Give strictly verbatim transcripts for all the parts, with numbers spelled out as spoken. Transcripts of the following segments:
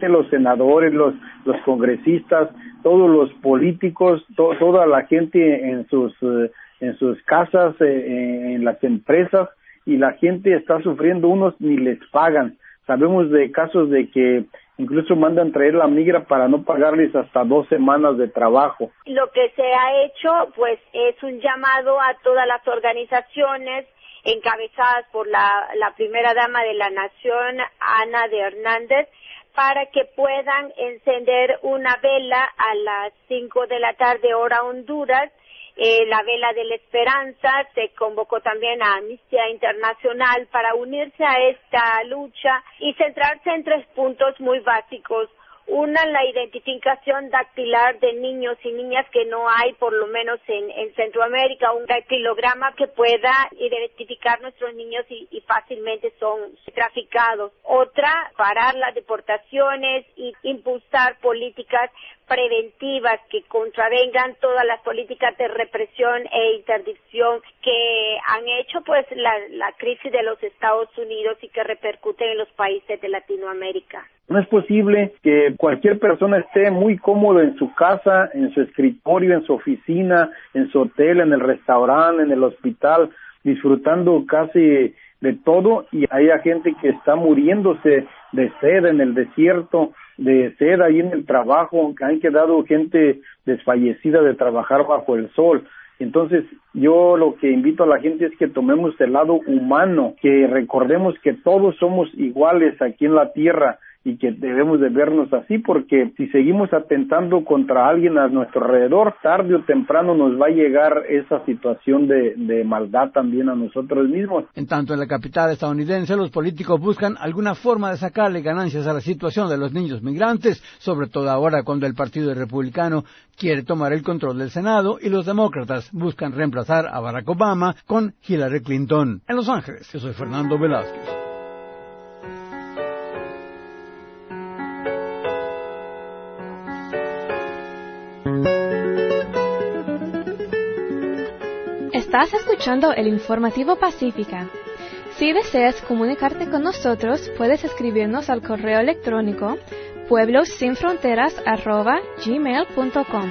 gente, los senadores, los, los congresistas, todos los políticos, to, toda la gente en sus, eh, en sus casas, eh, en las empresas, y la gente está sufriendo, unos ni les pagan. Sabemos de casos de que incluso mandan traer la migra para no pagarles hasta dos semanas de trabajo. Lo que se ha hecho, pues, es un llamado a todas las organizaciones encabezadas por la, la primera dama de la nación, Ana de Hernández, para que puedan encender una vela a las cinco de la tarde, hora Honduras, eh, la vela de la esperanza. Se convocó también a Amnistía Internacional para unirse a esta lucha y centrarse en tres puntos muy básicos. Una, la identificación dactilar de niños y niñas que no hay, por lo menos en, en Centroamérica, un dactilograma que pueda identificar nuestros niños y, y fácilmente son traficados. Otra, parar las deportaciones y impulsar políticas preventivas que contravengan todas las políticas de represión e interdicción que han hecho pues la, la crisis de los Estados Unidos y que repercuten en los países de Latinoamérica. No es posible que cualquier persona esté muy cómodo en su casa, en su escritorio, en su oficina, en su hotel, en el restaurante, en el hospital, disfrutando casi de todo, y hay gente que está muriéndose de sed en el desierto, de sed ahí en el trabajo, que han quedado gente desfallecida de trabajar bajo el sol. Entonces, yo lo que invito a la gente es que tomemos el lado humano, que recordemos que todos somos iguales aquí en la tierra y que debemos de vernos así, porque si seguimos atentando contra alguien a nuestro alrededor, tarde o temprano nos va a llegar esa situación de, de maldad también a nosotros mismos. En tanto, en la capital estadounidense, los políticos buscan alguna forma de sacarle ganancias a la situación de los niños migrantes, sobre todo ahora cuando el Partido Republicano quiere tomar el control del Senado y los demócratas buscan reemplazar a Barack Obama con Hillary Clinton. En Los Ángeles, yo soy Fernando Velázquez. Estás escuchando el Informativo Pacífica. Si deseas comunicarte con nosotros, puedes escribirnos al correo electrónico pueblossinfronteras arroba gmail punto com.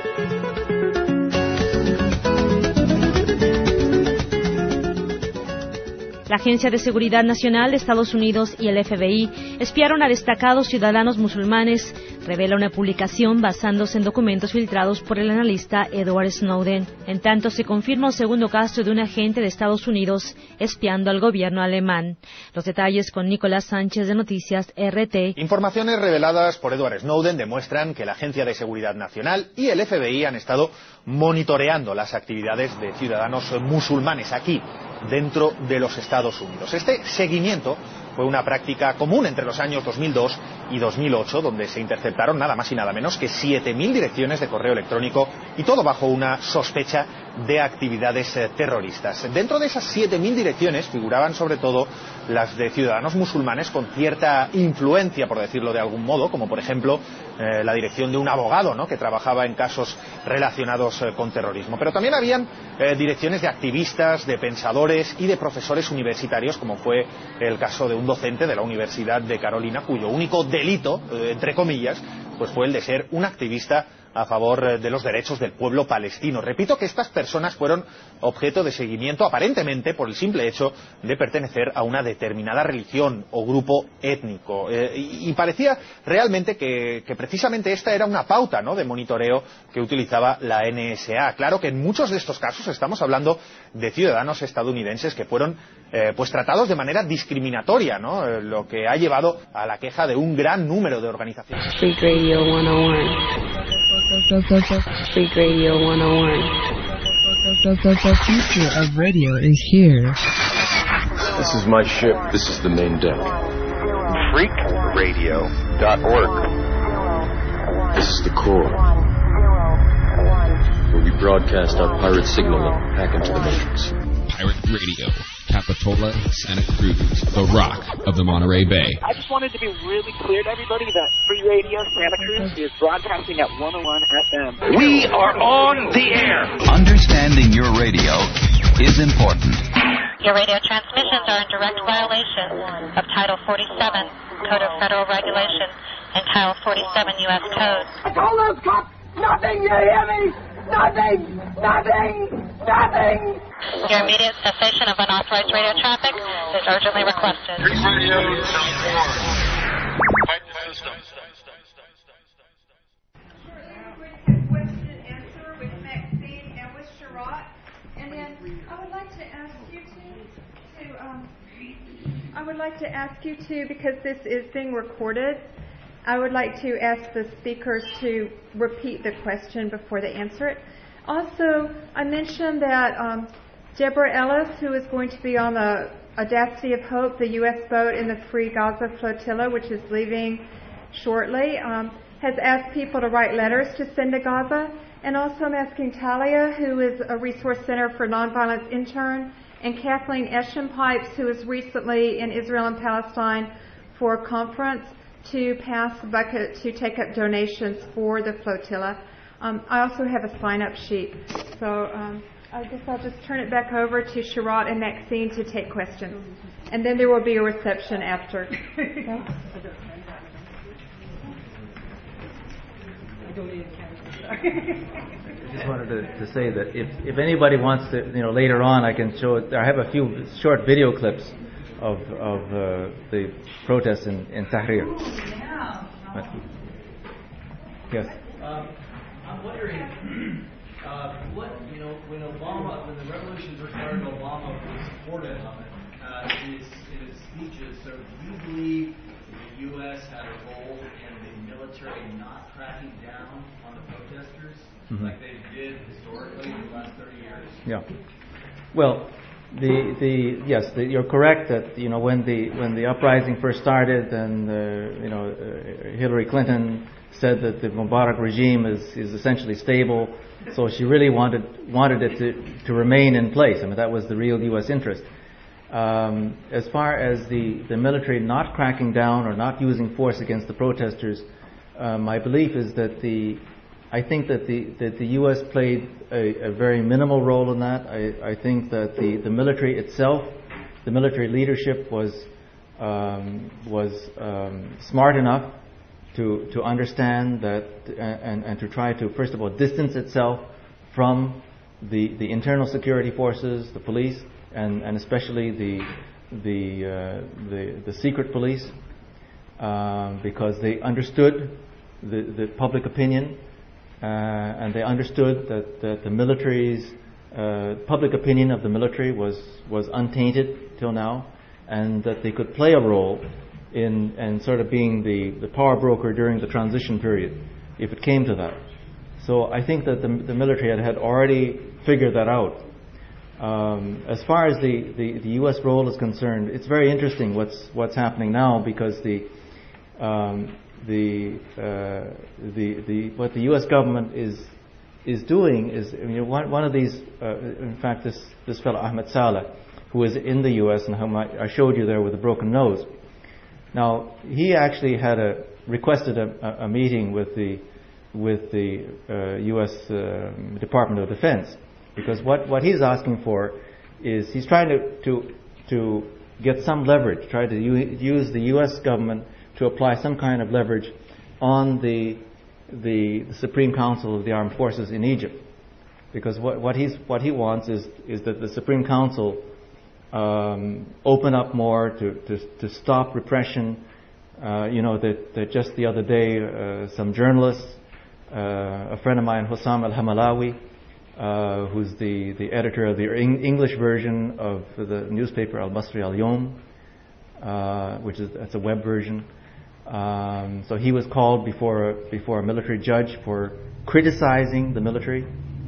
La Agencia de Seguridad Nacional de Estados Unidos y el F B I espiaron a destacados ciudadanos musulmanes, revela una publicación basándose en documentos filtrados por el analista Edward Snowden. En tanto, se confirma un segundo caso de un agente de Estados Unidos espiando al gobierno alemán. Los detalles con Nicolás Sánchez de Noticias R T. Informaciones reveladas por Edward Snowden demuestran que la Agencia de Seguridad Nacional y el F B I han estado monitoreando las actividades de ciudadanos musulmanes aquí, dentro de los Estados Unidos. Este seguimiento fue una práctica común entre los años dos mil dos y dos mil ocho, donde se interceptaron nada más y nada menos que siete mil direcciones de correo electrónico, y todo bajo una sospecha de actividades eh, terroristas. Dentro de esas siete mil direcciones figuraban sobre todo las de ciudadanos musulmanes con cierta influencia, por decirlo de algún modo, como por ejemplo eh, la dirección de un abogado, ¿no?, que trabajaba en casos relacionados eh, con terrorismo. Pero también habían eh, direcciones de activistas, de pensadores y de profesores universitarios, como fue el caso de un docente de la Universidad de Carolina, cuyo único delito, eh, entre comillas, pues fue el de ser un activista a favor de los derechos del pueblo palestino. Repito que estas personas fueron objeto de seguimiento aparentemente por el simple hecho de pertenecer a una determinada religión o grupo étnico. Eh, y, y parecía realmente que, que precisamente esta era una pauta, ¿no?, de monitoreo que utilizaba la N S A. Claro que en muchos de estos casos estamos hablando de ciudadanos estadounidenses que fueron eh, pues tratados de manera discriminatoria, ¿no?, eh, lo que ha llevado a la queja de un gran número de organizaciones. Freak Radio ciento uno. Freak Radio ciento uno. The future of radio is here. This is my ship. This is the main deck. freak radio dot org. This is the core, where we broadcast our pirate signal and hack into the matrix. Pirate Radio, Capitola, Santa Cruz, the rock of the Monterey Bay. I just wanted to be really clear to everybody that Free Radio Santa Cruz is broadcasting at one oh one F M. We are on the air. Understanding your radio is important. Your radio transmissions are in direct violation of Title forty-seven, Code of Federal Regulation, and Title forty-seven U S Code. I told those cops nothing, you hear me? Nothing! Nothing! Nothing! Your immediate cessation of unauthorized radio traffic is urgently requested. Freak Radio dot org. Pipe system. Question and answer with Maxine and with Sharat. And then I would like to ask you to, to um, I would like to ask you to, because this is being recorded, I would like to ask the speakers to repeat the question before they answer it. Also, I mentioned that um, Deborah Ellis, who is going to be on the Audacity of Hope, the U S boat in the Free Gaza Flotilla, which is leaving shortly, um, has asked people to write letters to send to Gaza. And also I'm asking Talia, who is a Resource Center for Nonviolence intern, and Kathleen Eschenpipes, who is recently in Israel and Palestine for a conference, to pass the bucket to take up donations for the flotilla. Um, I also have a sign-up sheet. So um, I guess I'll just turn it back over to Sharat and Maxine to take questions. And then there will be a reception after. Okay? I just wanted to, to say that if, if anybody wants to, you know, later on I can show it. I have a few short video clips of of uh, the protests in, in Tahrir. Yeah. But, yes. Um, I'm wondering, uh, what, you know, when Obama, when the revolution first started, Obama was supportive of it uh, in, his, in his speeches. So do you believe the U S had a role in the military not cracking down on the protesters mm-hmm. like they did historically in the last thirty years? Yeah. Well, the the yes, the, you're correct that you know when the when the uprising first started, and uh, you know uh, Hillary Clinton said that the Mubarak regime is, is essentially stable, so she really wanted wanted it to, to remain in place. I mean, that was the real U S interest. Um, as far as the, the military not cracking down or not using force against the protesters, uh, my belief is that the I think that the that the U S played a, a very minimal role in that. I, I think that the, the military itself, the military leadership was um, was um, smart enough to to understand that and, and to try to first of all distance itself from the the internal security forces, the police, and, and especially the the uh, the, the secret police, uh, because they understood the, the public opinion. Uh, and they understood that, that the military's uh, public opinion of the military was, was untainted till now, and that they could play a role in in sort of being the, the power broker during the transition period, if it came to that. So I think that the, the military had, had already figured that out. Um, as far as the, the, the U S role is concerned, it's very interesting what's what's happening now, because the um, The, uh, the the what the U S government is is doing is, I mean, one one of these. Uh, in fact, this this fellow Ahmed Saleh, who is in the U S and whom I, I showed you there with a broken nose. Now he actually had a requested a, a meeting with the with the uh, U S uh, Department of Defense, because what, what he's asking for is he's trying to to to get some leverage, try to u- use the U S government to apply some kind of leverage on the, the the Supreme Council of the Armed Forces in Egypt, because what what he's what he wants is is that the Supreme Council um, open up more to to, to stop repression. Uh, you know that, that just the other day uh, some journalists, uh, a friend of mine, Hussam al-Hamalawi, uh, who's the, the editor of the English version of the newspaper Al-Masri Al-Yom, uh, which is that's a web version. Um, so he was called before a, before a military judge for criticizing the military.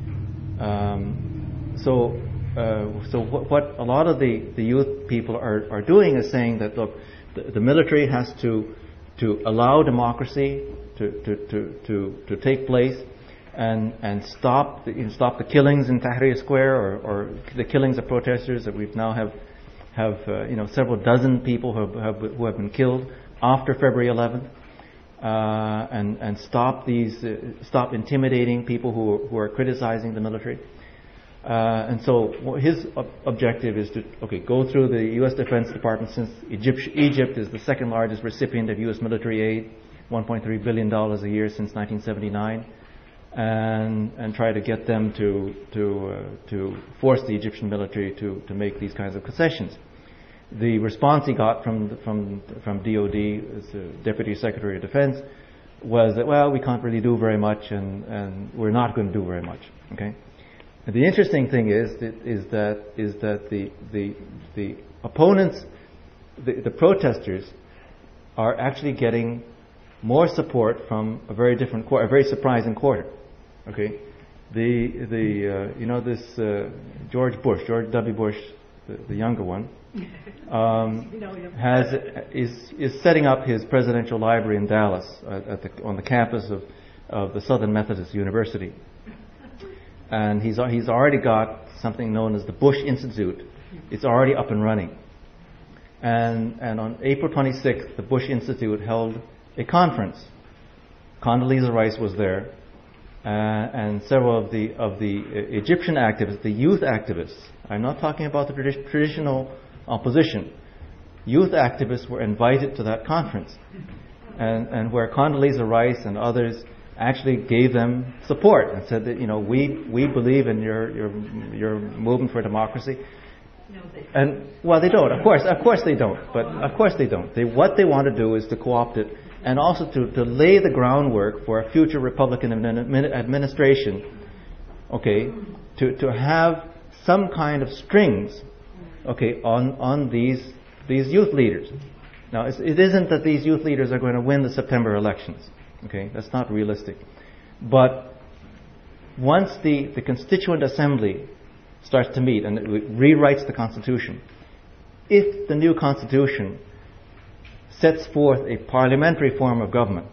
Um, so uh, so what, what a lot of the, the youth people are, are doing is saying that, look, the, the military has to to allow democracy to to, to, to, to take place, and and stop the, stop the killings in Tahrir Square, or, or the killings of protesters that we've now have have uh, you know several dozen people who have, have who have been killed after February eleventh, uh, and and stop these uh, stop intimidating people who who are criticizing the military. Uh, and so his ob- objective is to, okay, go through the U S Defense Department, since Egypt, Egypt is the second largest recipient of U S military aid, one point three billion dollars a year since nineteen seventy-nine, and and try to get them to to uh, to force the Egyptian military to, to make these kinds of concessions. The response he got from from from D O D, as the Deputy Secretary of Defense, was that, well, we can't really do very much, and, and we're not going to do very much. Okay. And the interesting thing is that is that is that the the the opponents, the, the protesters, are actually getting more support from a very different quarter, a very surprising quarter. Okay, the the uh, you know this uh, George Bush, George W. Bush, the, the younger one, um, has is is setting up his presidential library in Dallas at, at the, on the campus of of the Southern Methodist University. And he's he's already got something known as the Bush Institute. It's already up and running. And and on April twenty-sixth, the Bush Institute held a conference. Condoleezza Rice was there, uh, and several of the of the Egyptian activists, the youth activists. I'm not talking about the tradi- traditional opposition. Youth activists were invited to that conference, and and where Condoleezza Rice and others actually gave them support and said that, you know, we we believe in your your your movement for democracy. No, they and well, they don't. Of course, of course they don't. But of course they don't. They what they want to do is to co-opt it, and also to, to lay the groundwork for a future Republican admin, administration. Okay, to to have some kind of strings. Okay, on on these these youth leaders. Now, it's, it isn't that these youth leaders are going to win the September elections. Okay, that's not realistic. But once the, the Constituent Assembly starts to meet and it rewrites the Constitution, if the new Constitution sets forth a parliamentary form of government,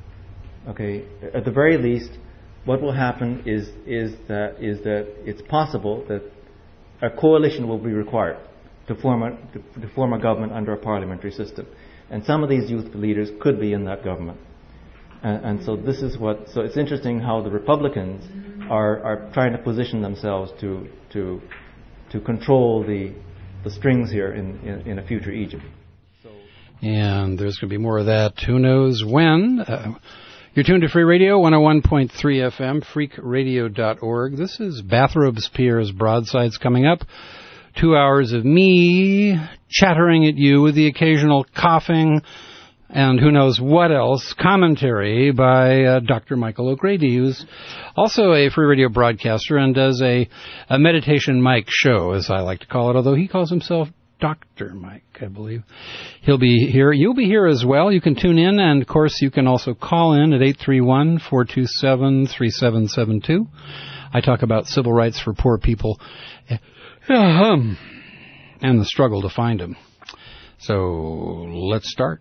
okay, at the very least, what will happen is is that is that it's possible that a coalition will be required to form a to, to form a government under a parliamentary system, and some of these youth leaders could be in that government. And, and so this is what. So it's interesting how the Republicans are, are trying to position themselves to to to control the the strings here in, in, in a future Egypt. So. And there's going to be more of that. Who knows when? Uh, you're tuned to Free Radio, one oh one point three F M, freak radio dot org. This is Bathrobes Pierre's Broadsides coming up. Two hours of me chattering at you with the occasional coughing and who knows what else, commentary by uh, Doctor Michael O'Grady, who's also a free radio broadcaster and does a, a meditation mic show, as I like to call it, although he calls himself Doctor Mike, I believe. He'll be here. You'll be here as well. You can tune in, and, of course, you can also call in at eight three one, four two seven, three seven seven two. I talk about civil rights for poor people and the struggle to find them. So let's start.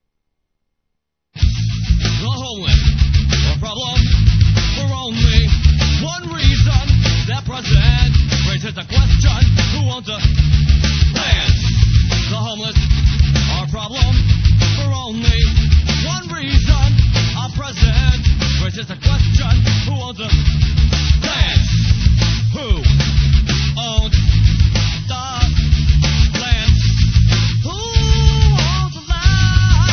The homeless are a problem for only one reason. Their president raises the question, who owns a land? The homeless are a problem for only one reason. Our president raises the question, who owns a land? Who owns the land? Who owns the land?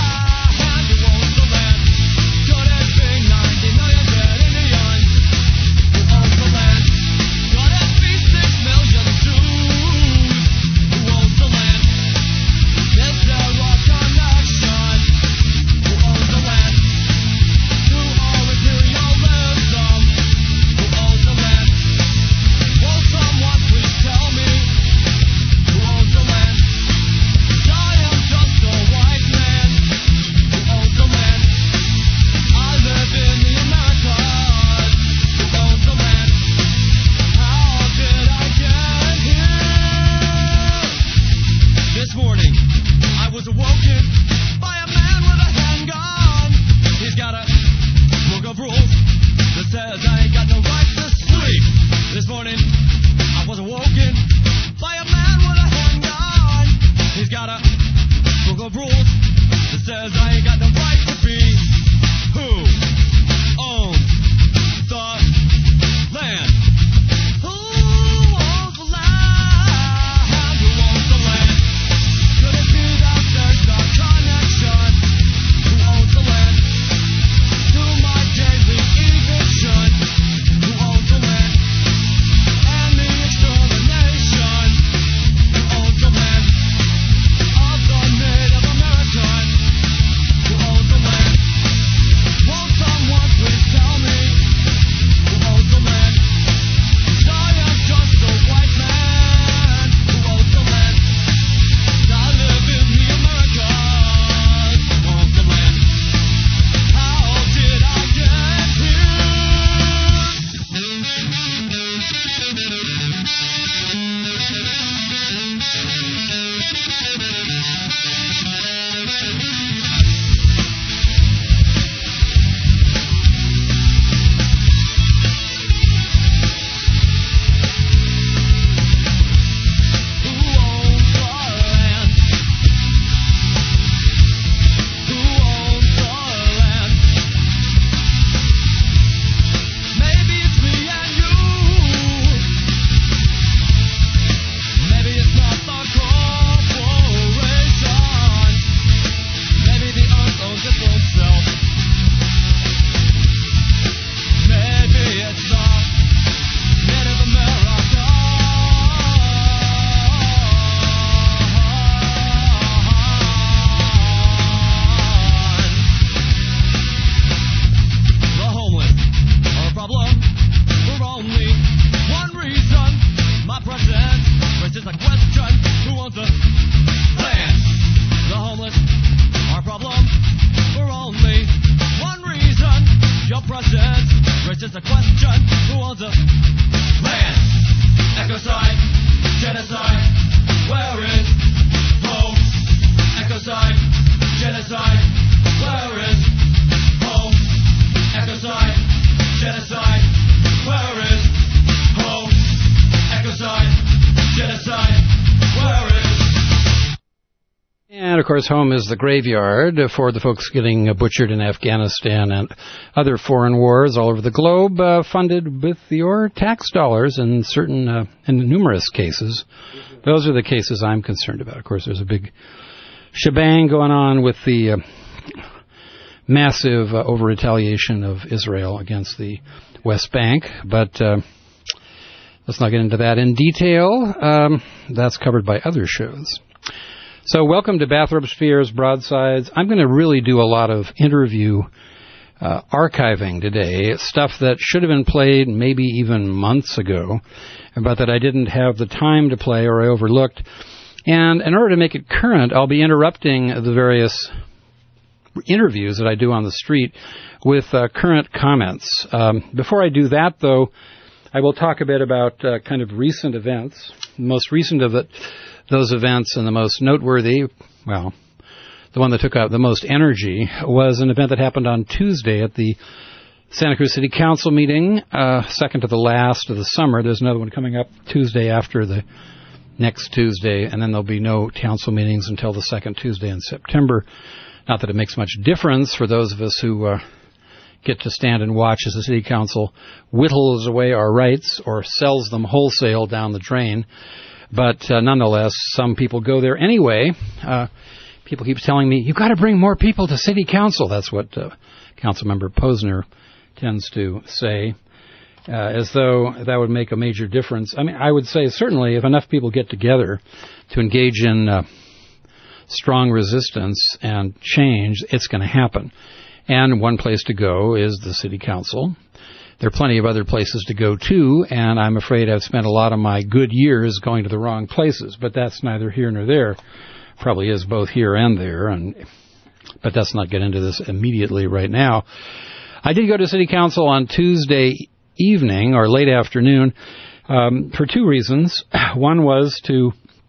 your presence raises the question, who owns the land? Ecocide, genocide, where is home? Ecocide, genocide, where is home? Ecocide, genocide, where is home? Ecocide, genocide, where is? And, of course, home is the graveyard for the folks getting butchered in Afghanistan and other foreign wars all over the globe, uh, funded with your tax dollars in certain, uh, in numerous cases. Those are the cases I'm concerned about. Of course, there's a big shebang going on with the uh, massive uh, over-retaliation of Israel against the West Bank, but uh, let's not get into that in detail. Um, that's covered by other shows. So welcome to Bathrobe Spheres Broadsides. I'm going to really do a lot of interview uh, archiving today, stuff that should have been played maybe even months ago, but that I didn't have the time to play or I overlooked. And in order to make it current, I'll be interrupting the various interviews that I do on the street with uh, current comments. Um, before I do that, though, I will talk a bit about uh, kind of recent events. The most recent of it, those events and the most noteworthy, well, the one that took out the most energy was an event that happened on Tuesday at the Santa Cruz City Council meeting, uh, second to the last of the summer. There's another one coming up Tuesday after the next Tuesday, and then there'll be no council meetings until the second Tuesday in September. Not that it makes much difference for those of us who uh, get to stand and watch as the City Council whittles away our rights or sells them wholesale down the drain. But uh, nonetheless, some people go there anyway. Uh, people keep telling me, you've got to bring more people to City Council. That's what uh, Councilmember Posner tends to say, uh, as though that would make a major difference. I mean, I would say certainly if enough people get together to engage in uh, strong resistance and change, it's going to happen. And one place to go is the City Council. There are plenty of other places to go, too, and I'm afraid I've spent a lot of my good years going to the wrong places, but that's neither here nor there. Probably is both here and there, and but let's not get into this immediately right now. I did go to City Council on Tuesday evening, or late afternoon, um, for two reasons. One was to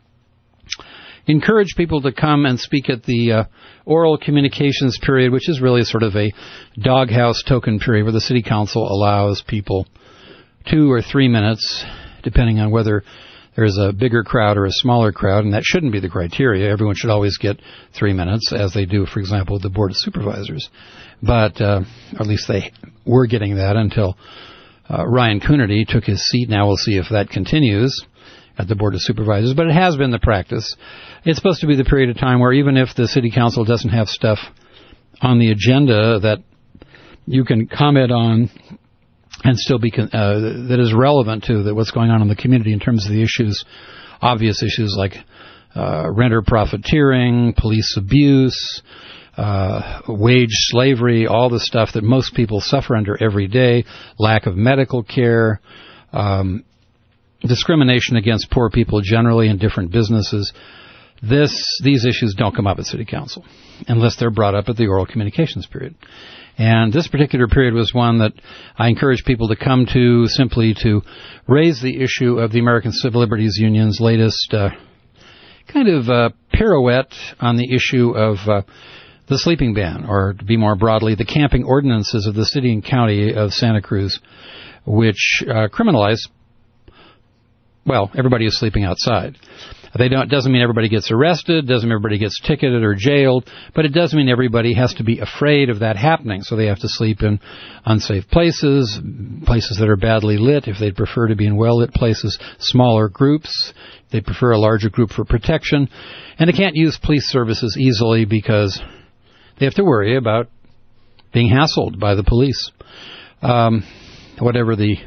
encourage people to come and speak at the uh, oral communications period, which is really sort of a doghouse token period where the City Council allows people two or three minutes, depending on whether there's a bigger crowd or a smaller crowd, and that shouldn't be the criteria. Everyone should always get three minutes, as they do, for example, the Board of Supervisors. But, uh, or at least they were getting that until uh, Ryan Coonerty took his seat. Now we'll see if that continues at the Board of Supervisors, but it has been the practice. It's supposed to be the period of time where even if the City Council doesn't have stuff on the agenda that you can comment on and still be, uh, that is relevant to the, what's going on in the community in terms of the issues, obvious issues like uh, renter profiteering, police abuse, uh, wage slavery, all the stuff that most people suffer under every day, lack of medical care, um, discrimination against poor people generally in different businesses. This, these issues don't come up at City Council unless they're brought up at the oral communications period. And this particular period was one that I encourage people to come to simply to raise the issue of the American Civil Liberties Union's latest uh, kind of uh, pirouette on the issue of uh, the sleeping ban, or to be more broadly, the camping ordinances of the city and county of Santa Cruz, which uh, criminalize, well, everybody is sleeping outside. They don't, doesn't mean everybody gets arrested, doesn't mean everybody gets ticketed or jailed, but it does mean everybody has to be afraid of that happening. So they have to sleep in unsafe places, places that are badly lit, if they'd prefer to be in well-lit places, smaller groups. They prefer a larger group for protection. And they can't use police services easily because they have to worry about being hassled by the police. Um, whatever the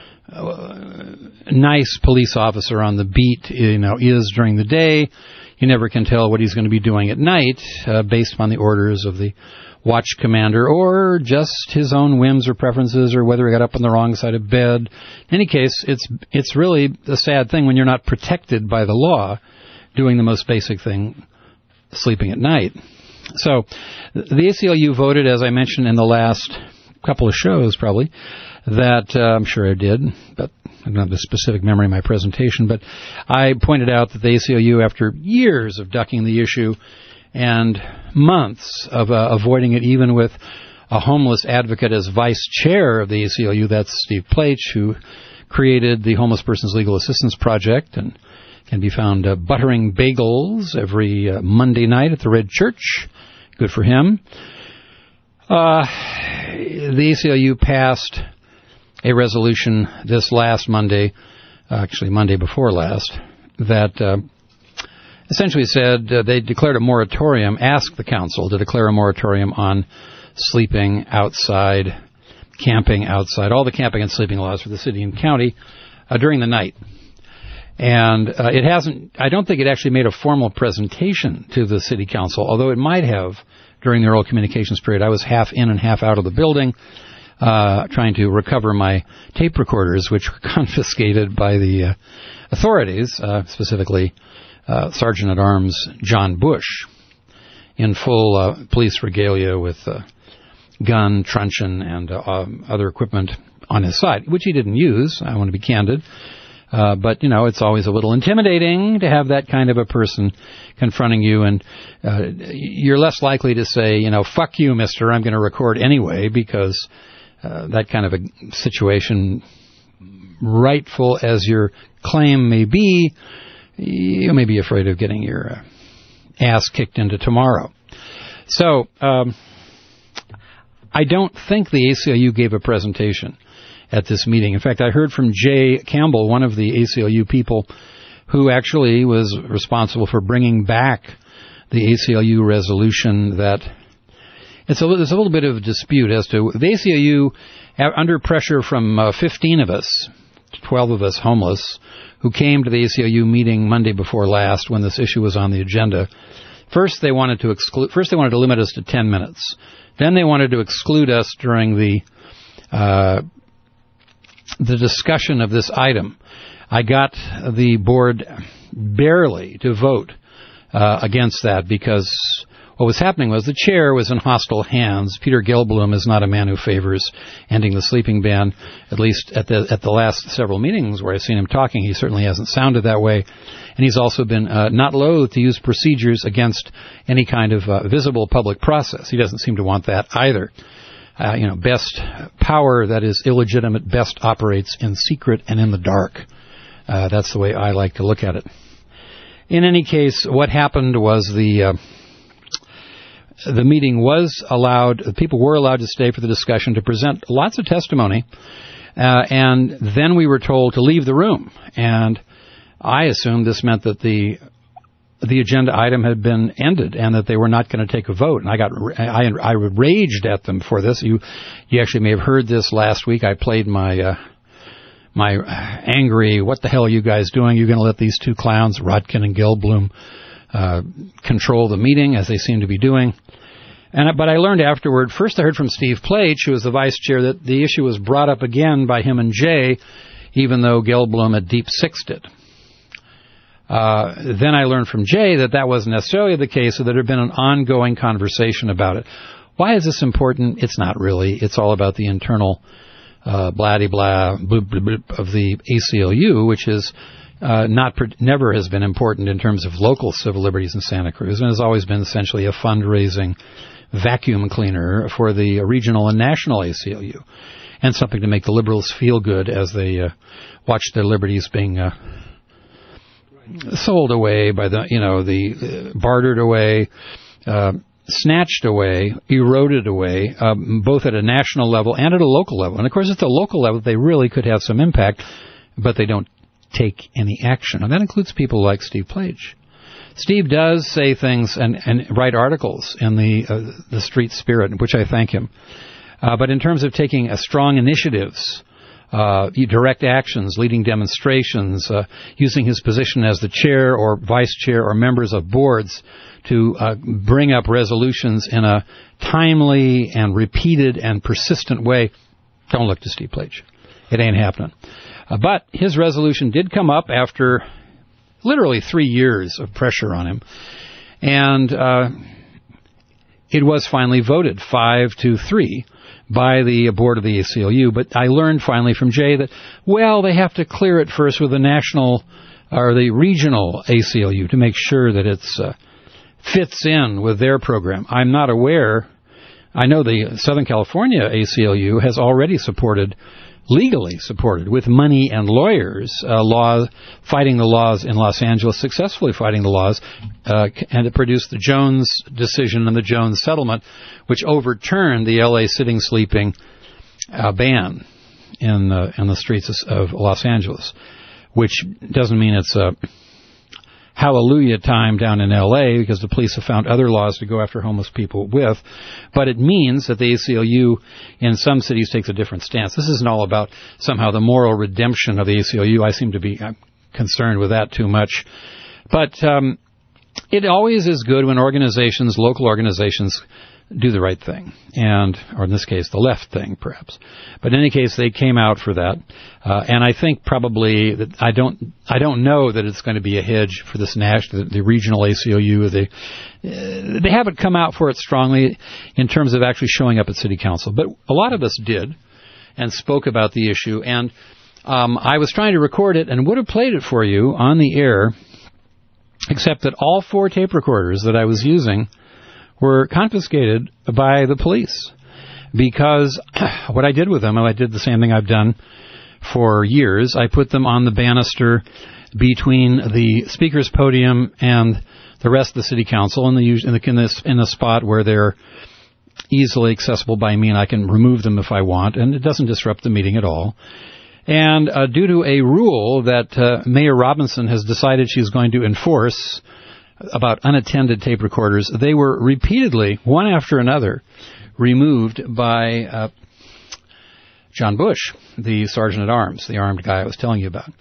Uh, nice police officer on the beat, you know, is during the day, you never can tell what he's going to be doing at night, uh, based upon the orders of the watch commander, or just his own whims or preferences, or whether he got up on the wrong side of bed. In any case, it's it's really a sad thing when you're not protected by the law, doing the most basic thing, sleeping at night. So, the A C L U voted, as I mentioned in the last couple of shows probably that uh, I'm sure I did, but I don't have the specific memory of my presentation, but I pointed out that the A C L U, after years of ducking the issue and months of uh, avoiding it, even with a homeless advocate as vice chair of the A C L U, that's Steve Plaich, who created the Homeless Persons Legal Assistance Project and can be found uh, buttering bagels every uh, Monday night at the Red Church. Good for him. Uh, the A C L U passed a resolution this last Monday, uh, actually Monday before last, that uh, essentially said uh, they declared a moratorium, asked the council to declare a moratorium on sleeping outside, camping outside, all the camping and sleeping laws for the city and county uh, during the night. And uh, it hasn't, I don't think it actually made a formal presentation to the city council, although it might have during the oral communications period. I was half in and half out of the building, uh, trying to recover my tape recorders, which were confiscated by the uh, authorities, uh, specifically uh, Sergeant-at-Arms John Bush, in full uh, police regalia with uh, gun, truncheon, and uh, um, other equipment on his side, which he didn't use. I want to be candid. Uh, but, you know, it's always a little intimidating to have that kind of a person confronting you, and uh, you're less likely to say, you know, fuck you, mister, I'm going to record anyway, because uh, that kind of a situation, rightful as your claim may be, you may be afraid of getting your uh, ass kicked into tomorrow. So, um, I don't think the A C L U gave a presentation at this meeting. In fact, I heard from Jay Campbell, one of the A C L U people who actually was responsible for bringing back the A C L U resolution, that it's a, there's a little bit of a dispute as to the A C L U, under pressure from uh, fifteen of us, twelve of us homeless, who came to the A C L U meeting Monday before last when this issue was on the agenda. First, they wanted to exclude. First, they wanted to limit us to ten minutes. Then, they wanted to exclude us during the uh, the discussion of this item. I got the board barely to vote uh, against that, because what was happening was the chair was in hostile hands. Peter Gelblum is not a man who favors ending the sleeping ban, at least at the at the last several meetings where I've seen him talking. He certainly hasn't sounded that way. And he's also been uh, not loath to use procedures against any kind of uh, visible public process. He doesn't seem to want that either. Uh, you know, best power that is illegitimate best operates in secret and in the dark. Uh, that's the way I like to look at it. In any case, what happened was the uh, the meeting was allowed, people were allowed to stay for the discussion, to present lots of testimony, uh, and then we were told to leave the room. And I assumed this meant that the the agenda item had been ended and that they were not going to take a vote. And I got I, I raged at them for this. You you actually may have heard this last week. I played my uh, my angry, what the hell are you guys doing? You're going to let these two clowns, Rotkin and Gelblum, uh, control the meeting, as they seem to be doing. And but I learned afterward. First, I heard from Steve Plaich, who was the vice chair, that the issue was brought up again by him and Jay, even though Gelblum had deep sixed it. Uh, then I learned from Jay that that wasn't necessarily the case, so that there had been an ongoing conversation about it. Why is this important? It's not really. It's all about the internal uh, blah-de-blah bloop, bloop, bloop of the A C L U, which is uh, not never has been important in terms of local civil liberties in Santa Cruz, and has always been essentially a fundraising vacuum cleaner for the regional and national A C L U, and something to make the liberals feel good as they uh, watch their liberties being uh, sold away by the, you know, the uh, bartered away, uh, snatched away, eroded away, um, both at a national level and at a local level. And of course, at the local level, they really could have some impact, but they don't take any action. And that includes people like Steve Plaich. Steve does say things and, and write articles in the uh, the Street Spirit, which I thank him. Uh, but in terms of taking a strong initiatives, Uh, direct actions, leading demonstrations, uh, using his position as the chair or vice chair or members of boards to uh, bring up resolutions in a timely and repeated and persistent way. Don't look to Steve Plaich. It ain't happening. Uh, but his resolution did come up after literally three years of pressure on him. And uh, it was finally voted five to three by the board of the A C L U. But I learned finally from Jay that, well, they have to clear it first with the national or the regional A C L U to make sure that it's uh, fits in with their program. I'm not aware. I know the Southern California A C L U has already supported, legally supported, with money and lawyers, uh, law, fighting the laws in Los Angeles, successfully fighting the laws, uh, and it produced the Jones decision and the Jones settlement, which overturned the L A sitting sleeping uh, ban in uh, in the streets of Los Angeles, which doesn't mean it's a hallelujah time down in L A because the police have found other laws to go after homeless people with, but it means that the A C L U in some cities takes a different stance. This isn't all about somehow the moral redemption of the A C L U. I seem to be I'm concerned with that too much. But um, it always is good when organizations, local organizations, do the right thing, and or in this case, the left thing, perhaps. But in any case, they came out for that, uh, and I think probably that I don't I don't know that it's going to be a hedge for this national, the, the regional A C L U. They uh, they haven't come out for it strongly in terms of actually showing up at City Council, but a lot of us did and spoke about the issue. And um, I was trying to record it and would have played it for you on the air, except that all four tape recorders that I was using were confiscated by the police because what I did with them, I did the same thing I've done for years. I put them on the banister between the speaker's podium and the rest of the city council in the in the in, this, in a spot where they're easily accessible by me, and I can remove them if I want, and it doesn't disrupt the meeting at all. And uh, due to a rule that uh, Mayor Robinson has decided she's going to enforce about unattended tape recorders, they were repeatedly, one after another, removed by uh, John Bush, the sergeant-at-arms, the armed guy I was telling you about.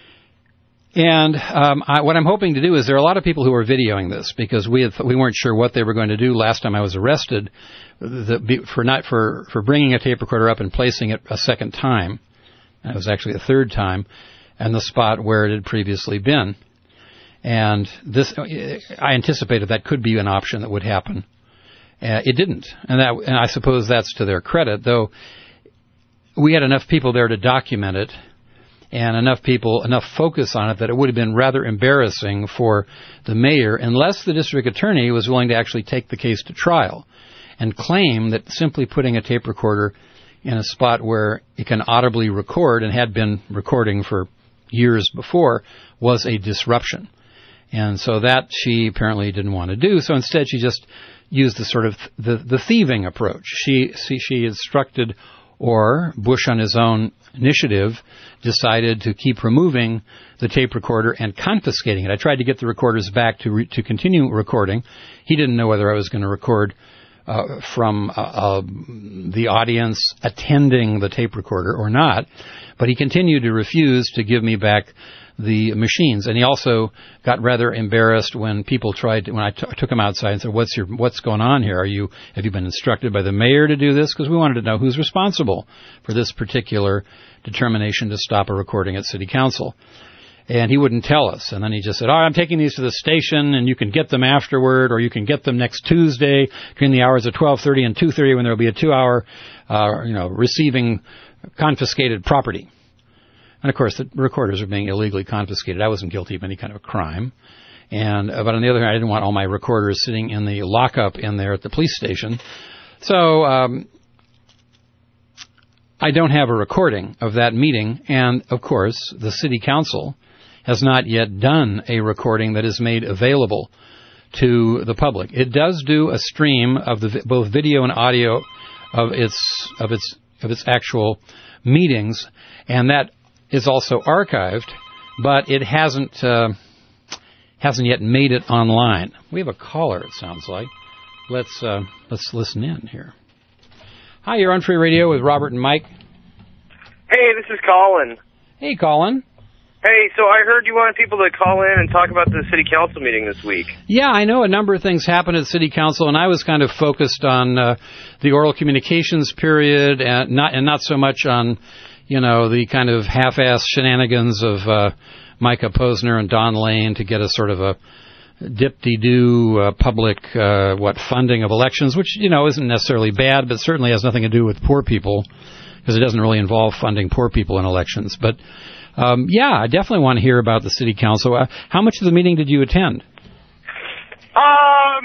And um, I, what I'm hoping to do is there are a lot of people who are videoing this because we had, we weren't sure what they were going to do last time I was arrested the, for not for, for bringing a tape recorder up and placing it a second time. It was actually a third time, and the spot where it had previously been. And this, I anticipated that could be an option that would happen. Uh, it didn't, and that, and I suppose that's to their credit. Though we had enough people there to document it, and enough people, enough focus on it that it would have been rather embarrassing for the mayor, unless the district attorney was willing to actually take the case to trial and claim that simply putting a tape recorder in a spot where it can audibly record and had been recording for years before was a disruption. And so that she apparently didn't want to do. So instead, she just used the sort of th- the, the thieving approach. She, she she instructed, or Bush on his own initiative decided to keep removing the tape recorder and confiscating it. I tried to get the recorders back to re- to continue recording. He didn't know whether I was going to record uh, from uh, uh, the audience attending the tape recorder or not, but he continued to refuse to give me back the machines. And he also got rather embarrassed when people tried to, when I t- took him outside and said, what's your, what's going on here? Are you, have you been instructed by the mayor to do this? Because we wanted to know who's responsible for this particular determination to stop a recording at city council. And he wouldn't tell us. And then he just said, oh, I'm taking these to the station and you can get them afterward, or you can get them next Tuesday between the hours of twelve thirty and two thirty when there will be a two hour, uh, you know, receiving confiscated property. And, of course, the recorders are being illegally confiscated. I wasn't guilty of any kind of a crime. And uh, but on the other hand, I didn't want all my recorders sitting in the lockup in there at the police station. So um, I don't have a recording of that meeting. And, of course, the city council has not yet done a recording that is made available to the public. It does do a stream of the both video and audio of its of its of its actual meetings, and that is also archived, but it hasn't uh, hasn't yet made it online. We have a caller, it sounds like. Let's uh, let's listen in here. Hi, you're on Free Radio with Robert and Mike. Hey, this is Colin. Hey, Colin. Hey, so I heard you wanted people to call in and talk about the city council meeting this week. Yeah, I know a number of things happened at city council, and I was kind of focused on uh, the oral communications period, and not and not so much on, you know, the kind of half-assed shenanigans of uh, Micah Posner and Don Lane to get a sort of a, dip-de-doo uh, public, uh, what, funding of elections, which, you know, isn't necessarily bad, but certainly has nothing to do with poor people, because it doesn't really involve funding poor people in elections. But, um, yeah, I definitely want to hear about the city council. Uh, how much of the meeting did you attend? Um,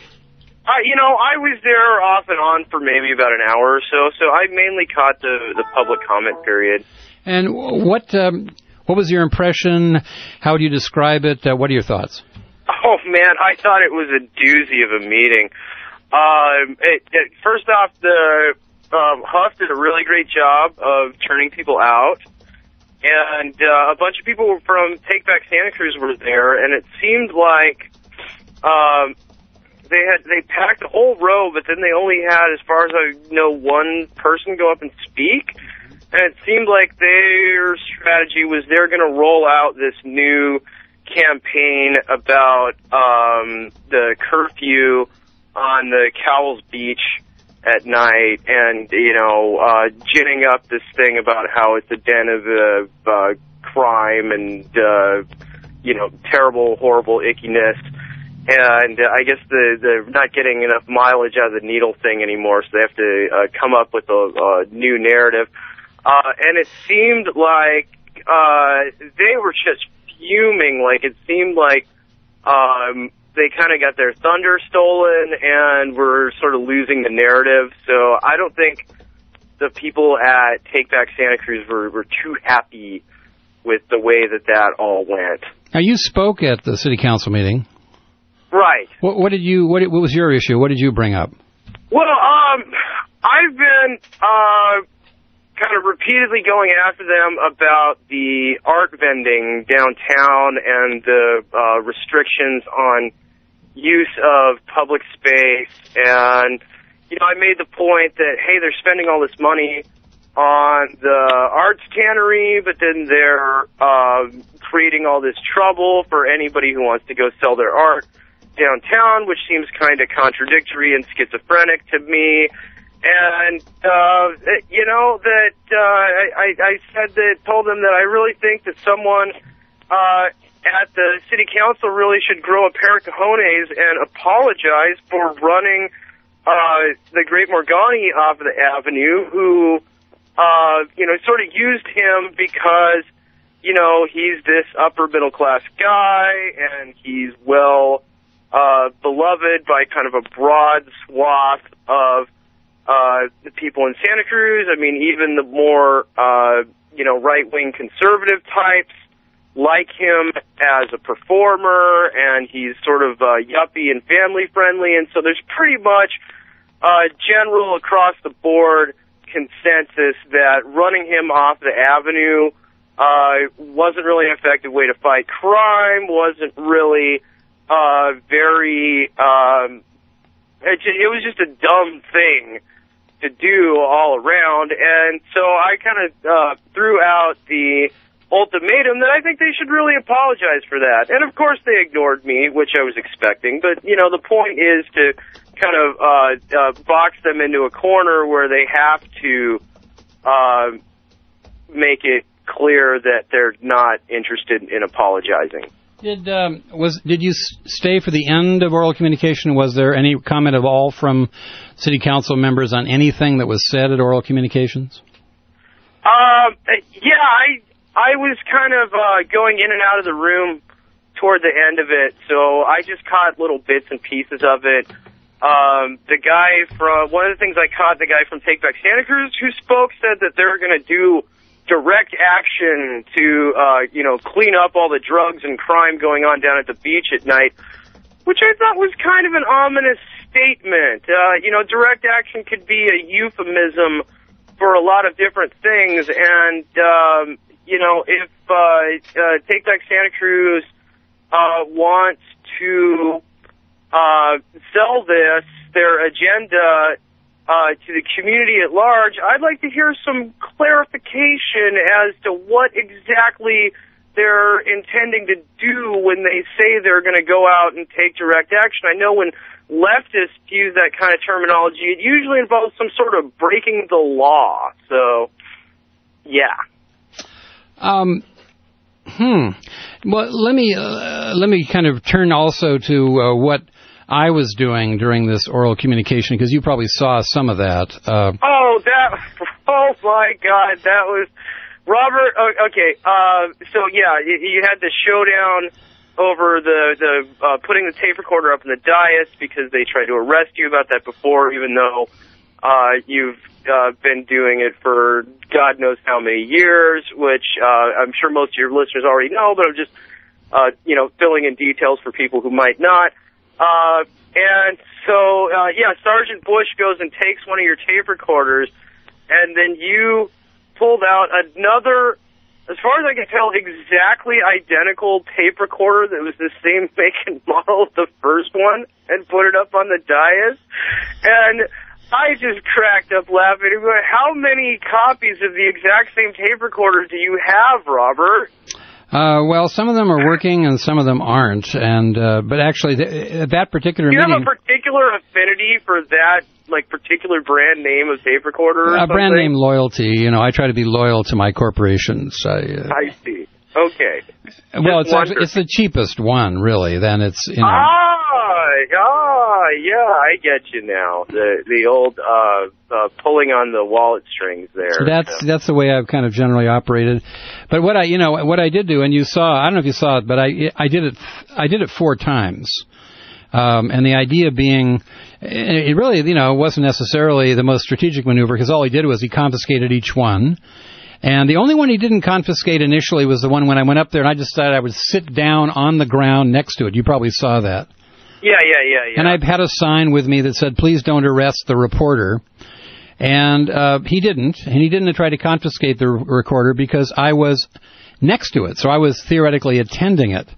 I, you know, I was there off and on for maybe about an hour or so, so I mainly caught the, the public comment period. And what um, what was your impression? How would you describe it? Uh, what are your thoughts? Oh, man, I thought it was a doozy of a meeting. Um, it, it, first off, the um, Huff did a really great job of turning people out, and uh, a bunch of people from Take Back Santa Cruz were there, and it seemed like um, they had they packed the whole row, but then they only had, as far as I know, one person go up and speak, and it seemed like their strategy was they're going to roll out this new campaign about um, the curfew on the Cowles Beach at night, and, you know, uh, ginning up this thing about how it's a den of uh, uh, crime and, uh, you know, terrible, horrible ickiness. And uh, I guess the, they're not getting enough mileage out of the needle thing anymore, so they have to uh, come up with a, a new narrative. Uh, and it seemed like uh, they were just fuming. Like, it seemed like um, they kind of got their thunder stolen and were sort of losing the narrative. So I don't think the people at Take Back Santa Cruz were, were too happy with the way that that all went. Now, you spoke at the city council meeting. Right. What, what did you? What, what was your issue? What did you bring up? Well, um, I've been uh, kind of repeatedly going after them about the art vending downtown and the uh, restrictions on use of public space. And, you know, I made the point that, hey, they're spending all this money on the arts tannery, but then they're uh, creating all this trouble for anybody who wants to go sell their art downtown, which seems kind of contradictory and schizophrenic to me. And, uh, you know, that uh, I, I said that, told them that I really think that someone uh, at the city council really should grow a pair of cojones and apologize for running uh, the Great Morgani off of the avenue, who, uh, you know, sort of used him because, you know, he's this upper middle class guy and he's well uh, beloved by kind of a broad swath of Uh, the people in Santa Cruz. I mean, even the more, uh, you know, right-wing conservative types like him as a performer, and he's sort of uh, yuppie and family-friendly, and so there's pretty much uh, general across-the-board consensus that running him off the avenue uh, wasn't really an effective way to fight crime, wasn't really uh, very, um, it, it was just a dumb thing to do all around. And so I kind of uh, threw out the ultimatum that I think they should really apologize for that. And of course they ignored me, which I was expecting. But, you know, the point is to kind of uh, uh, box them into a corner where they have to uh, make it clear that they're not interested in apologizing. Did um, was did you stay for the end of oral communication? Was there any comment at all from city council members on anything that was said at oral communications? Um, yeah, I I was kind of uh, going in and out of the room toward the end of it, so I just caught little bits and pieces of it. Um, the guy from one of the things I caught, the guy from Take Back Santa Cruz who spoke, said that they're going to do direct action to, uh, you know, clean up all the drugs and crime going on down at the beach at night, which I thought was kind of an ominous statement. Uh, you know, direct action could be a euphemism for a lot of different things. And, um, you know, if uh, uh, Take Back Santa Cruz uh, wants to uh, sell this, their agenda, Uh, to the community at large, I'd like to hear some clarification as to what exactly they're intending to do when they say they're going to go out and take direct action. I know when leftists use that kind of terminology, it usually involves some sort of breaking the law. So, yeah. Um, Hmm. Well, let me uh, let me kind of turn also to uh, what I was doing during this oral communication, because you probably saw some of that. Uh, oh, that! Oh my God, that was Robert. Uh, okay, uh, so yeah, you, you had the showdown over the the uh, putting the tape recorder up in the dais because they tried to arrest you about that before, even though uh, you've uh, been doing it for God knows how many years, which uh, I'm sure most of your listeners already know, but I'm just uh, you know filling in details for people who might not. Uh, and so, uh, yeah, Sergeant Bush goes and takes one of your tape recorders, and then you pulled out another, as far as I can tell, exactly identical tape recorder that was the same make and model as the first one, and put it up on the dais. And I just cracked up laughing. How many copies of the exact same tape recorder do you have, Robert? Uh, well, some of them are working and some of them aren't. And uh, but actually, th- that particular meeting... Do you meeting, have a particular affinity for that, like, particular brand name of tape recorder or uh, something? brand name loyalty. You know, I try to be loyal to my corporations. I, uh, I see. Okay. Well, it's actually, it's the cheapest one, really. Then it's, you know... Ah, ah, yeah, I get you now. The the old uh, uh, pulling on the wallet strings there. So that's so. that's the way I've kind of generally operated. But what I, you know, what I did do, and you saw, I don't know if you saw it, but I I did it I did it four times. Um, and the idea being, it really, you know, wasn't necessarily the most strategic maneuver, because all he did was he confiscated each one. And the only one he didn't confiscate initially was the one when I went up there, and I just decided I would sit down on the ground next to it. You probably saw that. Yeah, yeah, yeah, yeah. And I had a sign with me that said, "Please don't arrest the reporter." And uh, he didn't. And he didn't try to confiscate the r- recorder because I was next to it. So I was theoretically attending it.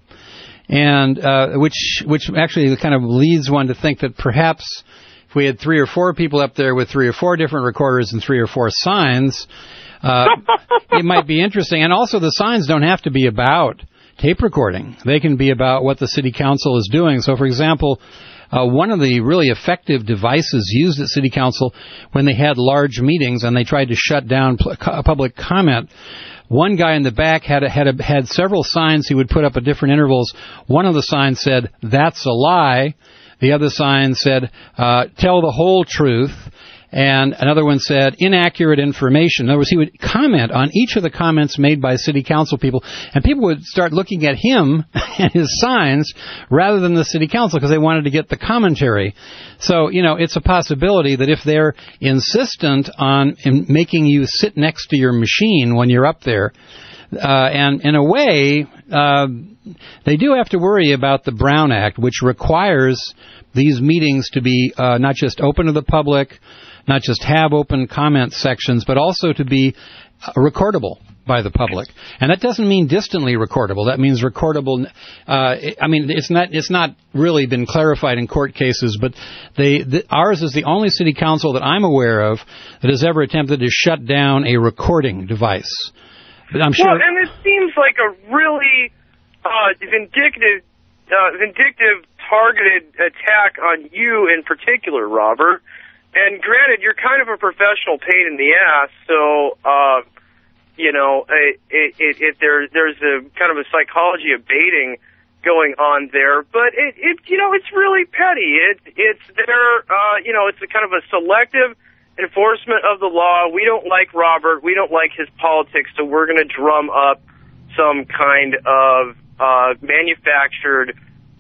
And uh, which which actually kind of leads one to think that perhaps if we had three or four people up there with three or four different recorders and three or four signs, uh, it might be interesting. And also the signs don't have to be about tape recording. They can be about what the city council is doing. So, for example, uh, one of the really effective devices used at city council when they had large meetings and they tried to shut down pl- public comment, one guy in the back had a, had a, had several signs he would put up at different intervals. One of the signs said, "That's a lie." The other sign said, uh, "Tell the whole truth." And another one said, "Inaccurate information." In other words, he would comment on each of the comments made by city council people, and people would start looking at him and his signs rather than the city council because they wanted to get the commentary. So, you know, it's a possibility that if they're insistent on in making you sit next to your machine when you're up there, uh, and in a way, uh, they do have to worry about the Brown Act, which requires these meetings to be uh, not just open to the public, not just have open comment sections, but also to be uh, recordable by the public. And that doesn't mean distantly recordable. That means recordable. Uh, I mean, it's not it's not really been clarified in court cases, but they the, ours is the only city council that I'm aware of that has ever attempted to shut down a recording device. But I'm sure. Well, and it seems like a really uh, vindictive, uh, vindictive, targeted attack on you in particular, Robert. And granted, you're kind of a professional pain in the ass, so, uh, you know, it, it, it, there, there's a kind of a psychology of baiting going on there, but it, it you know, it's really petty. It, it's there, uh, you know, it's a kind of a selective enforcement of the law. We don't like Robert. We don't like his politics, so we're going to drum up some kind of, uh, manufactured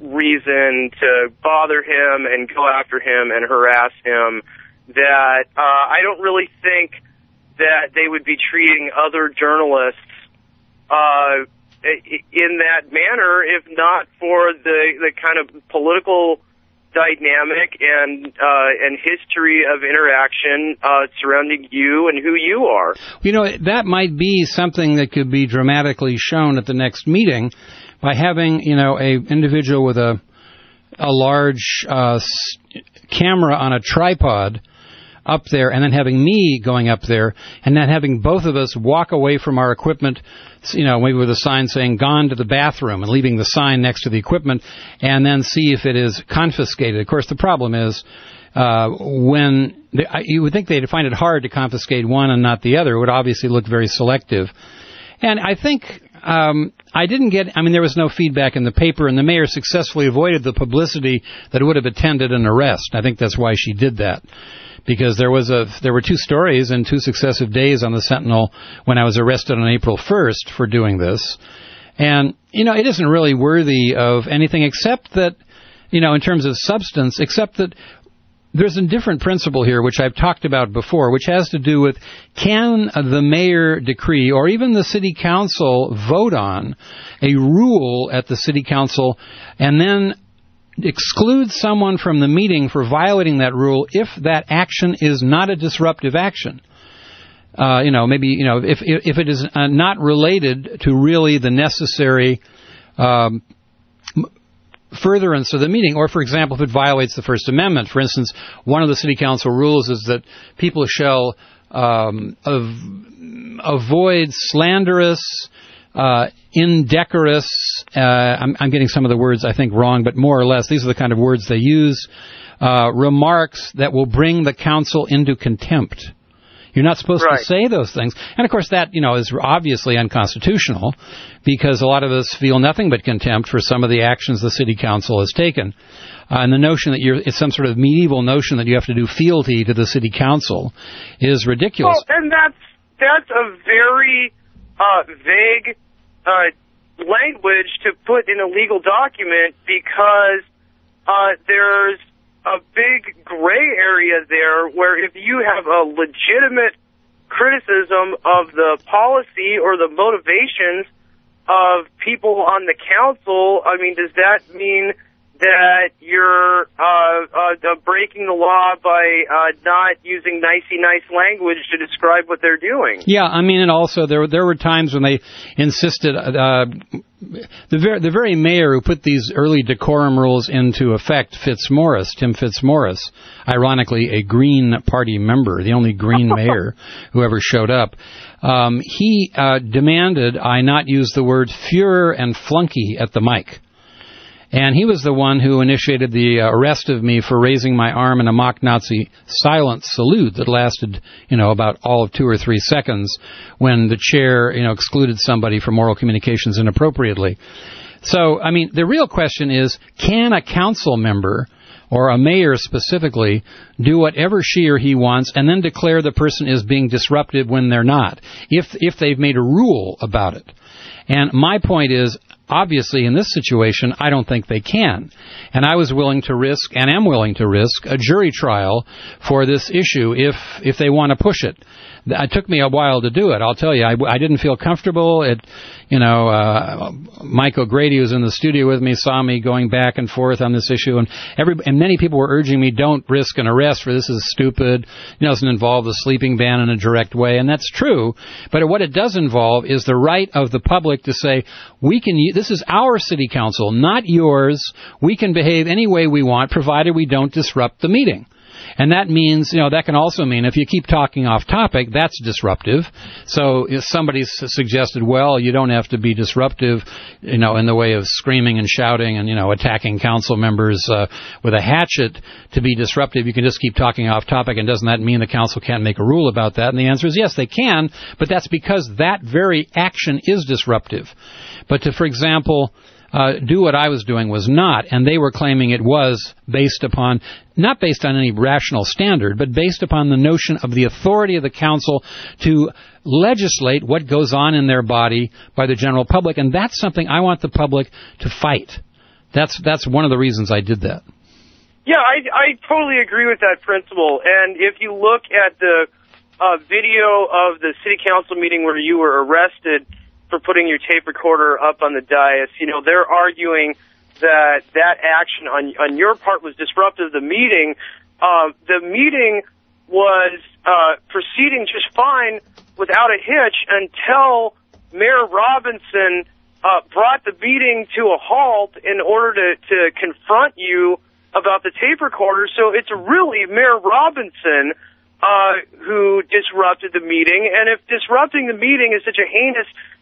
reason to bother him and go after him and harass him. That uh, I don't really think that they would be treating other journalists uh, in that manner if not for the, the kind of political dynamic and uh, and history of interaction uh, surrounding you and who you are. You know, that might be something that could be dramatically shown at the next meeting by having, you know, a individual with a a large uh, camera on a tripod up there, and then having me going up there, and then having both of us walk away from our equipment, you know, maybe with a sign saying "Gone to the bathroom," and leaving the sign next to the equipment, and then see if it is confiscated. Of course, the problem is uh, when they, you would think they'd find it hard to confiscate one and not the other. It would obviously look very selective. And I think um, I didn't get, I mean, there was no feedback in the paper, and the mayor successfully avoided the publicity that would have attended an arrest. I think that's why she did that. Because there was a, there were two stories in two successive days on the Sentinel when I was arrested on April first for doing this. And, you know, it isn't really worthy of anything except that, you know, in terms of substance, except that there's a different principle here, which I've talked about before, which has to do with, can the mayor decree or even the city council vote on a rule at the city council and then exclude someone from the meeting for violating that rule if that action is not a disruptive action? Uh, you know, maybe, you know, if if it is uh, not related to really the necessary um, furtherance of the meeting, or, for example, if it violates the First Amendment. For instance, one of the city council rules is that people shall um, av- avoid slanderous, uh, indecorous, uh, I'm, I'm getting some of the words, I think, wrong, but more or less, these are the kind of words they use, uh, remarks that will bring the council into contempt. You're not supposed right. to say those things. And, of course, that, you know, is obviously unconstitutional because a lot of us feel nothing but contempt for some of the actions the city council has taken. Uh, and the notion that you're, it's some sort of medieval notion that you have to do fealty to the city council is ridiculous. Well, and that's, that's a very uh, vague uh, language to put in a legal document because uh, there's a big gray area there where if you have a legitimate criticism of the policy or the motivations of people on the council, I mean, does that mean that you're uh, uh, breaking the law by uh, not using nicey-nice language to describe what they're doing? Yeah, I mean, and also there, there were times when they insisted... Uh, The very, the very mayor who put these early decorum rules into effect, Fitzmaurice, Tim Fitzmaurice, ironically a Green Party member, the only Green mayor who ever showed up, um, he uh, demanded I not use the word Führer and flunky at the mic. And he was the one who initiated the uh, arrest of me for raising my arm in a mock Nazi silent salute that lasted, you know, about all of two or three seconds when the chair, you know, excluded somebody from oral communications inappropriately. So, I mean, the real question is, can a council member or a mayor specifically do whatever she or he wants and then declare the person is being disruptive when they're not, if if they've made a rule about it? And my point is, obviously, in this situation, I don't think they can. And I was willing to risk, and am willing to risk, a jury trial for this issue if if they want to push it. It took me a while to do it. I'll tell you, I, I didn't feel comfortable. It, you know, uh, Mike O'Grady, who was in the studio with me, saw me going back and forth on this issue, and every and many people were urging me, don't risk an arrest, for this is stupid. It doesn't involve the sleeping ban in a direct way, and that's true. But what it does involve is the right of the public to say, we can. This is our city council, not yours. We can behave any way we want, provided we don't disrupt the meeting. And that means, you know, that can also mean if you keep talking off topic, that's disruptive. So if somebody suggested, well, you don't have to be disruptive, you know, in the way of screaming and shouting and, you know, attacking council members uh, with a hatchet to be disruptive. You can just keep talking off topic, and doesn't that mean the council can't make a rule about that? And the answer is yes, they can, but that's because that very action is disruptive. But to, for example, Uh, do what I was doing was not, and they were claiming it was based upon, not based on any rational standard, but based upon the notion of the authority of the council to legislate what goes on in their body by the general public, and that's something I want the public to fight. That's that's one of the reasons I did that. Yeah, I, I totally agree with that principle, and if you look at the uh, video of the city council meeting where you were arrested for putting your tape recorder up on the dais, you know, they're arguing that that action on on your part was disruptive of the meeting. Uh, the meeting was uh, proceeding just fine without a hitch until Mayor Robinson uh, brought the meeting to a halt in order to, to confront you about the tape recorder. So it's really Mayor Robinson uh, who disrupted the meeting. And if disrupting the meeting is such a heinous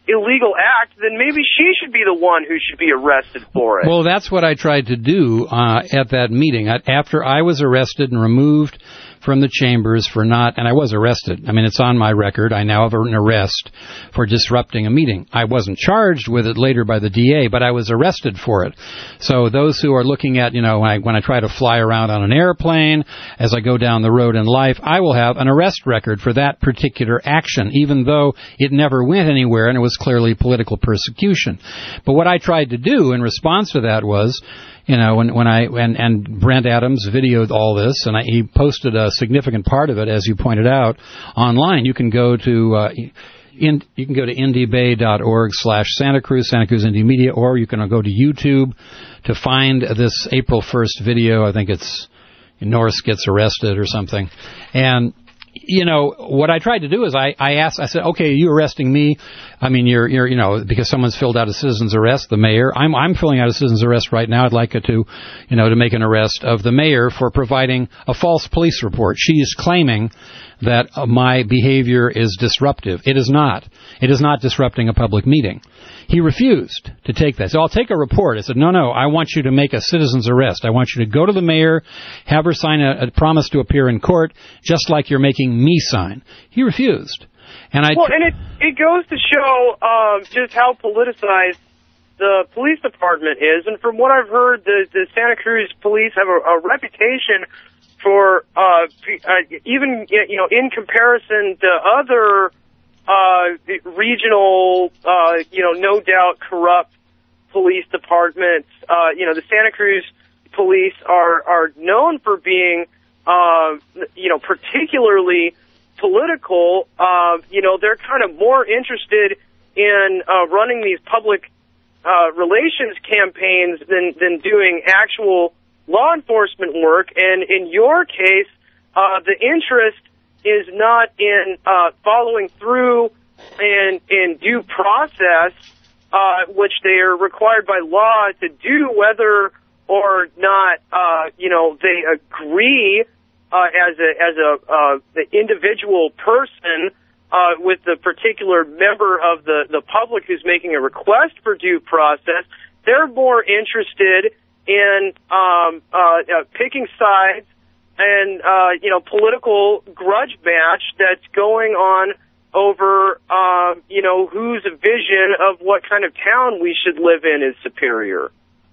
illegal act, then maybe she should be the one who should be arrested for it. Well, that's what I tried to do uh, at that meeting. I, after I was arrested and removed from the chambers for not, and I was arrested. I mean, it's on my record. I now have an arrest for disrupting a meeting. I wasn't charged with it later by the D A, but I was arrested for it. So those who are looking at, you know, when I, when I try to fly around on an airplane, as I go down the road in life, I will have an arrest record for that particular action, even though it never went anywhere and it was clearly political persecution. But what I tried to do in response to that was, you know, when, when I, and, and Brent Adams videoed all this, and I, he posted a significant part of it, as you pointed out, online. You can go to, uh, in, you can go to indiebay.org slash Santa Cruz, Santa Cruz Indie Media, or you can go to YouTube to find this April first video. I think it's Norris gets arrested or something. And, you know, what I tried to do is I, I asked, I said, okay, are you arresting me? I mean, you're, you're, you know, because someone's filled out a citizen's arrest, the mayor. I'm, I'm filling out a citizen's arrest right now. I'd like it to, you know, to make an arrest of the mayor for providing a false police report. She is claiming that uh, my behavior is disruptive. It is not. It is not disrupting a public meeting. He refused to take that. So I'll take a report. I said, no, no, I want you to make a citizen's arrest. I want you to go to the mayor, have her sign a, a promise to appear in court, just like you're making me sign. He refused. And I well, and it, it goes to show uh, just how politicized the police department is. And from what I've heard, the, the Santa Cruz police have a, a reputation for, uh, uh, even, you know, in comparison to other Uh, regional, uh, you know, no doubt corrupt police departments. Uh, you know, the Santa Cruz police are, are known for being, uh, you know, particularly political. Uh, you know, they're kind of more interested in, uh, running these public, uh, relations campaigns than, than doing actual law enforcement work. And in your case, uh, the interest is not in uh, following through and in due process, uh, which they are required by law to do, whether or not uh, you know they agree uh, as a as a uh, the individual person uh, with the particular member of the the public who's making a request for due process. They're more interested in um, uh, uh, picking sides and, uh, you know, political grudge match that's going on over, uh, you know, whose vision of what kind of town we should live in is superior.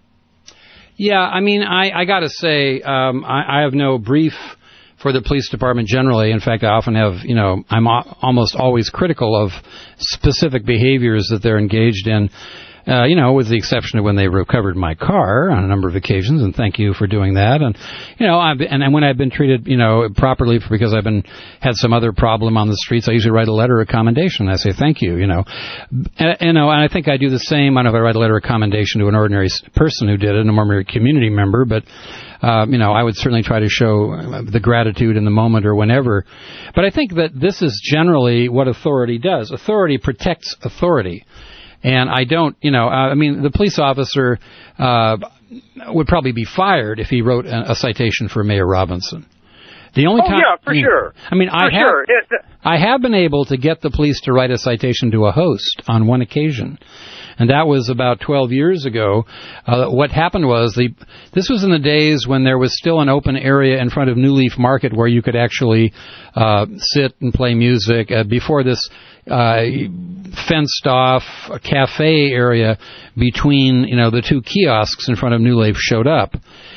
Yeah, I mean, I, I got to say, um, I, I have no brief for the police department generally. In fact, I often have, you know, I'm a- almost always critical of specific behaviors that they're engaged in. Uh, you know, with the exception of when they recovered my car on a number of occasions, and thank you for doing that. And, you know, I've been, and when I've been treated, you know, properly for, because I've been, had some other problem on the streets, I usually write a letter of commendation. I say thank you, you know. And, you know, and I think I do the same. I don't know if I write a letter of commendation to an ordinary person who did it, an ordinary community member, but, uh, you know, I would certainly try to show the gratitude in the moment or whenever. But I think that this is generally what authority does. Authority protects authority. And I don't, you know, uh, I mean, the police officer uh, would probably be fired if he wrote a, a citation for Mayor Robinson. The only oh, time, yeah, for I mean, sure. I mean, for I have, sure. It, I have been able to get the police to write a citation to a host on one occasion. And that was about twelve years ago. Uh, what happened was, the this was in the days when there was still an open area in front of New Leaf Market where you could actually uh, sit and play music. Uh, before this uh, fenced-off cafe area between, you know, the two kiosks in front of New Leaf showed up.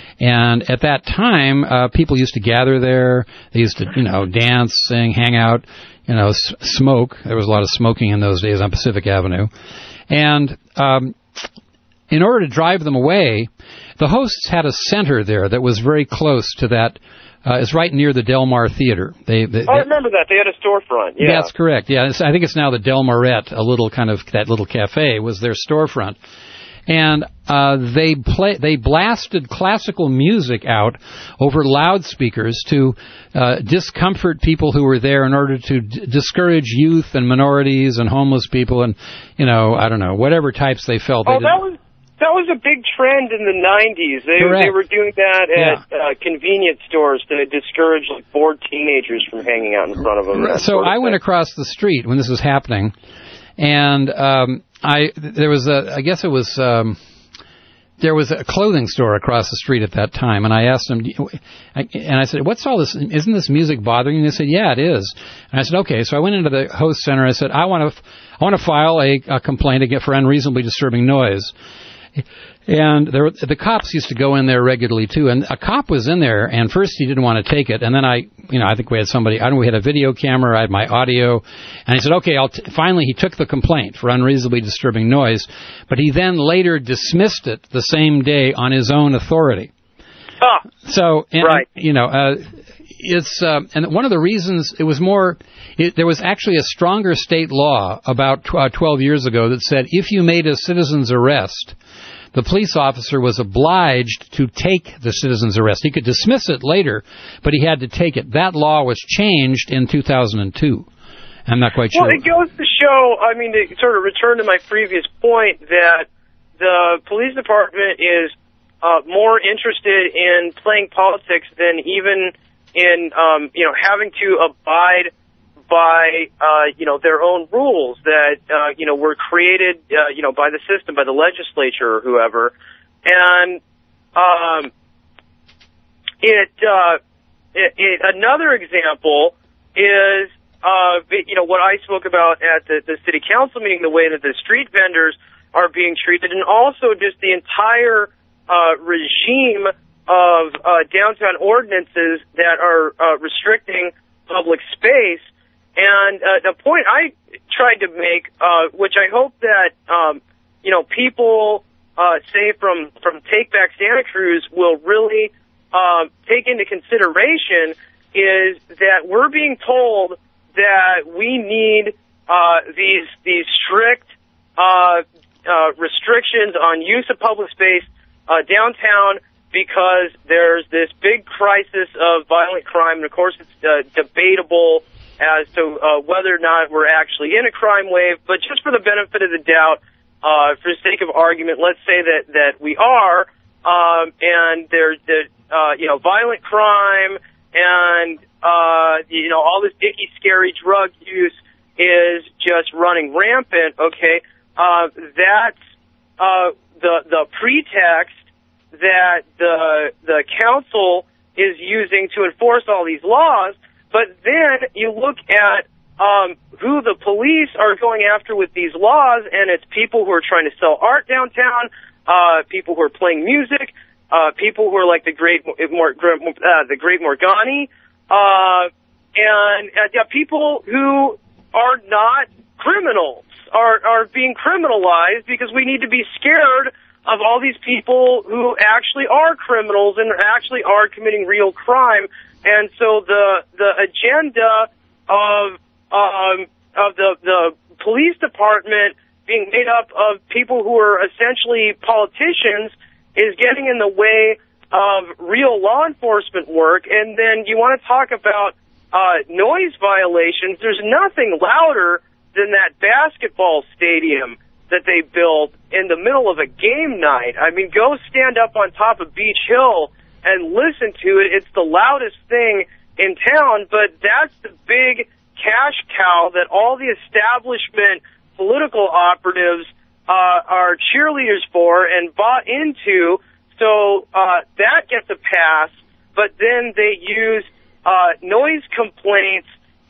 And at that time, uh, people used to gather there. They used to, you know, dance, sing, hang out, you know, s- smoke. There was a lot of smoking in those days on Pacific Avenue. And um, in order to drive them away, the hosts had a center there that was very close to that. Uh, it's right near the Del Mar Theater. They, they, I remember that. They had a storefront. Yeah, that's correct. Yeah, it's, I think it's now the Del Marette, a little kind of, that little cafe was their storefront. And uh, they play, they blasted classical music out over loudspeakers to uh, discomfort people who were there in order to d- discourage youth and minorities and homeless people and, you know, I don't know, whatever types they felt. Oh, they that was that was a big trend in the nineties. They Correct. they were doing that at Yeah. uh, convenience stores to discourage like bored teenagers from hanging out in front of them. So I went across the street when this was happening. And um, I there was a, I guess it was, um, there was a clothing store across the street at that time, and I asked them, and I said, what's all this, isn't this music bothering you? And they said, yeah, it is. And I said, okay. So I went into the host center, I said, I want to, I want to file a, a complaint again for unreasonably disturbing noise. And there, the cops used to go in there regularly too. And a cop was in there, and first he didn't want to take it, and then I, you know, I think we had somebody. I don't know, we had a video camera. I had my audio, and he said, "Okay." I'll t-. Finally, he took the complaint for unreasonably disturbing noise, but he then later dismissed it the same day on his own authority. Ah, so, and, right. You know, uh, it's uh, and one of the reasons it was more. It, there was actually a stronger state law about tw- uh, twelve years ago that said if you made a citizen's arrest, the police officer was obliged to take the citizen's arrest. He could dismiss it later, but he had to take it. That law was changed in two thousand two. I'm not quite sure. Well, it goes to show, I mean, to sort of return to my previous point, that the police department is uh, more interested in playing politics than even in, um, you know, having to abide by, uh, you know, their own rules that, uh, you know, were created, uh, you know, by the system, by the legislature or whoever. And, um, it, uh, it, it another example is, uh, you know, what I spoke about at the, the city council meeting, the way that the street vendors are being treated, and also just the entire, uh, regime of, uh, downtown ordinances that are, uh, restricting public space. And uh, the point I tried to make, uh, which I hope that, um, you know, people, uh, say from, from Take Back Santa Cruz will really uh, take into consideration is that we're being told that we need uh, these these strict uh, uh, restrictions on use of public space uh, downtown because there's this big crisis of violent crime. And, of course, it's uh, debatable as to uh, whether or not we're actually in a crime wave. But just for the benefit of the doubt, uh, for the sake of argument, let's say that, that we are, um, and there's, the, uh, you know, violent crime and, uh, you know, all this icky, scary drug use is just running rampant, okay? Uh, that's uh, the the pretext that the the council is using to enforce all these laws. But then you look at um, who the police are going after with these laws, and it's people who are trying to sell art downtown, uh, people who are playing music, uh, people who are like the great, uh, the great Morgani, uh, and uh, yeah, people who are not criminals are are being criminalized because we need to be scared of all these people who actually are criminals and actually are committing real crime. And so the the agenda of um, of the the police department being made up of people who are essentially politicians is getting in the way of real law enforcement work. And then you want to talk about uh, noise violations. There's nothing louder than that basketball stadium that they built in the middle of a game night. I mean, go stand up on top of Beach Hill and listen to it. It's the loudest thing in town, but that's the big cash cow that all the establishment political operatives uh, are cheerleaders for and bought into. So uh, that gets a pass, but then they use uh, noise complaints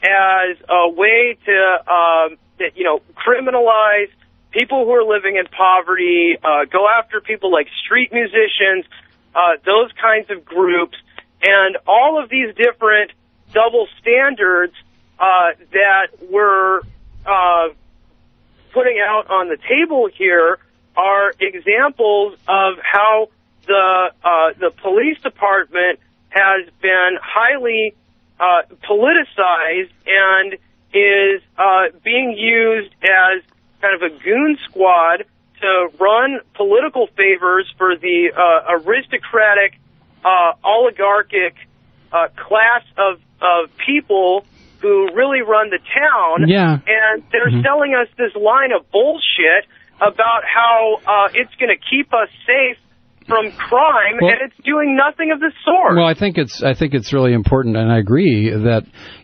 as a way to, um, you know, criminalize people who are living in poverty, uh, go after people like street musicians, Uh, those kinds of groups, and all of these different double standards uh, that we're uh, putting out on the table here are examples of how the uh, the police department has been highly uh, politicized and is uh, being used as kind of a goon squad to run political favors for the uh, aristocratic, uh, oligarchic uh, class of, of people who really run the town. Yeah. And they're Mm-hmm. selling us this line of bullshit about how uh, it's going to keep us safe from crime, well, and it's doing nothing of the sort. Well, I think it's I think it's really important, and I agree that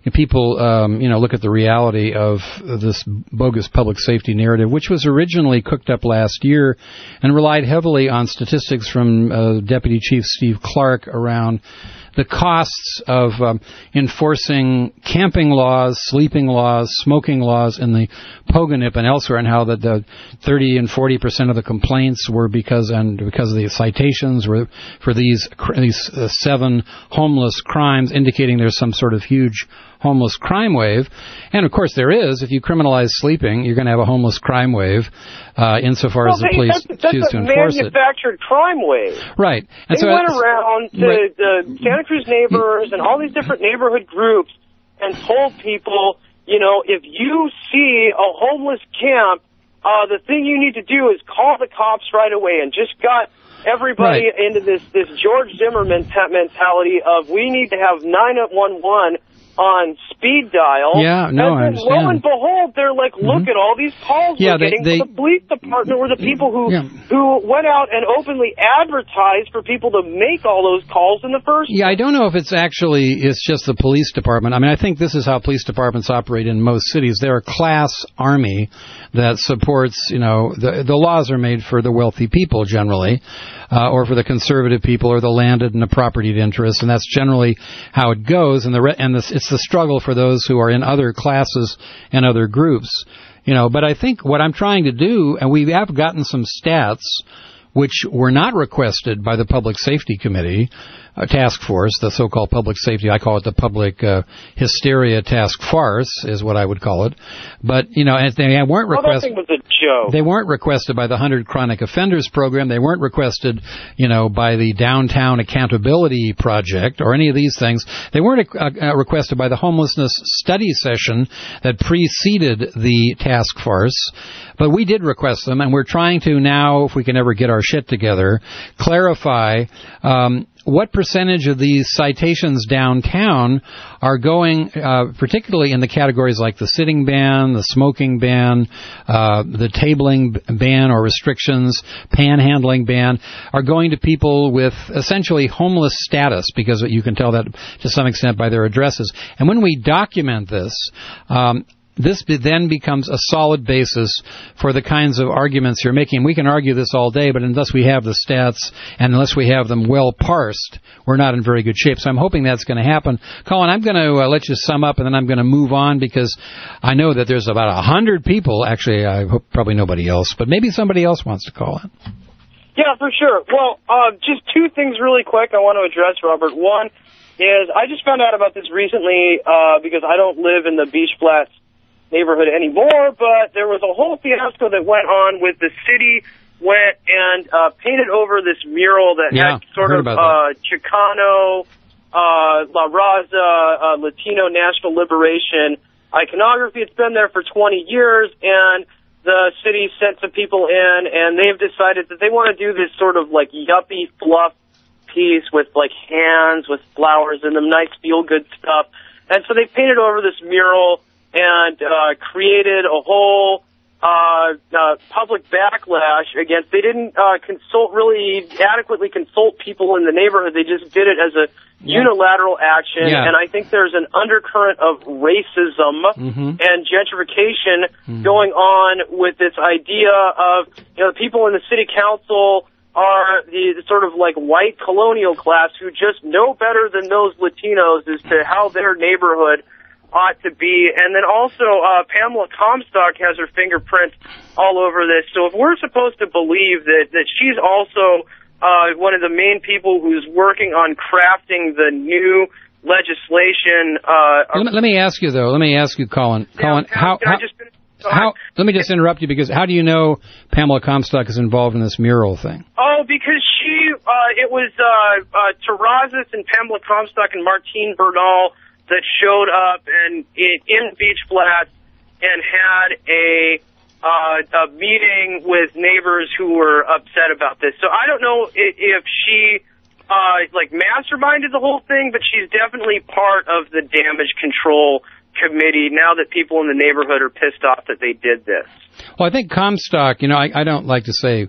people, um, you know, look at the reality of this bogus public safety narrative, which was originally cooked up last year and relied heavily on statistics from uh, Deputy Chief Steve Clark around the costs of um, enforcing camping laws, sleeping laws, smoking laws in the Pogonip and elsewhere, and how the, the thirty and forty percent of the complaints were because and because of the citations were for these these uh, seven homeless crimes, indicating there's some sort of huge homeless crime wave. And of course there is. If you criminalize sleeping, you're going to have a homeless crime wave, uh, insofar well, as the they, police that's, that's choose to enforce it. That's a manufactured crime wave. Right. And they so went around to right. the Santa Cruz neighbors and all these different neighborhood groups and told people, you know, if you see a homeless camp, uh, the thing you need to do is call the cops right away, and just got everybody right. into this, this George Zimmerman mentality of we need to have nine one one on speed dial. Yeah, no, and then I understand. lo and behold, they're like, look mm-hmm. at all these calls yeah, we're they, getting they, from the police department were the people who yeah. who went out and openly advertised for people to make all those calls in the first Yeah, I don't know if it's actually, it's just the police department. I mean, I think this is how police departments operate in most cities. They're a class army that supports, you know, the, the laws are made for the wealthy people generally, uh, or for the conservative people or the landed and the propertied interests, and that's generally how it goes. And the re- and this, it's the struggle for those who are in other classes and other groups, you know. But I think what I'm trying to do, and we have gotten some stats which were not requested by the Public Safety Committee uh, task force, the so-called public safety. I call it the public uh, hysteria task farce, is what I would call it. But you know, and they weren't requested. Oh, that thing was a joke. They weren't requested by the Hundred Chronic Offenders program. They weren't requested, you know, by the Downtown Accountability Project or any of these things. They weren't uh, uh, requested by the homelessness study session that preceded the task farce. But we did request them, and we're trying to now, if we can ever get our shit together, clarify um, what percentage of these citations downtown are going, uh, particularly in the categories like the sitting ban, the smoking ban, uh, the tabling ban or restrictions, panhandling ban, are going to people with essentially homeless status, because you can tell that to some extent by their addresses. And when we document this, um, this then becomes a solid basis for the kinds of arguments you're making. We can argue this all day, but unless we have the stats and unless we have them well parsed, we're not in very good shape. So I'm hoping that's going to happen. Colin, I'm going to uh, let you sum up, and then I'm going to move on, because I know that there's about a hundred people. Actually, I hope probably nobody else, but maybe somebody else wants to call in. Yeah, for sure. Well, uh, just two things really quick I want to address, Robert. One is I just found out about this recently uh, because I don't live in the Beach Flats neighborhood anymore, but there was a whole fiasco that went on with the city went and uh, painted over this mural that yeah, had sort of uh, Chicano, uh, La Raza, uh, Latino national liberation iconography. It's been there for twenty years, and the city sent some people in, and they've decided that they want to do this sort of like yuppie fluff piece with like hands with flowers in them, nice feel-good stuff. And so they painted over this mural and uh, created a whole uh, uh, public backlash against. They didn't uh, consult really adequately consult people in the neighborhood. They just did it as a yeah. unilateral action. Yeah. And I think there's an undercurrent of racism mm-hmm. and gentrification mm-hmm. going on with this idea of, you know, people in the city council are the sort of like white colonial class who just know better than those Latinos as to how their neighborhood ought to be. And then also uh, Pamela Comstock has her fingerprint all over this. So if we're supposed to believe that, that she's also uh, one of the main people who's working on crafting the new legislation. Uh, let, me, let me ask you, though. Let me ask you, Colin. Yeah, Colin, can, how... can how, I just finish? how let me just interrupt you, because how do you know Pamela Comstock is involved in this mural thing? Oh, because she, uh, it was uh, uh, Terrazas and Pamela Comstock and Martine Bernal that showed up and in, in Beach Flats and had a, uh, a meeting with neighbors who were upset about this. So I don't know if, if she, uh, like masterminded the whole thing, but she's definitely part of the damage control committee now that people in the neighborhood are pissed off that they did this. Well, I think Comstock, you know, I, I don't like to say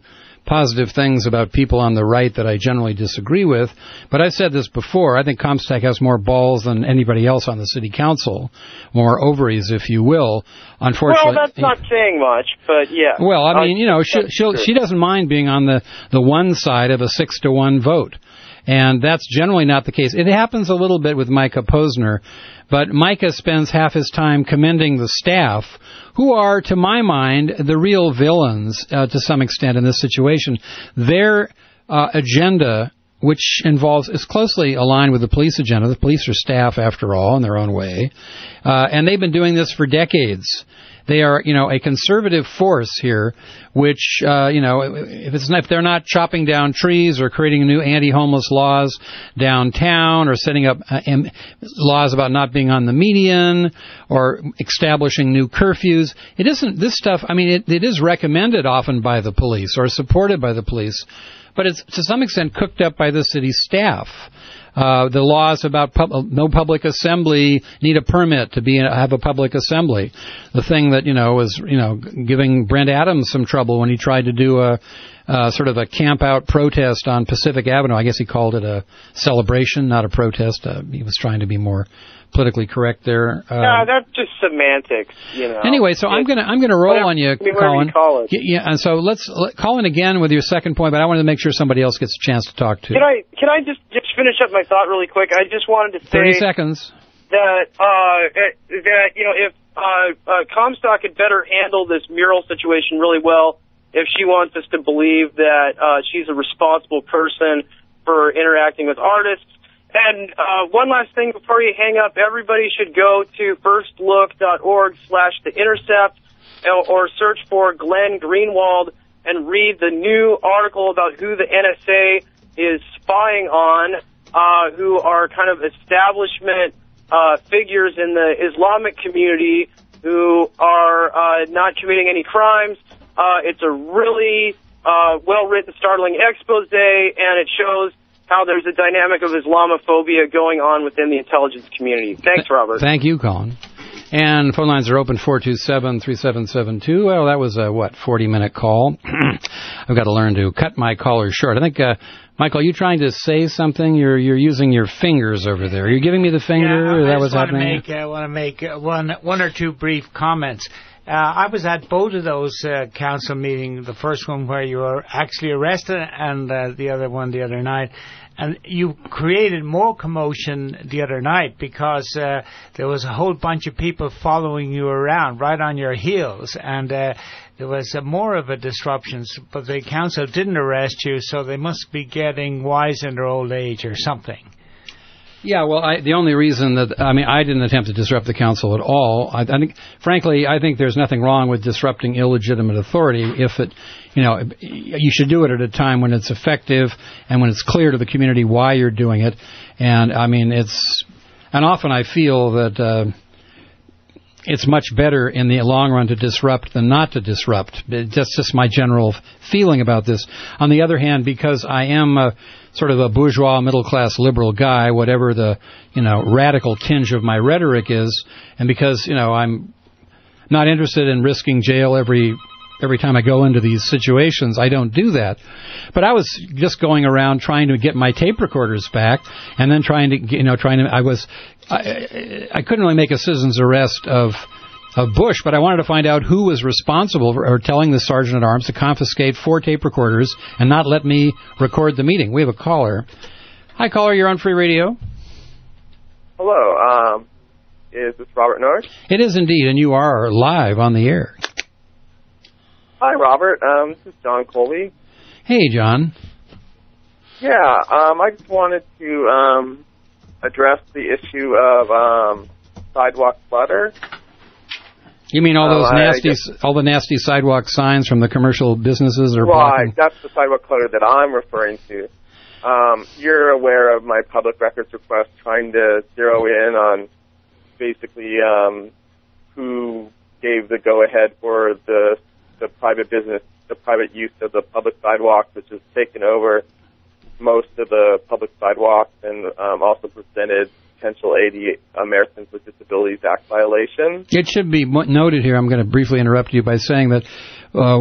positive things about people on the right that I generally disagree with. But I've said this before. I think Comstock has more balls than anybody else on the city council, more ovaries, if you will. Unfortunately, well, that's not saying much, but yeah. Well, I mean, uh, you know, she she'll, she doesn't mind being on the the one side of a six to one vote. And that's generally not the case. It happens a little bit with Micah Posner, but Micah spends half his time commending the staff, who are, to my mind, the real villains uh, to some extent in this situation. Their uh, agenda, which involves, is closely aligned with the police agenda. The police are staff, after all, in their own way. Uh, and they've been doing this for decades. They are, you know, a conservative force here, which, uh, you know, if it's not, if they're not chopping down trees or creating new anti-homeless laws downtown or setting up uh, em- laws about not being on the median or establishing new curfews, it isn't this stuff. I mean, it, it is recommended often by the police or supported by the police, but it's to some extent cooked up by the city staff. Uh, the laws about pub- no public assembly, need a permit to be have a public assembly. The thing that, you know, was, you know, giving Brent Adams some trouble when he tried to do a uh, sort of a camp-out protest on Pacific Avenue. I guess he called it a celebration, not a protest. Uh, he was trying to be more politically correct there. Uh, no, that's just semantics, you know. Anyway, so I'm gonna I'm gonna roll whatever, on you, I mean, Colin. You call it. Yeah, and so let's let, call in again with your second point, but I wanted to make sure somebody else gets a chance to talk to. Can I can I just just finish up my thought really quick? I just wanted to say thirty seconds. That uh that you know if uh, uh Comstock had better handle this mural situation really well, if she wants us to believe that uh she's a responsible person for interacting with artists. And uh, one last thing before you hang up, everybody should go to firstlook.org slash the intercept or search for Glenn Greenwald and read the new article about who the N S A is spying on, uh, who are kind of establishment uh, figures in the Islamic community who are uh, not committing any crimes. Uh, it's a really uh, well-written, startling expose, and it shows how there's a dynamic of Islamophobia going on within the intelligence community. Thanks, Robert. Thank you, Colin. And phone lines are open, four two seven, three seven seven two. Well, that was a, what, forty-minute call. I've got to learn to cut my callers short. I think, uh, Michael, are you trying to say something? You're you're using your fingers over there. Are you giving me the finger? Yeah, Is that I what's just want happening? to make, uh, want to make uh, one, one or two brief comments. Uh, I was at both of those uh, council meetings, the first one where you were actually arrested and uh, the other one the other night. And you created more commotion the other night because uh, there was a whole bunch of people following you around right on your heels. And uh, there was uh, more of a disruption. But the council didn't arrest you, so they must be getting wise in their old age or something. Yeah, well, I, the only reason that, I mean, I didn't attempt to disrupt the council at all. I, I think, frankly, I think there's nothing wrong with disrupting illegitimate authority if it, you know, you should do it at a time when it's effective and when it's clear to the community why you're doing it. And, I mean, it's, and often I feel that uh, it's much better in the long run to disrupt than not to disrupt. That's just my general feeling about this. On the other hand, because I am a sort of a bourgeois, middle-class, liberal guy, whatever the, you know, radical tinge of my rhetoric is, and because, you know, I'm not interested in risking jail every every time I go into these situations, I don't do that. But I was just going around trying to get my tape recorders back, and then trying to, you know, trying to, I was, I, I couldn't really make a citizen's arrest of of Bush, but I wanted to find out who was responsible for or telling the sergeant at arms to confiscate four tape recorders and not let me record the meeting. We have a caller. Hi, caller. You're on Free Radio. Hello. Um, is this Robert Norris? It is indeed, and you are live on the air. Hi, Robert. Um, this is John Colby. Hey, John. Yeah, um, I just wanted to um, address the issue of um, sidewalk clutter. You mean all those uh, nasty, guess, all the nasty sidewalk signs from the commercial businesses are right, blocking? That's the sidewalk clutter that I'm referring to. Um, you're aware of my public records request trying to zero in on basically um, who gave the go-ahead for the the private business, the private use of the public sidewalks, which has taken over most of the public sidewalks and um, also presented potential A D A, Americans with Disabilities Act violation. It should be noted here, I'm going to briefly interrupt you by saying that uh,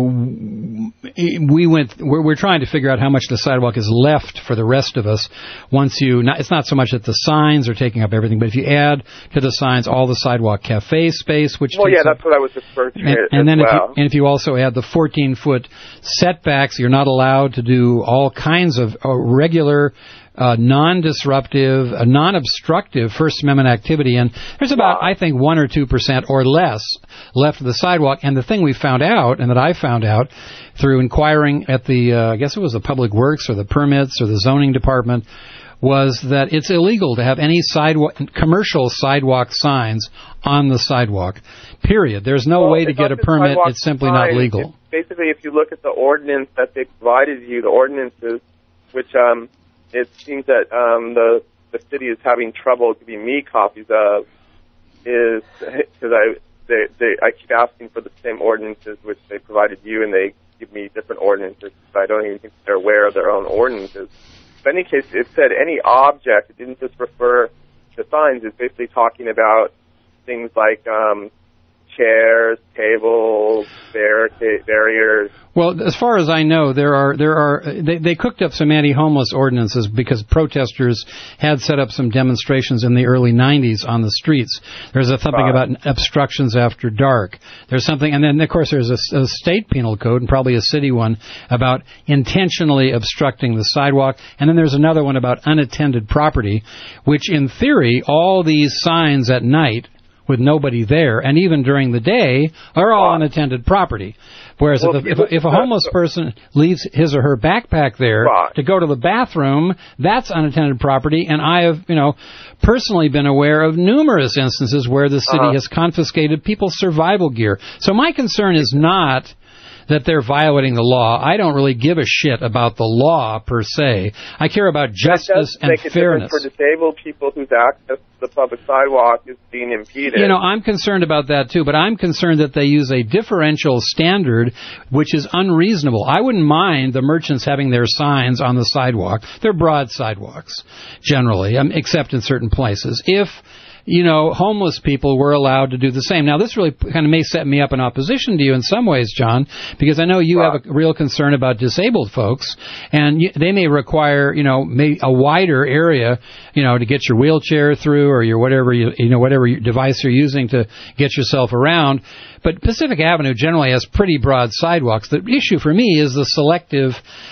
we went. We're, we're trying to figure out how much the sidewalk is left for the rest of us. Once you, not, it's not so much that the signs are taking up everything, but if you add to the signs all the sidewalk cafe space, which well, takes yeah, up, that's what I was referring to. and, and then well. if you, and if you also add the fourteen foot setbacks, you're not allowed to do all kinds of uh, regular. Uh, non-disruptive, uh, non-obstructive First Amendment activity, and there's about, I think, one or two percent or less left of the sidewalk. And the thing we found out, and that I found out through inquiring at the, uh, I guess it was the Public Works or the permits or the zoning department, was that it's illegal to have any sidewalk, commercial sidewalk signs on the sidewalk. Period. There's no well, way to get a permit. It's simply not legal. Basically, if you look at the ordinance that they provided you, the ordinances, which um. it seems that um, the the city is having trouble giving me copies of, is because I they, they I keep asking for the same ordinances which they provided you, and they give me different ordinances. So I don't even think they're aware of their own ordinances. But in any case, it said any object. It didn't just refer to signs. It's basically talking about things like um, chairs, tables, barricade, barriers. Well, as far as I know, there are there are they, they cooked up some anti-homeless ordinances because protesters had set up some demonstrations in the early nineties on the streets. There's a, something about obstructions after dark. There's something, and then of course there's a, a state penal code and probably a city one about intentionally obstructing the sidewalk. And then there's another one about unattended property, which in theory all these signs at night with nobody there, and even during the day, are all unattended property. Whereas well, if, a, if, if a homeless person leaves his or her backpack there right. to go to the bathroom, that's unattended property. And I have, you know, personally been aware of numerous instances where the city uh-huh. has confiscated people's survival gear. So my concern is not that they're violating the law. I don't really give a shit about the law per se. I care about justice and make a fairness. For disabled people whose access to the public sidewalk is being impeded. You know, I'm concerned about that too, but I'm concerned that they use a differential standard which is unreasonable. I wouldn't mind the merchants having their signs on the sidewalk. They're broad sidewalks, generally, um, except in certain places. If you know, homeless people were allowed to do the same. Now, this really kind of may set me up in opposition to you in some ways, John, because I know you wow. have a real concern about disabled folks, and you, they may require, you know, may, a wider area, you know, to get your wheelchair through or your whatever, you, you know, whatever device you're using to get yourself around. But Pacific Avenue generally has pretty broad sidewalks. The issue for me is the selective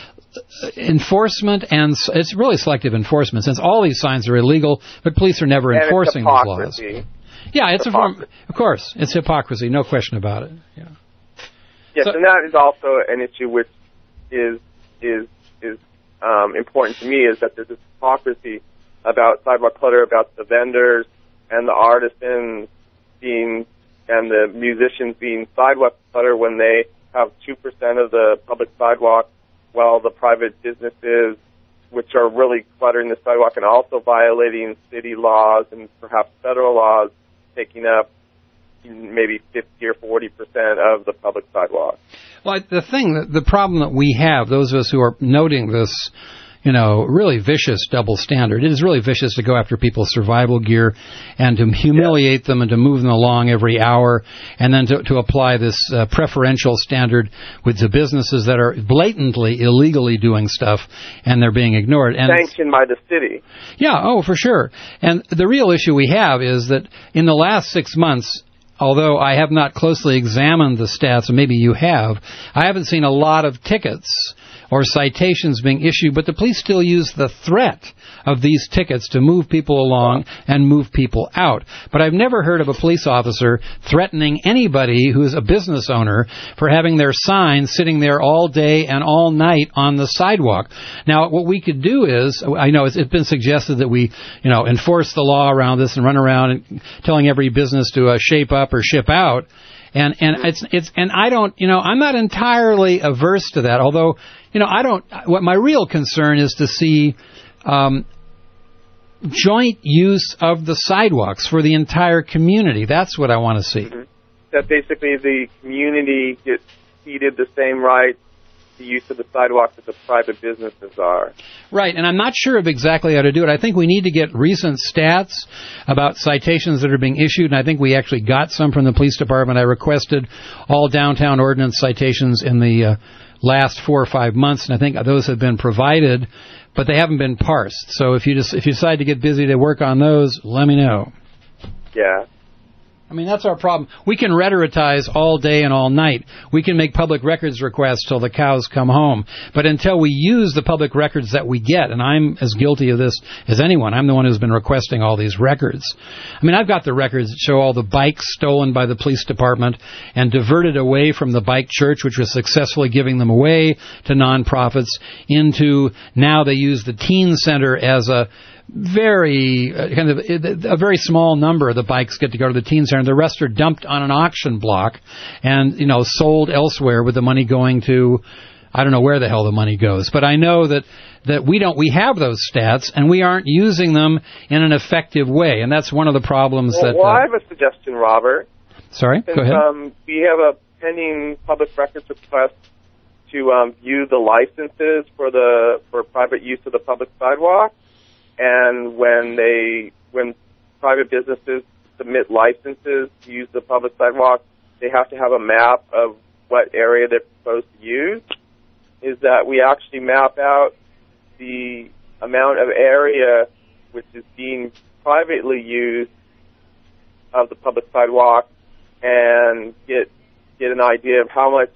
enforcement, and it's really selective enforcement, since all these signs are illegal, but police are never and enforcing these laws. Yeah, it's a form, of course, it's hypocrisy, no question about it. Yeah. Yes, so, and that is also an issue which is is is um, important to me, is that there's this hypocrisy about sidewalk clutter, about the vendors and the artisans being and the musicians being sidewalk clutter when they have two percent of the public sidewalk, while the private businesses, which are really cluttering the sidewalk and also violating city laws and perhaps federal laws, taking up maybe fifty or forty percent of the public sidewalk. Well, the thing, the problem that we have, those of us who are noting this, you know, really vicious double standard. It is really vicious to go after people's survival gear and to humiliate yeah. them and to move them along every hour, and then to, to apply this uh, preferential standard with the businesses that are blatantly, illegally doing stuff, and they're being ignored. And sanctioned by the city. Yeah, oh, for sure. And the real issue we have is that in the last six months, although I have not closely examined the stats, and maybe you have, I haven't seen a lot of tickets or citations being issued, but the police still use the threat of these tickets to move people along and move people out. But I've never heard of a police officer threatening anybody who's a business owner for having their sign sitting there all day and all night on the sidewalk. Now, what we could do is, I know it's, it's been suggested that we, you know, enforce the law around this and run around and telling every business to uh, shape up or ship out. And and it's it's and I don't, you know, I'm not entirely averse to that. Although, you know, I don't. What my real concern is to see um, joint use of the sidewalks for the entire community. That's what I want to see. Mm-hmm. That basically the community gets ceded the same rights the use of the sidewalks that the private businesses are. Right, and I'm not sure of exactly how to do it. I think we need to get recent stats about citations that are being issued, and I think we actually got some from the police department. I requested all downtown ordinance citations in the uh, last four or five months, and I think those have been provided, but they haven't been parsed. So if you just if you decide to get busy to work on those, let me know. Yeah. I mean, that's our problem. We can rhetoricize all day and all night. We can make public records requests till the cows come home. But until we use the public records that we get, and I'm as guilty of this as anyone, I'm the one who's been requesting all these records. I mean, I've got the records that show all the bikes stolen by the police department and diverted away from the bike church, which was successfully giving them away to nonprofits, into now they use the teen center as a very uh, kind of a very small number of the bikes get to go to the teen center. The rest are dumped on an auction block and, you know, sold elsewhere with the money going to, I don't know where the hell the money goes. But I know that, that we don't, we have those stats and we aren't using them in an effective way. And that's one of the problems well, that... Well, uh, I have a suggestion, Robert. Sorry, Since, go ahead. Um, we have a pending public records request to um, view the licenses for the for private use of the public sidewalk. And when they, when private businesses submit licenses to use the public sidewalk, they have to have a map of what area they're supposed to use. Is that we actually map out the amount of area which is being privately used of the public sidewalk, and get get an idea of how much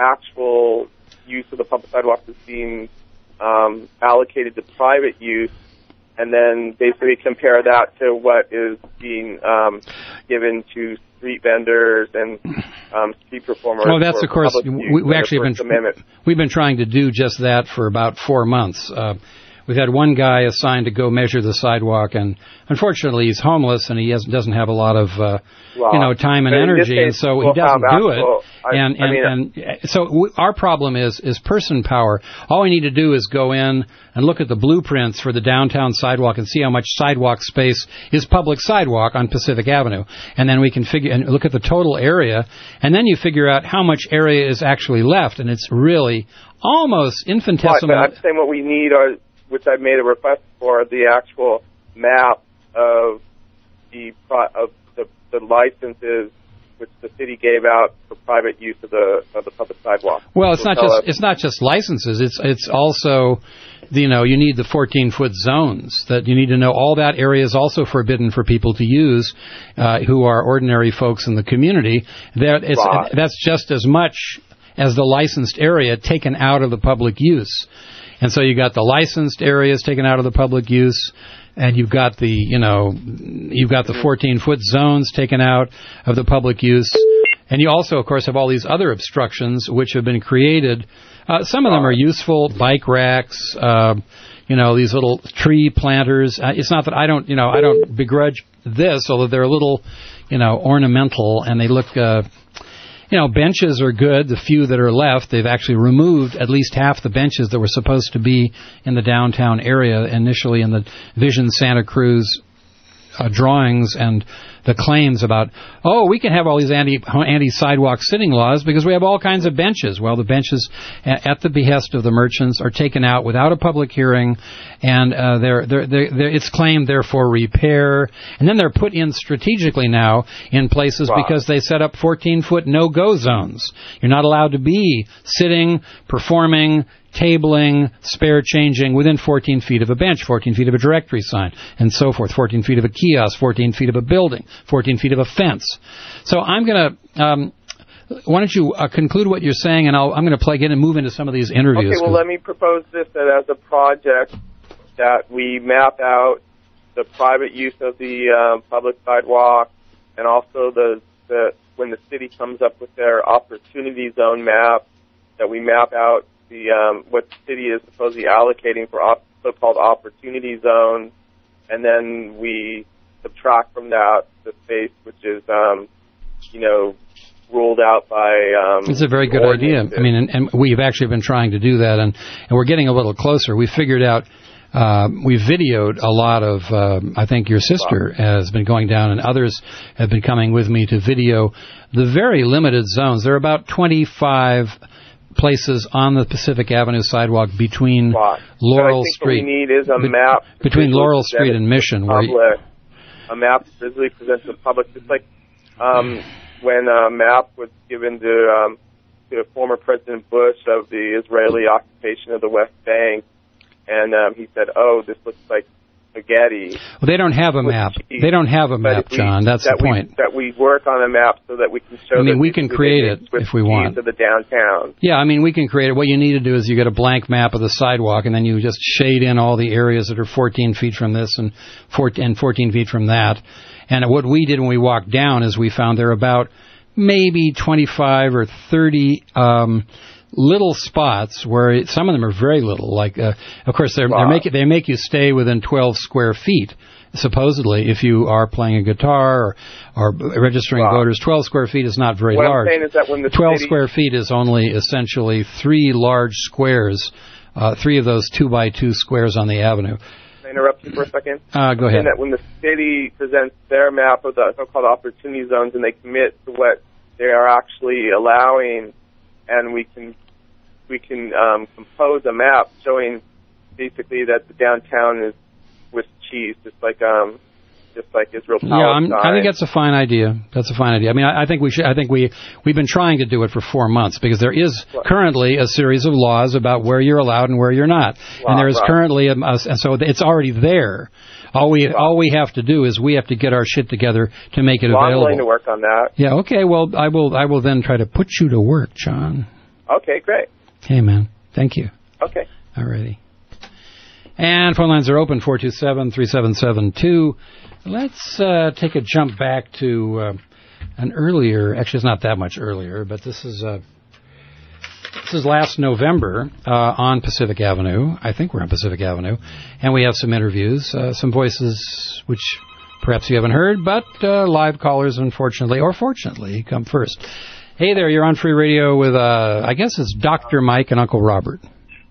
actual use of the public sidewalk is being um, allocated to private use. And then basically compare that to what is being um, given to street vendors and um, street performers. Well, that's of course we, we actually have been Amendment. we've been trying to do just that for about four months. Uh, we've had one guy assigned to go measure the sidewalk, and unfortunately he's homeless and he has, doesn't have a lot of uh, well, you know time and energy, case, and so we'll he doesn't do actual, it. I, and and, I mean, and so w- our problem is is person power. All we need to do is go in and look at the blueprints for the downtown sidewalk and see how much sidewalk space is public sidewalk on Pacific Avenue, and then we can figure and look at the total area, and then you figure out how much area is actually left, and it's really almost infinitesimal. Right, but I'm saying what we need are, which I've made a request for, the actual map of the of the, the licenses which the city gave out for private use of the of the public sidewalk. Well, it's so not just us. It's not just licenses. It's it's also, you know, you need the fourteen foot zones. That you need to know all that area is also forbidden for people to use, uh, who are ordinary folks in the community. That it's right. That's just as much as the licensed area taken out of the public use. And so you got the licensed areas taken out of the public use, and you've got the, you know, you've got the fourteen foot zones taken out of the public use. And you also, of course, have all these other obstructions which have been created. Uh, some of them are useful, bike racks, uh, you know, these little tree planters. Uh, it's not that I don't, you know, I don't begrudge this, although they're a little, you know, ornamental, and they look, uh, you know, benches are good. The few that are left, they've actually removed at least half the benches that were supposed to be in the downtown area initially in the Vision Santa Cruz uh, drawings and the claims about, oh, we can have all these anti, anti-sidewalk sitting laws because we have all kinds of benches. Well, the benches at the behest of the merchants are taken out without a public hearing, and uh, they're, they're, they're, they're, it's claimed they're for repair. And then they're put in strategically now in places wow. because they set up fourteen foot no-go zones. You're not allowed to be sitting, performing, tabling, spare changing within fourteen feet of a bench, fourteen feet of a directory sign, and so forth, fourteen feet of a kiosk, fourteen feet of a building, fourteen feet of a fence. So I'm going to, um, why don't you uh, conclude what you're saying, and I'll, I'm going to plug in and move into some of these interviews. Okay, well, let me propose this that as a project that we map out the private use of the uh, public sidewalk, and also the, the when the city comes up with their opportunity zone map, that we map out the um, what the city is supposedly allocating for op- so-called opportunity zones, and then we subtract from that the space which is, um, you know, ruled out by. Um, it's a very good idea. I mean, and, and we've actually been trying to do that, and, and we're getting a little closer. We figured out. Uh, we videoed a lot of, uh, I think your sister has been going down, and others have been coming with me to video the very limited zones. There are about twenty-five places on the Pacific Avenue sidewalk between Right. Laurel so I think Street. What we need is a Be- map between visually Laurel Street presented and to Mission, the where you, public. A map visually presented to the public, just like um, when a map was given to, um, to former President Bush of the Israeli occupation of the West Bank, and um, he said, "Oh, this looks like spaghetti." well, they don't have a map. cheese. They don't have a But map, if we- John. That's that the we, point. That we work on a map so that we can show. I mean, that we this can is create the it Swiss if we cheese want. of the downtown. Yeah, I mean, we can create it. What you need to do is you get a blank map of the sidewalk, and then you just shade in all the areas that are fourteen feet from this and fourteen, and fourteen feet from that. And what we did when we walked down is we found there are about maybe twenty-five or thirty um, little spots where it, some of them are very little. Like, uh, of course, they're, Wow. they're make, they make you stay within twelve square feet, supposedly, if you are playing a guitar or, or registering Wow. voters. twelve square feet is not very What large. I'm saying is that when the twelve city, square feet is only essentially three large squares, uh, three of those two by two squares on the avenue. Can I interrupt you for a second? Uh, go I'm saying ahead. that when the city presents their map of the so-called opportunity zones and they commit to what they are actually allowing, and we can we can um, compose a map showing basically that the downtown is Swiss cheese, just like um, just like Israel Palestine. Yeah, I'm, I think that's a fine idea. That's a fine idea. I mean, I, I think we should. I think we we've been trying to do it for four months because there is currently a series of laws about where you're allowed and where you're not, Wow, and there is right. currently a, a, and so it's already there. All we all we have to do is we have to get our shit together to make it Well, I'm available. willing to work on that. Yeah. Okay. Well, I will. I will then try to put you to work, John. Okay, great. Hey, man. Thank you. Okay. Alrighty. And phone lines are open, four two seven, three seven seven two. Let's uh, take a jump back to uh, an earlier, actually it's not that much earlier, but this is uh, this is last November uh, on Pacific Avenue. I think we're on Pacific Avenue. And we have some interviews, uh, some voices which perhaps you haven't heard, but uh, live callers, unfortunately, or fortunately, come first. Hey there, you're on Free Radio with, uh, I guess it's Doctor Mike and Uncle Robert.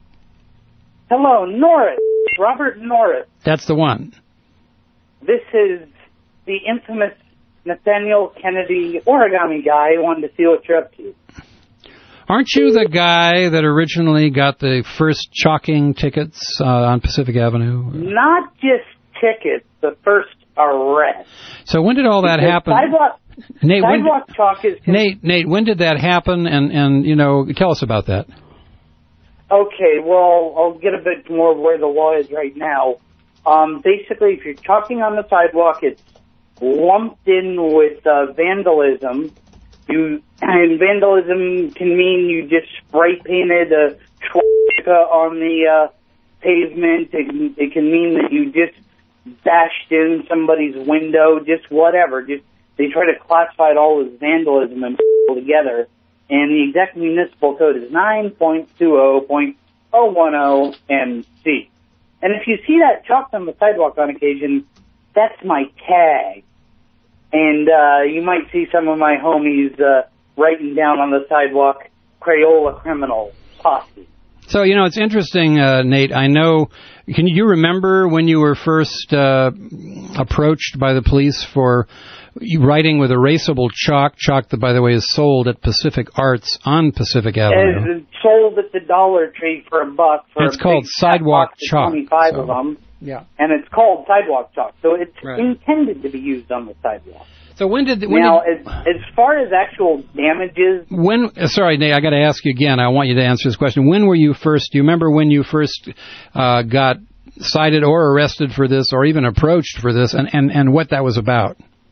Hello, Norris. Robert Norris. That's the one. This is the infamous Nathaniel Kennedy origami guy. I wanted to see what you're up to. Aren't you the guy that originally got the first chalking tickets uh, on Pacific Avenue? Not just tickets, the first arrest. So when did all that Because happen? Sidewalk, Nate, when sidewalk did, chalk is... Nate, Nate, when did that happen? And, and, you know, tell us about that. Okay, well, I'll get a bit more of where the law is right now. Um, basically, if you're chalking on the sidewalk, it's lumped in with uh, vandalism. You and vandalism can mean you just spray painted a swastika on the uh, pavement. It can, it can mean that you just bashed in somebody's window, just whatever. Just they try to classify it all as vandalism and put it together. And the exact municipal code is nine point two zero point zero one zero M C. And if you see that chalked on the sidewalk on occasion, that's my tag. And uh, you might see some of my homies uh, writing down on the sidewalk, Crayola criminal posse. So, you know, it's interesting, uh, Nate. I know, can you remember when you were first uh, approached by the police for writing with erasable chalk, chalk that, by the way, is sold at Pacific Arts on Pacific Avenue? It's sold at the Dollar Tree for a buck. For it's a called big sidewalk box of chalk. twenty-five so, of them. Yeah. And it's called sidewalk chalk. So it's Right. intended to be used on the sidewalk. So when did when now, did, as, as far as actual damages, when? uh, Sorry, Nate, I got to ask you again. I want you to answer this question. When were you first? Do you remember when you first uh, got cited or arrested for this, or even approached for this, and, and, and what that was about?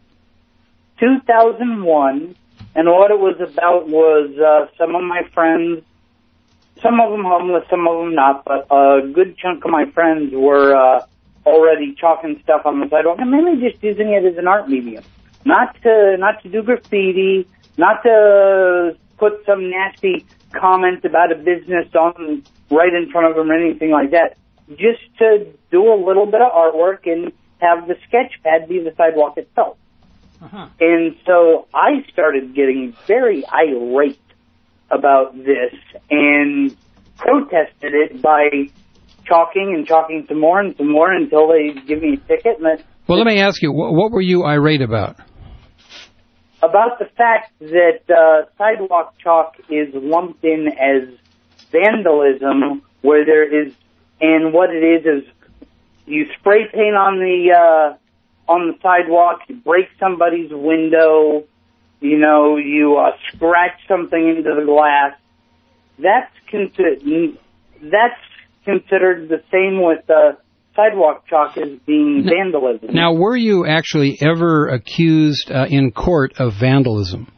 two thousand one, and what it was about was uh, some of my friends, some of them homeless, some of them not, but a good chunk of my friends were uh, already chalking stuff on the sidewalk, and mainly just using it as an art medium. Not to not to do graffiti, not to put some nasty comment about a business on right in front of them or anything like that. Just to do a little bit of artwork and have the sketch pad be the sidewalk itself. Uh-huh. And so I started getting very irate about this and protested it by chalking and chalking some more and some more until they give me a ticket. And Well, let me ask you, what, what were you irate about? about the fact that uh, sidewalk chalk is lumped in as vandalism where there is, and what it is is you spray paint on the uh, on the sidewalk, you break somebody's window, you know, you uh, scratch something into the glass. That's considered that's considered the same with uh, sidewalk chalk as being vandalism. Now, were you actually ever accused uh, in court of vandalism?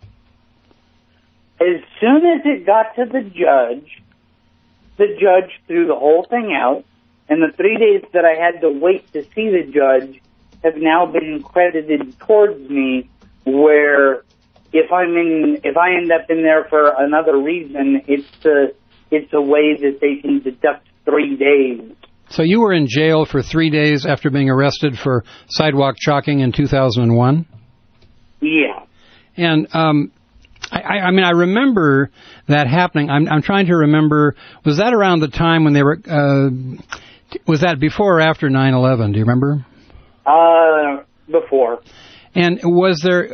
As soon as it got to the judge, the judge threw the whole thing out, and the three days that I had to wait to see the judge have now been credited towards me, where if I'm in, if I end up in there for another reason, it's a, it's a way that they can deduct three days. So you were in jail for three days after being arrested for sidewalk chalking in two thousand one? Yeah. And, um, I, I mean, I remember that happening. I'm, I'm trying to remember, was that around the time when they were, uh, was that before or after nine eleven? Do you remember? Uh, before. And was there,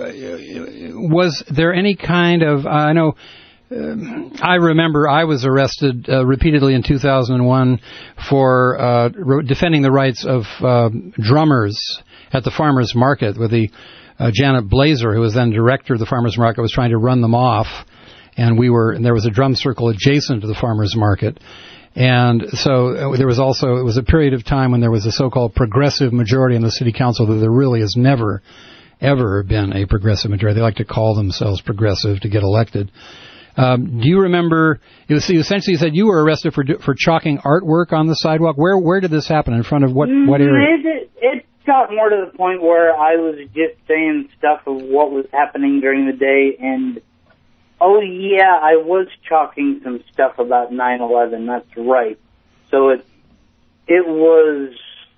was there any kind of, I know, Um, I remember I was arrested uh, repeatedly in two thousand one for uh, re- defending the rights of uh, drummers at the farmers market, with the uh, Janet Blazer, who was then director of the farmers market, was trying to run them off, and we were and there was a drum circle adjacent to the farmers market. And so uh, there was also, it was a period of time when there was a so-called progressive majority in the city council that there really has never, ever been a progressive majority. They like to call themselves progressive to get elected. Um, do you remember, it was, essentially you said you were arrested for for chalking artwork on the sidewalk. Where where did this happen? In front of what, what area? It, it got more to the point where I was just saying stuff of what was happening during the day, and, oh yeah, I was chalking some stuff about nine eleven, that's right. So it, it was,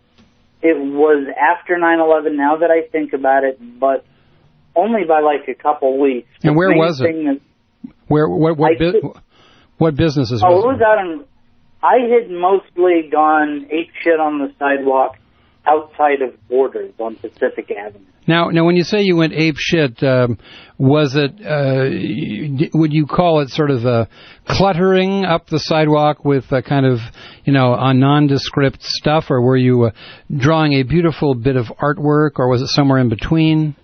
it was after nine eleven, now that I think about it, but only by like a couple weeks. And where was it? Where what what, bu- could, what businesses? Oh, was it was out in. I had mostly gone ape shit on the sidewalk outside of Borders on Pacific Avenue. Now, now, when you say you went ape shit, um, was it? Uh, would you call it sort of uh, cluttering up the sidewalk with uh, kind of, you know, a nondescript stuff, or were you uh, drawing a beautiful bit of artwork, or was it somewhere in between?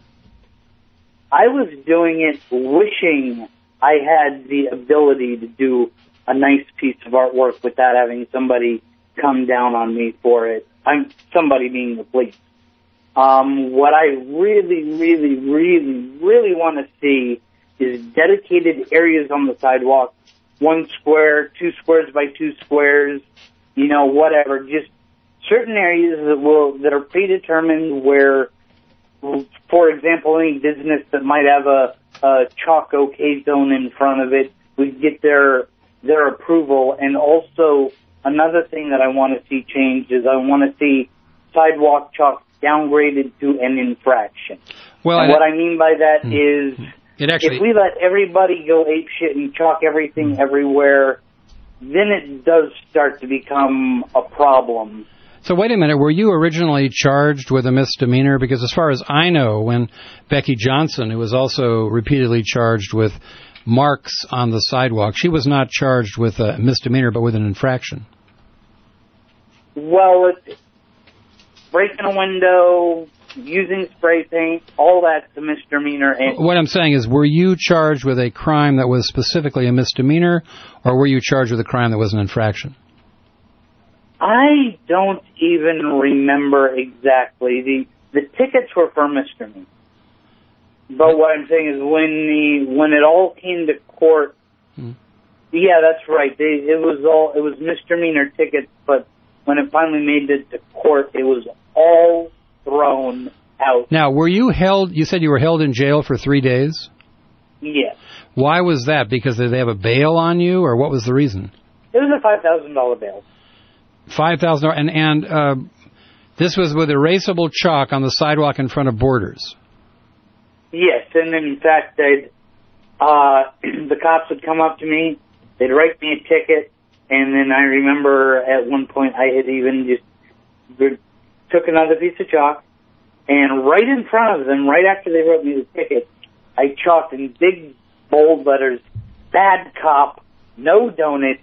I was doing it wishing I had the ability to do a nice piece of artwork without having somebody come down on me for it. I'm somebody being the police. Um, what I really, really, really, really want to see is dedicated areas on the sidewalk, one square, two squares by two squares, you know, whatever. Just certain areas that will that are predetermined where, for example, any business that might have a Uh, chalk OK zone in front of it, we get their their approval. And also another thing that I want to see changed is I want to see sidewalk chalk downgraded to an infraction. Well, and what I mean by that hmm. is it actually, if we let everybody go ape shit and chalk everything hmm. everywhere, then it does start to become a problem. So wait a minute, were you originally charged with a misdemeanor? Because as far as I know, when Becky Johnson, who was also repeatedly charged with marks on the sidewalk, she was not charged with a misdemeanor, but with an infraction. Well, it's breaking a window, using spray paint, all that's a misdemeanor. And what I'm saying is, were you charged with a crime that was specifically a misdemeanor, or were you charged with a crime that was an infraction? I don't even remember exactly. The the tickets were for misdemeanor. But what I'm saying is when the when it all came to court, hmm. yeah, that's right. They, it was all it was misdemeanor tickets, but when it finally made it to court, it was all thrown out. Now, were you held, you said you were held in jail for three days? Yes. Why was that? Because did they have a bail on you, or what was the reason? It was a five thousand dollars bail. Five thousand dollars, and and uh, this was with erasable chalk on the sidewalk in front of Borders. Yes, and in fact, they'd uh, the cops would come up to me, they'd write me a ticket, and then I remember at one point I had even just took another piece of chalk, and right in front of them, right after they wrote me the ticket, I chalked in big bold letters, "Bad cop, no donuts,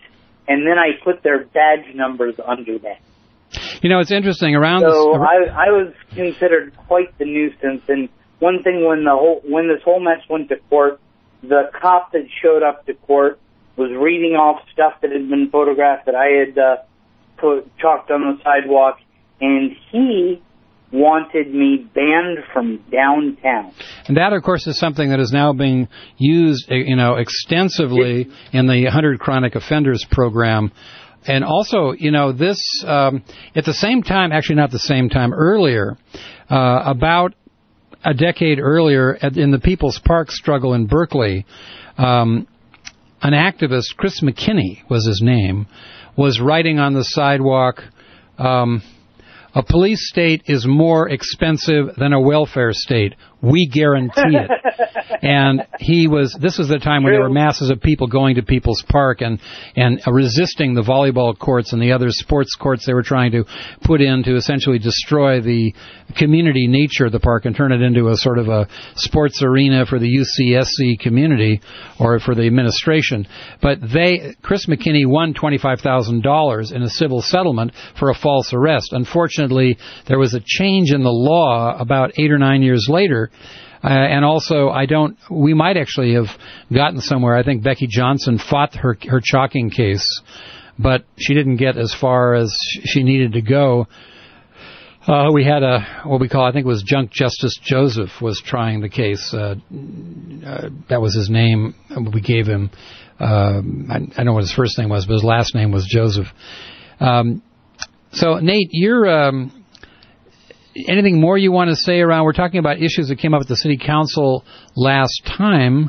and then I put their badge numbers under that. You know, it's interesting around. So this, I, I was considered quite the nuisance. And one thing, when the whole when this whole mess went to court, the cop that showed up to court was reading off stuff that had been photographed that I had uh, put chalked on the sidewalk, and he wanted me banned from downtown. And that, of course, is something that is now being used, you know, extensively in the one hundred Chronic Offenders program. And also, you know, this, um, at the same time, actually not the same time, earlier, uh, about a decade earlier, at, in the People's Park struggle in Berkeley, um, an activist, Chris McKinney was his name, was writing on the sidewalk, um, a police state is more expensive than a welfare state. We guarantee it. And he was, this was the time when there were masses of people going to People's Park and, and uh, resisting the volleyball courts and the other sports courts they were trying to put in to essentially destroy the community nature of the park and turn it into a sort of a sports arena for the U C S C community or for the administration. But they, Chris McKinney won twenty-five thousand dollars in a civil settlement for a false arrest. Unfortunately, there was a change in the law about eight or nine years later. Uh, and also, I don't, we might actually have gotten somewhere. I think Becky Johnson fought her her chalking case, but she didn't get as far as she needed to go. Uh, we had a, what we call, I think it was Junk Justice Joseph was trying the case. Uh, uh, that was his name. We gave him, uh, I, I don't know what his first name was, but his last name was Joseph. Um, so, Nate, you're, um, anything more you want to say around? We're talking about issues that came up at the city council last time,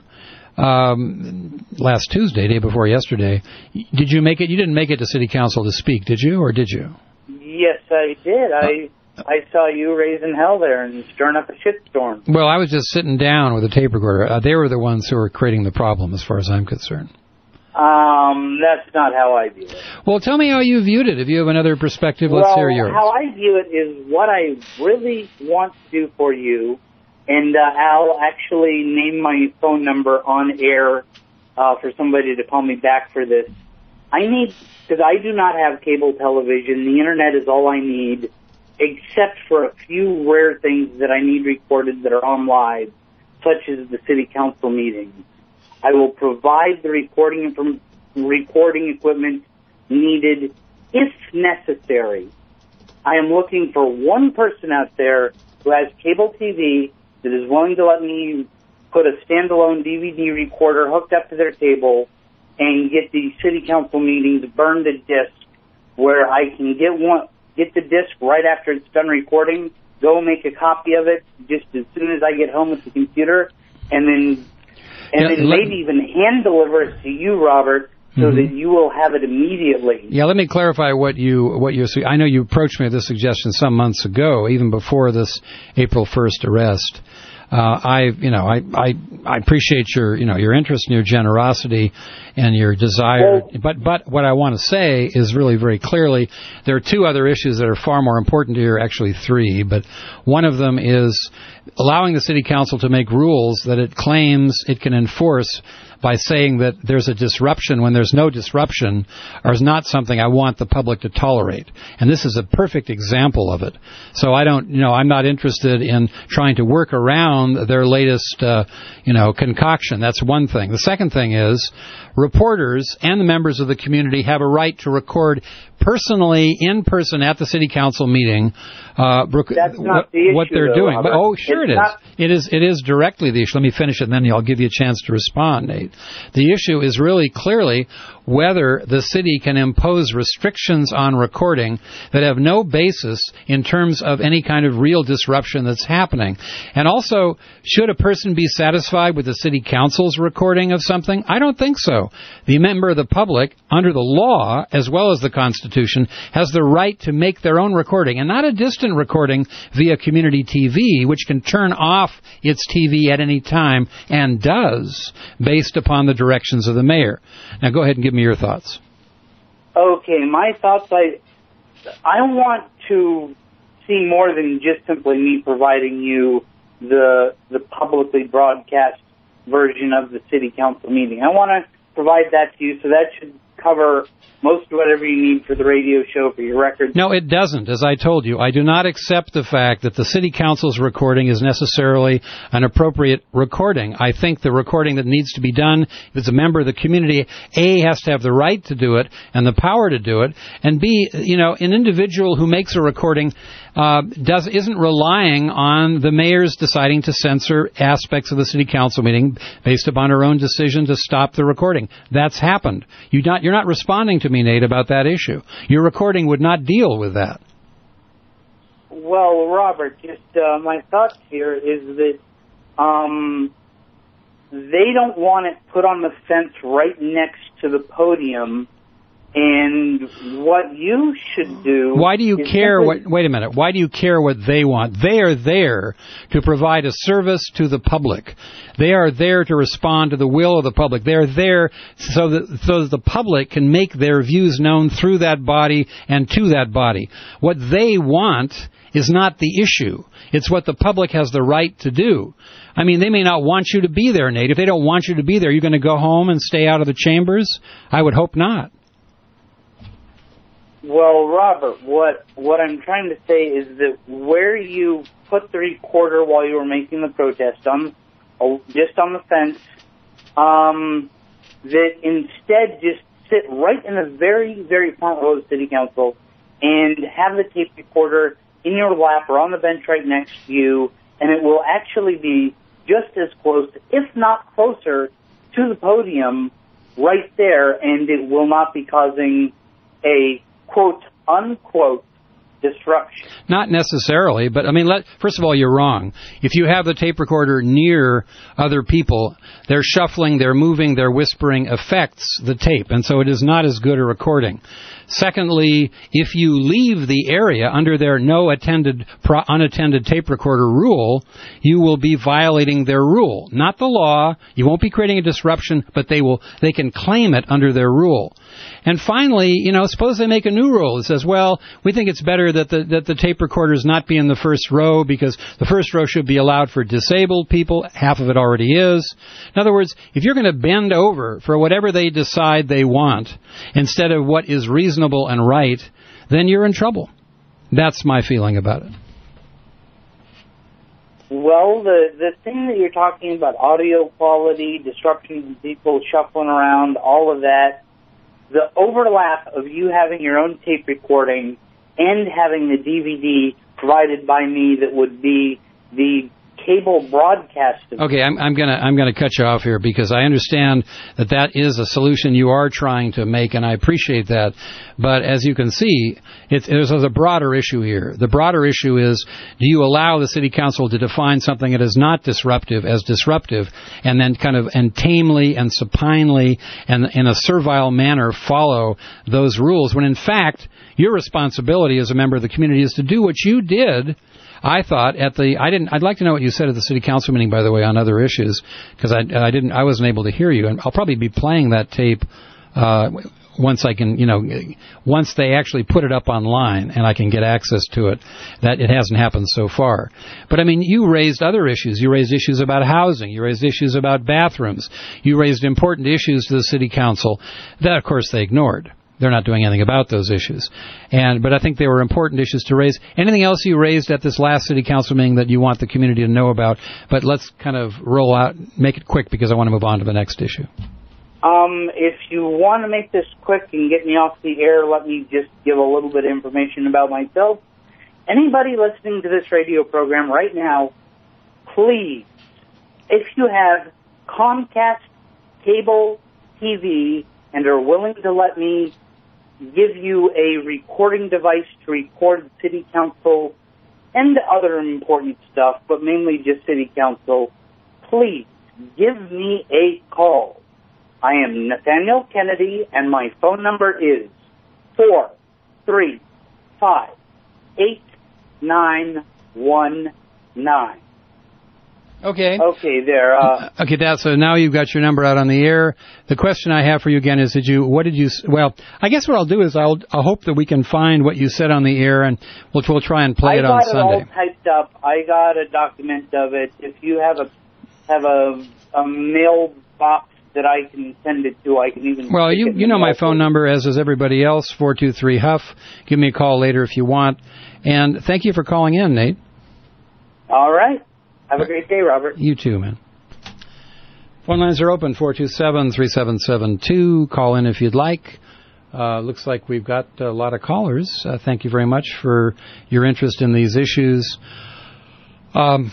um, last Tuesday, day before yesterday. Did you make it? You didn't make it to city council to speak, did you, or did you? Yes, I did. I I saw you raising hell there and stirring up a shitstorm. Well, I was just sitting down with a tape recorder. Uh, they were the ones who were creating the problem, as far as I'm concerned. Um, that's not how I view it. Well, tell me how you viewed it. If you have another perspective, let's well, hear yours. How I view it is what I really want to do for you, and uh, I'll actually name my phone number on air uh, for somebody to call me back for this. I need, because I do not have cable television. The Internet is all I need, except for a few rare things that I need recorded that are on live, such as the city council meetings. I will provide the recording from recording equipment needed if necessary. I am looking for one person out there who has cable T V that is willing to let me put a standalone D V D recorder hooked up to their table and get the city council meetings burned to disc, where I can get one, get the disc right after it's done recording, go make a copy of it just as soon as I get home with the computer, and then and yeah, then let, maybe even hand deliver it to you, Robert, so mm-hmm. that you will have it immediately. Yeah, let me clarify what you what you. I know you approached me with this suggestion some months ago, even before this April first arrest. Uh, I, you know, I, I, I appreciate your, you know, your interest and your generosity and your desire. Well, but, but what I want to say is really very clearly there are two other issues that are far more important here, actually three. But one of them is allowing the city council to make rules that it claims it can enforce by saying that there's a disruption when there's no disruption, or is not something I want the public to tolerate. And this is a perfect example of it. So I don't, you know, I'm not interested in trying to work around their latest, uh, you know, concoction. That's one thing. The second thing is reporters and the members of the community have a right to record personally, in person, at the city council meeting, uh, That's not what, the issue, what they're though, doing. Robert. But, oh, sure it's it is. Not- it is. It is directly the issue. Let me finish it, and then I'll give you a chance to respond, Nate. The issue is really clearly whether the city can impose restrictions on recording that have no basis in terms of any kind of real disruption that's happening. And also, should a person be satisfied with the city council's recording of something? I don't think so. The member of the public, under the law, as well as the Constitution, has the right to make their own recording, and not a distant recording via community T V, which can turn off its T V at any time, and does, based upon the directions of the mayor. Now go ahead and give me your thoughts. Okay, my thoughts, I, I want to see more than just simply me providing you the the publicly broadcast version of the city council meeting. I want to provide that to you, so that should cover most of whatever you need for the radio show, for your records. No, it doesn't. As I told you, I do not accept the fact that the city council's recording is necessarily an appropriate recording. I think the recording that needs to be done, if it's a member of the community, A, has to have the right to do it and the power to do it, and B, you know, an individual who makes a recording uh, does isn't relying on the mayor's deciding to censor aspects of the city council meeting based upon her own decision to stop the recording. That's happened. You not, you're not responding to me, Nate, about that issue. Your recording would not deal with that. Well, Robert, just uh, my thoughts here is that um, they don't want it put on the fence right next to the podium. And what you should do... Why do you care simply, what... Wait a minute. Why do you care what they want? They are there to provide a service to the public. They are there to respond to the will of the public. They are there so that, so that the public can make their views known through that body and to that body. What they want is not the issue. It's what the public has the right to do. I mean, they may not want you to be there, Nate. If they don't want you to be there, you're going to go home and stay out of the chambers? I would hope not. Well, Robert, what what I'm trying to say is that where you put the recorder while you were making the protest on, just on the fence, um, that instead just sit right in the very, very front row of the city council and have the tape recorder in your lap or on the bench right next to you, and it will actually be just as close, if not closer, to the podium right there, and it will not be causing a quote, unquote, disruption. Not necessarily, but I mean, let, first of all, you're wrong. If you have the tape recorder near other people, their shuffling, their moving, their whispering affects the tape, and so it is not as good a recording. Secondly, if you leave the area under their no attended, pro, unattended tape recorder rule, you will be violating their rule, not the law. You won't be creating a disruption, but they will. They can claim it under their rule. And finally, you know, suppose they make a new rule that says, well, we think it's better that the that the tape recorders not be in the first row because the first row should be allowed for disabled people. Half of it already is. In other words, if you're going to bend over for whatever they decide they want instead of what is reasonable and right, then you're in trouble. That's my feeling about it. Well, the, the thing that you're talking about, audio quality, disruptions, people shuffling around, all of that, the overlap of you having your own tape recording and having the D V D provided by me that would be the cable broadcast. Okay, I'm, I'm gonna I'm gonna cut you off here because I understand that that is a solution you are trying to make, and I appreciate that. But as you can see, it's, there's a broader issue here. The broader issue is: do you allow the city council to define something that is not disruptive as disruptive, and then kind of and tamely and supinely and in a servile manner follow those rules? When in fact, your responsibility as a member of the community is to do what you did. I thought at the I didn't I'd like to know what you said at the city council meeting, by the way, on other issues, because I I didn't I wasn't able to hear you, and I'll probably be playing that tape uh, once I can you know once they actually put it up online and I can get access to it. That it hasn't happened so far, but I mean you raised other issues. You raised issues about housing. You raised issues about bathrooms. You raised important issues to the city council that of course they ignored. They're not doing anything about those issues. And but I think they were important issues to raise. Anything else you raised at this last city council meeting that you want the community to know about? But let's kind of roll out, make it quick because I want to move on to the next issue. Um, if you want to make this quick and get me off the air, let me just give a little bit of information about myself. Anybody listening to this radio program right now, please, if you have Comcast cable T V and are willing to let me give you a recording device to record city council and other important stuff, but mainly just city council, please give me a call. I am Nathaniel Kennedy, and my phone number is four three five, eight nine one nine. Okay. Okay, there. Uh, okay, that, so now you've got your number out on the air. The question I have for you again is, did you, what did you, well, I guess what I'll do is I'll, I'll hope that we can find what you said on the air, and we'll, we'll try and play I it on Sunday. I got it all typed up. I got a document of it. If you have a, have a, a mailbox that I can send it to. I can even... Well, stick you it in you know the my mail. phone number, as does everybody else, four two three Huff. Give me a call later if you want. And thank you for calling in, Nate. All right. Have a great day, Robert. You too, man. Phone lines are open, four two seven, three seven seven two. Call in if you'd like. Uh, looks like we've got a lot of callers. Uh, thank you very much for your interest in these issues. Um,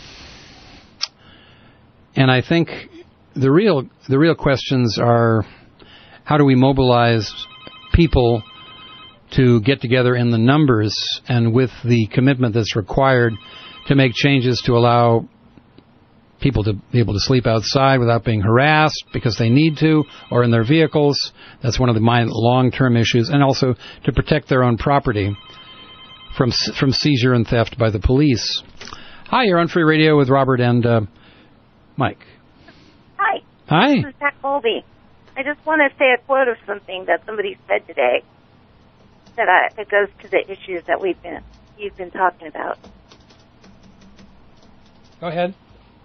and I think the real the real questions are, how do we mobilize people to get together in the numbers and with the commitment that's required to make changes to allow people to be able to sleep outside without being harassed because they need to, or in their vehicles. That's one of the my long-term issues. And also to protect their own property from from seizure and theft by the police. Hi, you're on Free Radio with Robert and uh, Mike. Hi. Hi. This is Pat Colby. I just want to say a quote of something that somebody said today that, I, that goes to the issues that we've been you've been talking about. Go ahead.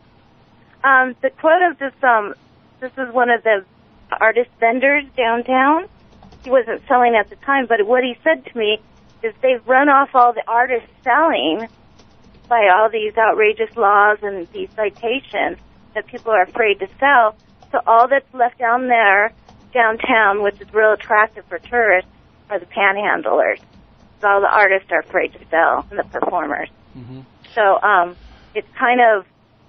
Um, the quote of this, um, this is one of the artist vendors downtown. He wasn't selling at the time, but what he said to me is they've run off all the artists selling by all these outrageous laws and these citations that people are afraid to sell. So all that's left down there, downtown, which is real attractive for tourists, are the panhandlers. So all the artists are afraid to sell, and the performers. Mm-hmm. So um, it's kind of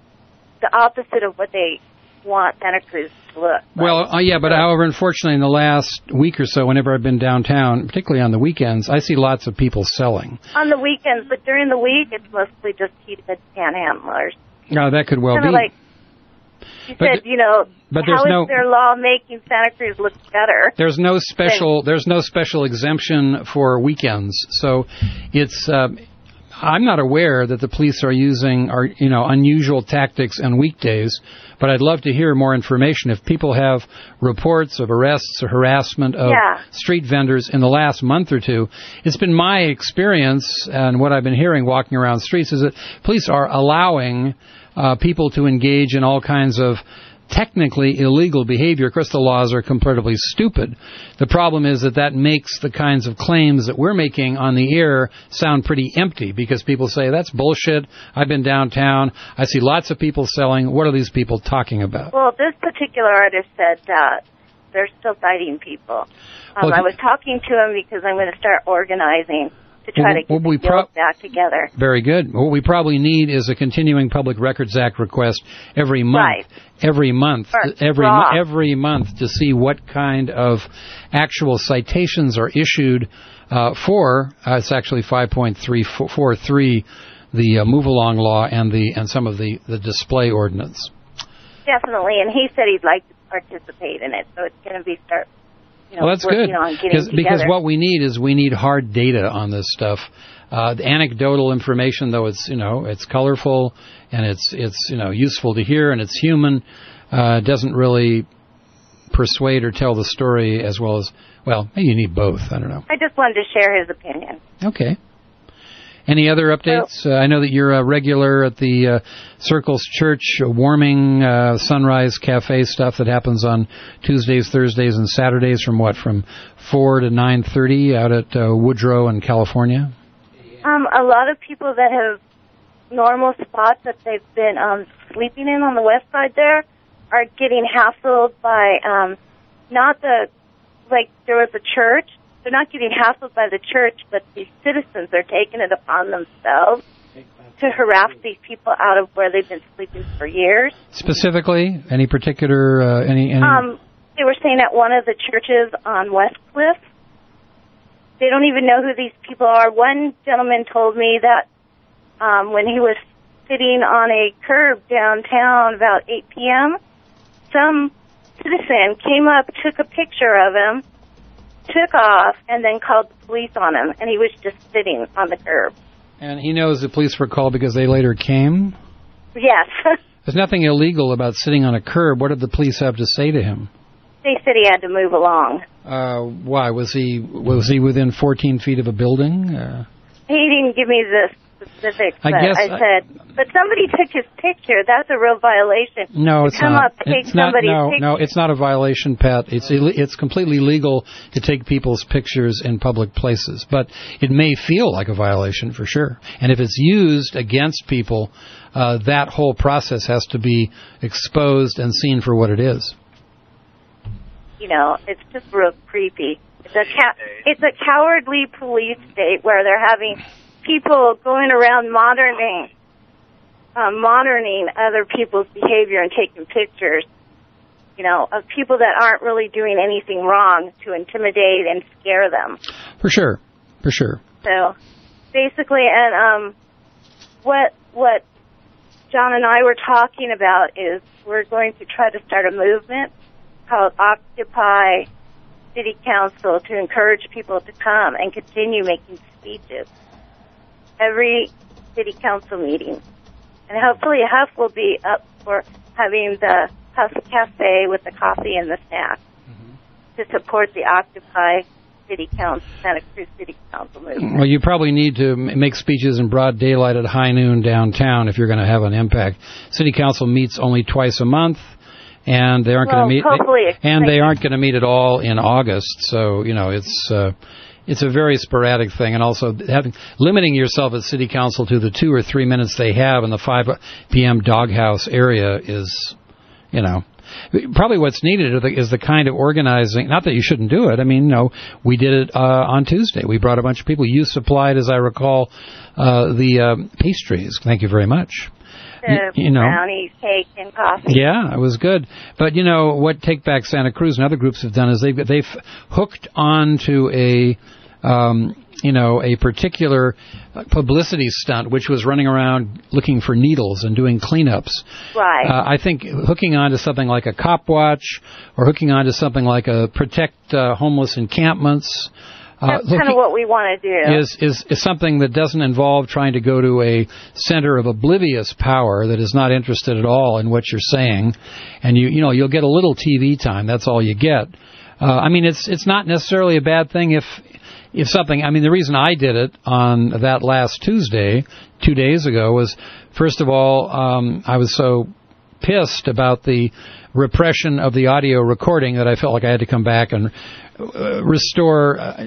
the opposite of what they want Santa Cruz to look. Well, uh, yeah, but however, unfortunately, in the last week or so, whenever I've been downtown, particularly on the weekends, I see lots of people selling. On the weekends, but during the week, it's mostly just heated panhandlers. No, that could well kind be. of like you But said, you know, but how there's is no- their law making Santa Cruz look better? There's no special. There's no special exemption for weekends. So, it's. Uh, I'm not aware that the police are using, are you know, unusual tactics on weekdays. But I'd love to hear more information. If people have reports of arrests or harassment of Yeah. street vendors in the last month or two, it's been my experience and what I've been hearing walking around streets is that police are allowing uh, people to engage in all kinds of technically illegal behavior. Of course, the laws are comparatively stupid. The problem is that that makes the kinds of claims that we're making on the air sound pretty empty because people say, that's bullshit. I've been downtown. I see lots of people selling. What are these people talking about? Well, this particular artist said uh, they're still fighting people. Um, Well, I was talking to him because I'm going to start organizing to try Well, to get well, we the pro- guild back together. Very good. What we probably need is a continuing Public Records Act request every month. Right. Every month, Or every raw. mo- every month to see what kind of actual citations are issued uh, for. Uh, it's actually five point three four three, the uh, move along law and the and some of the, the display ordinance. Definitely, and he said he'd like to participate in it, so it's going to be start. You know, Well, that's working good on getting because together. because what we need is we need hard data on this stuff. Uh, the anecdotal information, though it's you know it's colorful and it's it's you know useful to hear and it's human, uh, doesn't really persuade or tell the story as well as well. Maybe you need both. I don't know. I just wanted to share his opinion. Okay. Any other updates? Uh, I know that you're a regular at the uh, Circles Church warming uh, sunrise cafe stuff that happens on Tuesdays, Thursdays, and Saturdays from what? From four to nine thirty out at uh, Woodrow in California? Um, a lot of people that have normal spots that they've been um, sleeping in on the west side there are getting hassled by um, not the, like there was a church. They're not getting hassled by the church, but the citizens are taking it upon themselves to harass these people out of where they've been sleeping for years. Specifically, any particular, uh, any, any... Um, they were saying at one of the churches on West Cliff, they don't even know who these people are. One gentleman told me that um, when he was sitting on a curb downtown about eight p.m., some citizen came up, took a picture of him, took off, and then called the police on him, and he was just sitting on the curb. And he knows the police were called because they later came? Yes. There's nothing illegal about sitting on a curb. What did the police have to say to him? They said he had to move along. Uh, why? Was he was he within fourteen feet of a building? Uh, He didn't give me the specifics, I but guess I said, but somebody took his picture. That's a real violation. No, to it's come not. Up, take it's not. somebody's No, picture. no, it's not a violation, Pat. It's Ill- it's completely legal to take people's pictures in public places, but it may feel like a violation for sure. And if it's used against people, uh, that whole process has to be exposed and seen for what it is. You know, it's just real creepy. It's a ca- it's a cowardly police state where they're having people going around monitoring, um, monitoring other people's behavior and taking pictures, you know, of people that aren't really doing anything wrong to intimidate and scare them. For sure, for sure. So, basically, and um, what what John and I were talking about is we're going to try to start a movement called Occupy City Council to encourage people to come and continue making speeches every city council meeting. And hopefully Huff will be up for having the Huff Cafe with the coffee and the snacks mm-hmm. to support the Occupy City Council, Santa Cruz City Council movement. Well, you probably need to make speeches in broad daylight at high noon downtown if you're going to have an impact. City Council meets only twice a month. And they aren't well, going to meet, they, and they aren't going to meet at all in August. So you know, it's uh, it's a very sporadic thing, and also having limiting yourself at City Council to the two or three minutes they have in the five p.m. doghouse area is, you know, probably what's needed is the, is the kind of organizing. Not that you shouldn't do it. I mean, you know, we did it uh, on Tuesday. We brought a bunch of people. You supplied, as I recall, uh, the uh, pastries. Thank you very much. The you know, brownies, cake, and coffee. Yeah, it was good. But, you know, what Take Back Santa Cruz and other groups have done is they've, they've hooked onto a, um, you know, a particular publicity stunt, which was running around looking for needles and doing cleanups. Right. Uh, I think hooking on to something like a cop watch or hooking on to something like a protect uh, homeless encampments. Uh, That's kind of what we want to do. Is, is is something that doesn't involve trying to go to a center of oblivious power that is not interested at all in what you're saying, and you you know you'll get a little T V time. That's all you get. Uh, I mean, it's it's not necessarily a bad thing if if something. I mean, the reason I did it on that last Tuesday, two days ago, was first of all um, I was so pissed about the repression of the audio recording that I felt like I had to come back and uh, restore. Uh,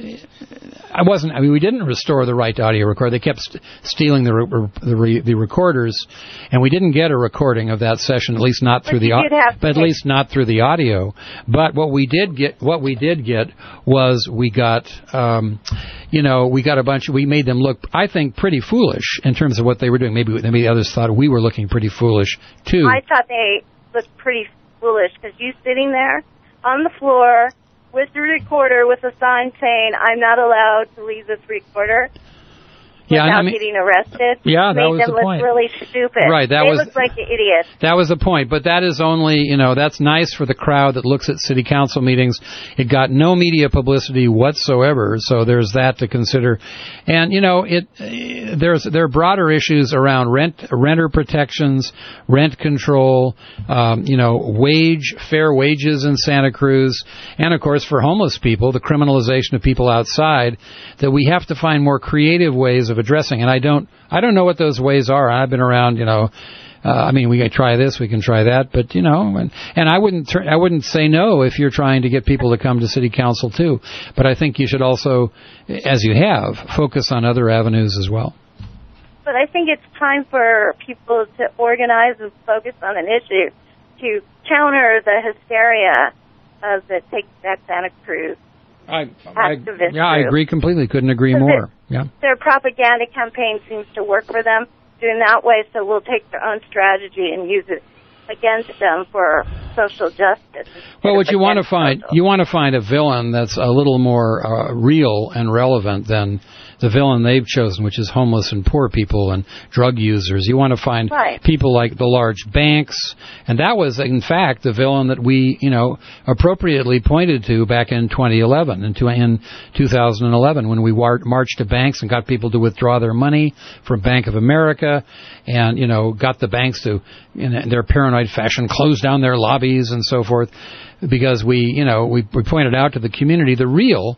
I wasn't. I mean, we didn't restore the right to audio record. They kept st- stealing the re- the, re- the recorders, and we didn't get a recording of that session. At least not through but the audio. But at take- least not through the audio. But what we did get, what we did get, was we got, um, you know, we got a bunch. We made them look, I think, pretty foolish in terms of what they were doing. Maybe maybe others thought we were looking pretty foolish too. I thought they looked pretty foolish because you sitting there on the floor with the recorder with a sign saying, "I'm not allowed to leave this recorder yeah, without I mean, getting arrested." Yeah, that made was them the look point. really stupid. Right, that they was looked like idiots. That was the point, but that is only, you know, that's nice for the crowd that looks at city council meetings. It got no media publicity whatsoever, so there's that to consider. And, you know, it there's there are broader issues around rent renter protections, rent control, um, you know, wage fair wages in Santa Cruz, and of course for homeless people, the criminalization of people outside, that we have to find more creative ways of addressing. And I don't I don't know what those ways are. I've been around, you know, uh, I mean, we can try this, we can try that, but you know, and, and I wouldn't tur- I wouldn't say no if you're trying to get people to come to city council too. But I think you should also, as you have, focus on other avenues as well. But I think it's time for people to organize and focus on an issue to counter the hysteria of the Take Back Santa Cruz I, activist yeah, I group. agree completely. Couldn't agree more. Yeah. Their propaganda campaign seems to work for them doing that way, so we'll take their own strategy and use it against them for social justice. Well, what you want to find, social. you want to find a villain that's a little more uh, real and relevant than the villain they've chosen, which is homeless and poor people and drug users. You want to find right. people like the large banks, and that was, in fact, the villain that we, you know, appropriately pointed to back in twenty eleven and to, in two thousand eleven when we war- marched to banks and got people to withdraw their money from Bank of America, and you know, got the banks to, in their paranoid fashion, close down their lobbies and so forth, because we, you know, we, we pointed out to the community the real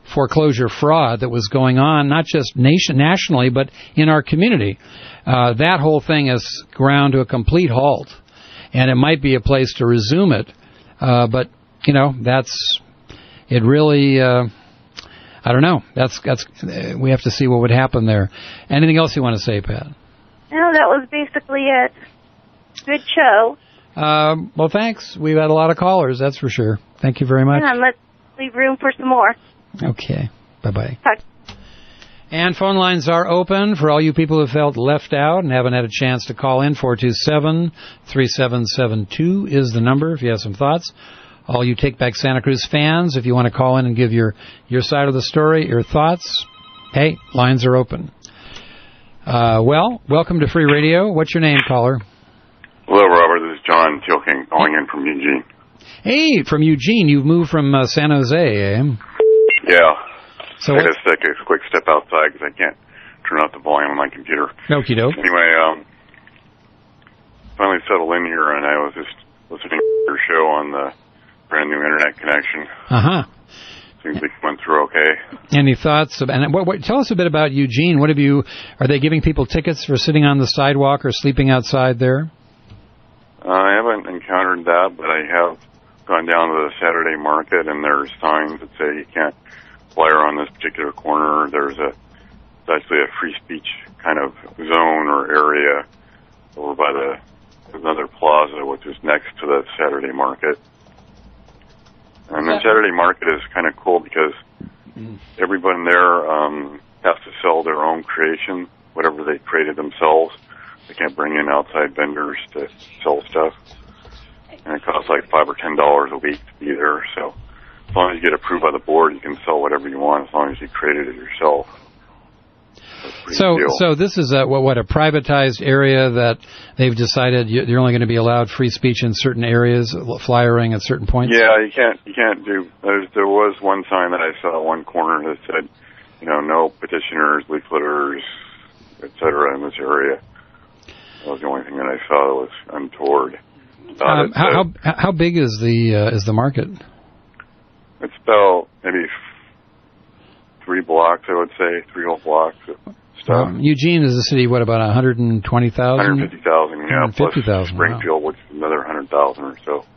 foreclosure fraud that was going on, not just nation nationally, but in our community. Uh, that whole thing has ground to a complete halt, and it might be a place to resume it. Uh, but you know, that's it. Really, uh, I don't know. That's that's uh, we have to see what would happen there. Anything else you want to say, Pat? No, that was basically it. Good show. Um, well, thanks. We've had a lot of callers, that's for sure. Thank you very much. Yeah, let's leave room for some more. Okay. Bye-bye. Talk. And phone lines are open for all you people who felt left out and haven't had a chance to call in. four two seven, three seven seven two is the number if you have some thoughts. All you Take Back Santa Cruz fans, if you want to call in and give your, your side of the story, your thoughts, hey, lines are open. Uh, well, welcome to Free Radio. What's your name, caller? Hello, Robert. This is John Tilking calling in from Eugene. Hey, from Eugene. You've moved from uh, San Jose, eh? Yeah. So I what? just take a quick step outside because I can't turn up the volume on my computer. Okie doke. Anyway, um, finally settled in here, and I was just listening to your show on the brand new internet connection. Uh-huh. Seems like it went through okay. Any thoughts? Of, and what, what, tell us a bit about Eugene. What have you? Are they giving people tickets for sitting on the sidewalk or sleeping outside there? Uh, I haven't encountered that, but I have gone down to the Saturday market, and there's signs that say you can't flyer on this particular corner. There's a it's actually a free speech kind of zone or area over by the another plaza, which is next to the Saturday market. And the Saturday market is kind of cool because everyone there um, has to sell their own creation, whatever they created themselves. They can't bring in outside vendors to sell stuff. And it costs like five or ten dollars a week to be there. So as long as you get approved by the board, you can sell whatever you want as long as you created it yourself. So, so this is a, what, what a privatized area that they've decided you're only going to be allowed free speech in certain areas, flyering at certain points. Yeah, you can't, you can't do. There's, there was one sign that I saw at one corner that said, you know, no petitioners, leafleters, et cetera, in this area. That was the only thing that I saw that was untoward. Um, how, how how big is the uh, is the market? It's about maybe three blocks, I would say, three whole blocks of stuff. Um, Eugene is a city, what, about one hundred twenty thousand? one hundred fifty thousand, yeah, plus Springfield, wow. which is another one hundred thousand or so.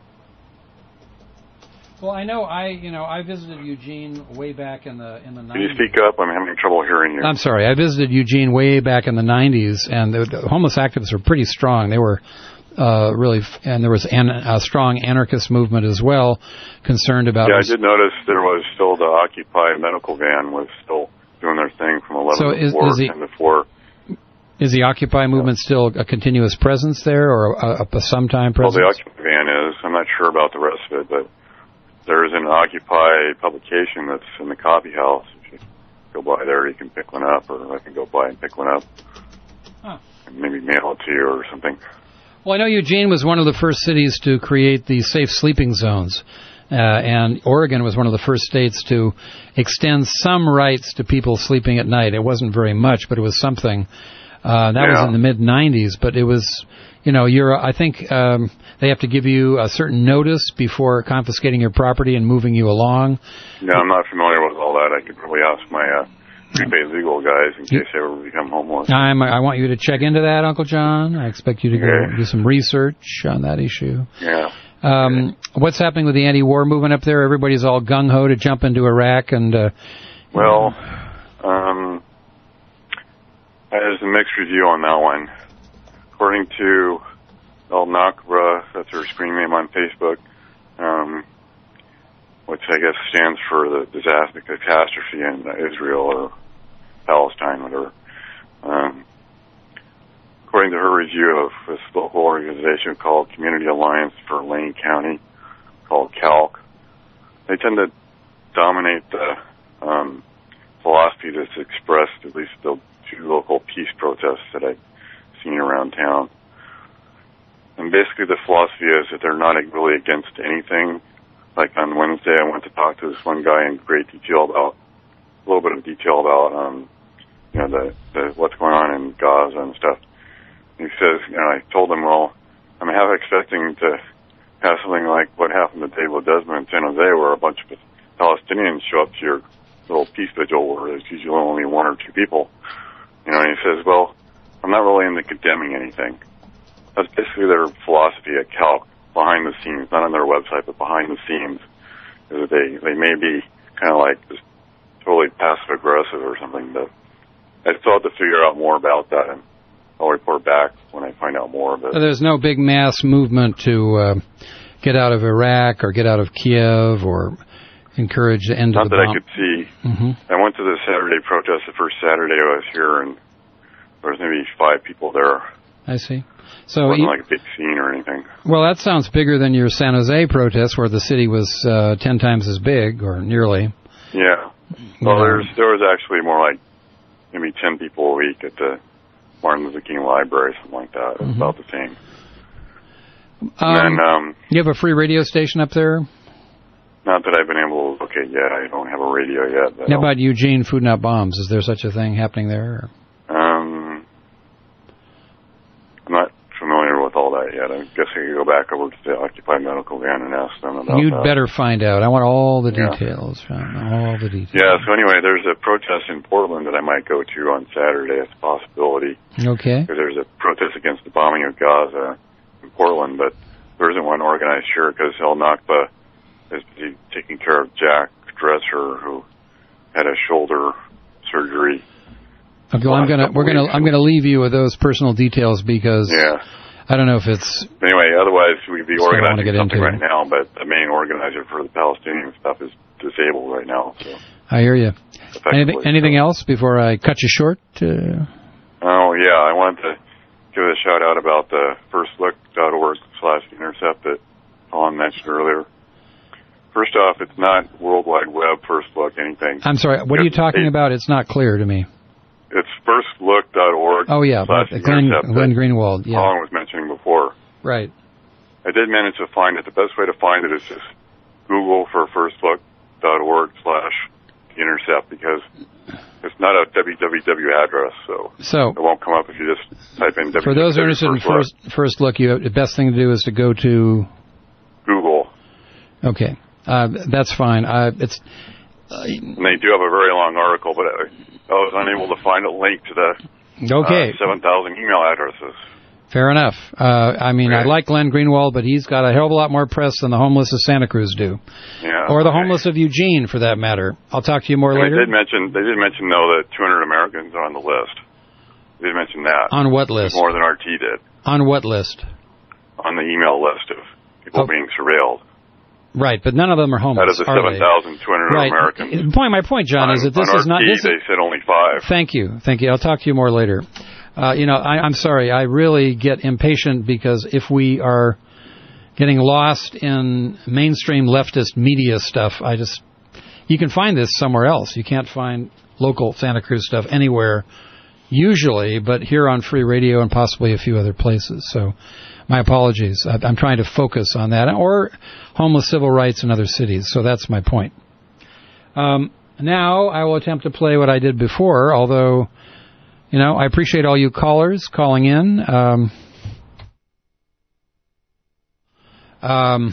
Well, I know I, you know, I visited Eugene way back in the in the nineties. Can you speak up? I'm having trouble hearing you. I'm sorry. I visited Eugene way back in the nineties, and the, the homeless activists were pretty strong. They were uh, really, and there was an, a strong anarchist movement as well, concerned about. Yeah, I did notice there was still the Occupy medical van was still doing their thing from eleven so to is, four, is the, ten to four. Is the Occupy movement still a continuous presence there, or a, a, a sometime presence? Well, the Occupy van is. I'm not sure about the rest of it, but there's an Occupy publication that's in the coffee house. If you go by there, you can pick one up, or I can go by and pick one up. Huh. And maybe mail it to you or something. Well, I know Eugene was one of the first cities to create the safe sleeping zones, uh, and Oregon was one of the first states to extend some rights to people sleeping at night. It wasn't very much, but it was something. Uh, that yeah. was in the mid nineties, but it was, you know, you're, I think um, they have to give you a certain notice before confiscating your property and moving you along. Yeah, I'm not familiar with all that. I could probably ask my uh, prepaid legal guys in case they ever become homeless. I'm, I want you to check into that, Uncle John. I expect you to go okay. do some research on that issue. Yeah. Um, what's happening with the anti-war movement up there? Everybody's all gung-ho to jump into Iraq and... Uh, well, um, there's a mixed review on that one. According to Al Nakba, that's her screen name on Facebook, um, which I guess stands for the disaster catastrophe in Israel or Palestine, whatever. Um, according to her review of this local organization called Community Alliance for Lane County, called CALC, they tend to dominate the um, philosophy that's expressed, at least the two local peace protests that I've seen around town. And basically the philosophy is that they're not really against anything. Like on Wednesday, I went to talk to this one guy in great detail about, a little bit of detail about, um, you know, the, the what's going on in Gaza and stuff. And he says, you know, I told him, well, I'm half expecting to have something like what happened to David Desmond in San Jose, where a bunch of Palestinians show up to your little peace vigil where there's usually only one or two people. You know, and he says, well, I'm not really into condemning anything. That's basically their philosophy at Calc, behind the scenes, not on their website, but behind the scenes. Is that they, they may be kind of like just totally passive-aggressive or something, but I still have to figure out more about that, and I'll report back when I find out more. But there's no big mass movement to uh, get out of Iraq or get out of Kiev or encourage the end not of the that bomb. I could see. Mm-hmm. I went to the Saturday protest, the first Saturday I was here, and there was maybe five people there. I see. It So wasn't you, like a big scene or anything. well, that sounds bigger than your San Jose protest, where the city was uh, ten times as big, or nearly. Yeah. Well, Yeah. there's there was actually more like maybe ten people a week at the Martin Luther King Library, something like that. It was Mm-hmm. about the same. Um, and um, you have a free radio station up there? not that I've been able to locate yet. I don't have a radio yet. But How about Eugene Food Not Bombs? Is there such a thing happening there? Or? Um, I'm not familiar with all that yet. I guess I could go back over to the Occupied Medical Van and ask them about You'd that. better find out. I want all the Yeah. details. John, all the details. Yeah, so anyway, there's a protest in Portland that I might go to on Saturday. It's a possibility. Okay. Because there's a protest against the bombing of Gaza in Portland, but there isn't one organized here because El Nakba is busy taking care of Jack Dresser, who had a shoulder surgery. Okay, well, I'm gonna we're gonna I'm gonna leave you with those personal details because Yeah. I don't know if it's Anyway, otherwise we'd be That's what I wanna organizing get something into. right now, but the main organizer for the Palestinian stuff is disabled right now. So. I hear you. Effectively, Anything, anything else before I cut you short? Uh, Oh, yeah, I wanted to give a shout out about the firstlook.org slash intercept that Colin mentioned earlier. First off, it's not World Wide Web First Look anything. I'm sorry. What are you talking about? It's not clear to me. It's firstlook.org Oh yeah, slash but Glenn, intercept Glenn that Greenwald. Yeah. Colin was mentioning before. Right. I did manage to find it. The best way to find it is just Google for firstlook.org slash intercept because it's not a www address, so, So- it won't come up if you just type in For those who are interested in first first look, you the best thing to do is to go to Google. Okay, uh, that's fine. Uh, it's uh, And they do have a very long article, but I, I was unable to find a link to the okay. uh, seven thousand email addresses. Fair enough. Uh, I mean, I like Glenn Greenwald, but he's got a hell of a lot more press than the homeless of Santa Cruz do, Yeah. or the homeless of Eugene, for that matter. I'll talk to you more And later. They did mention, they did mention, though, that two hundred Americans are on the list. They did mention that. On what list? More than R T did. On what list? On the email list of people Oh. being surveilled. Right, but none of them are homeless. Out of the are seven they? thousand two hundred Right. Americans. The point, my point, John, on, is that this on is not. R T, This is, they said only five. Thank you. Thank you. I'll talk to you more later. Uh, you know, I, I'm sorry. I really get impatient because if we are getting lost in mainstream leftist media stuff, I just, you can find this somewhere else. You can't find local Santa Cruz stuff anywhere usually, but here on Free Radio and possibly a few other places. So my apologies. I, I'm trying to focus on that, or homeless civil rights in other cities. So that's my point. Um, now I will attempt to play what I did before, although, you know, I appreciate all you callers calling in. Um, um,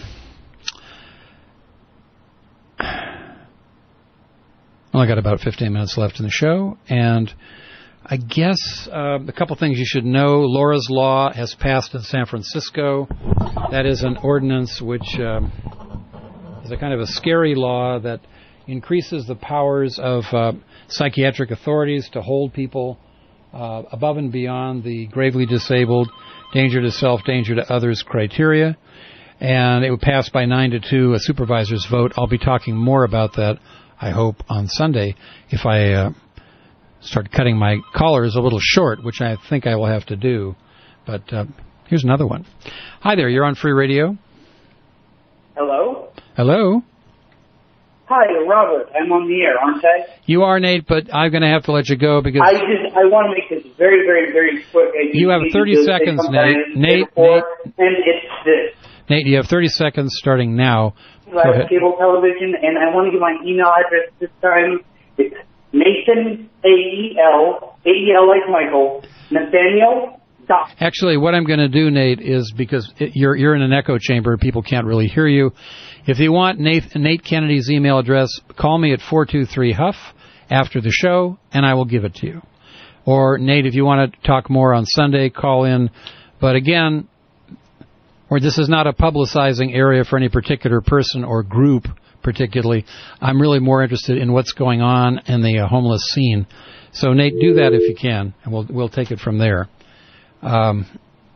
only got about fifteen minutes left in the show, and I guess uh, a couple things you should know. Laura's Law has passed in San Francisco. That is an ordinance which um, is a kind of a scary law that increases the powers of uh, psychiatric authorities to hold people uh, above and beyond the gravely disabled, danger to self, danger to others criteria. And it would pass by nine to two, a supervisor's vote. I'll be talking more about that, I hope, on Sunday if I uh, start cutting my callers a little short, which I think I will have to do. But uh, here's another one. Hi there, you're on Free Radio. Hello? Hello? Hi, Robert. I'm on the air, aren't I? You are, Nate, but I'm going to have to let you go because I just I want to make this very, very, very quick. I You have need thirty to say seconds, something I Nate. didn't say Nate, before, Nate. And it's this. Nate, you have thirty seconds starting now. Go I have ahead. cable television, and I want to give my email address this time. It's Nathan, A E L, A E L like Michael, Nathaniel, stop. Actually, what I'm going to do, Nate, is because it, you're you're in an echo chamber, people can't really hear you. If you want Nate, Nate Kennedy's email address, call me at four two three Huff after the show, and I will give it to you. Or, Nate, if you want to talk more on Sunday, call in. But again, or this is not a publicizing area for any particular person or group particularly. I'm really more interested in what's going on in the uh, homeless scene. So, Nate, do that if you can, and we'll we'll take it from there. Um,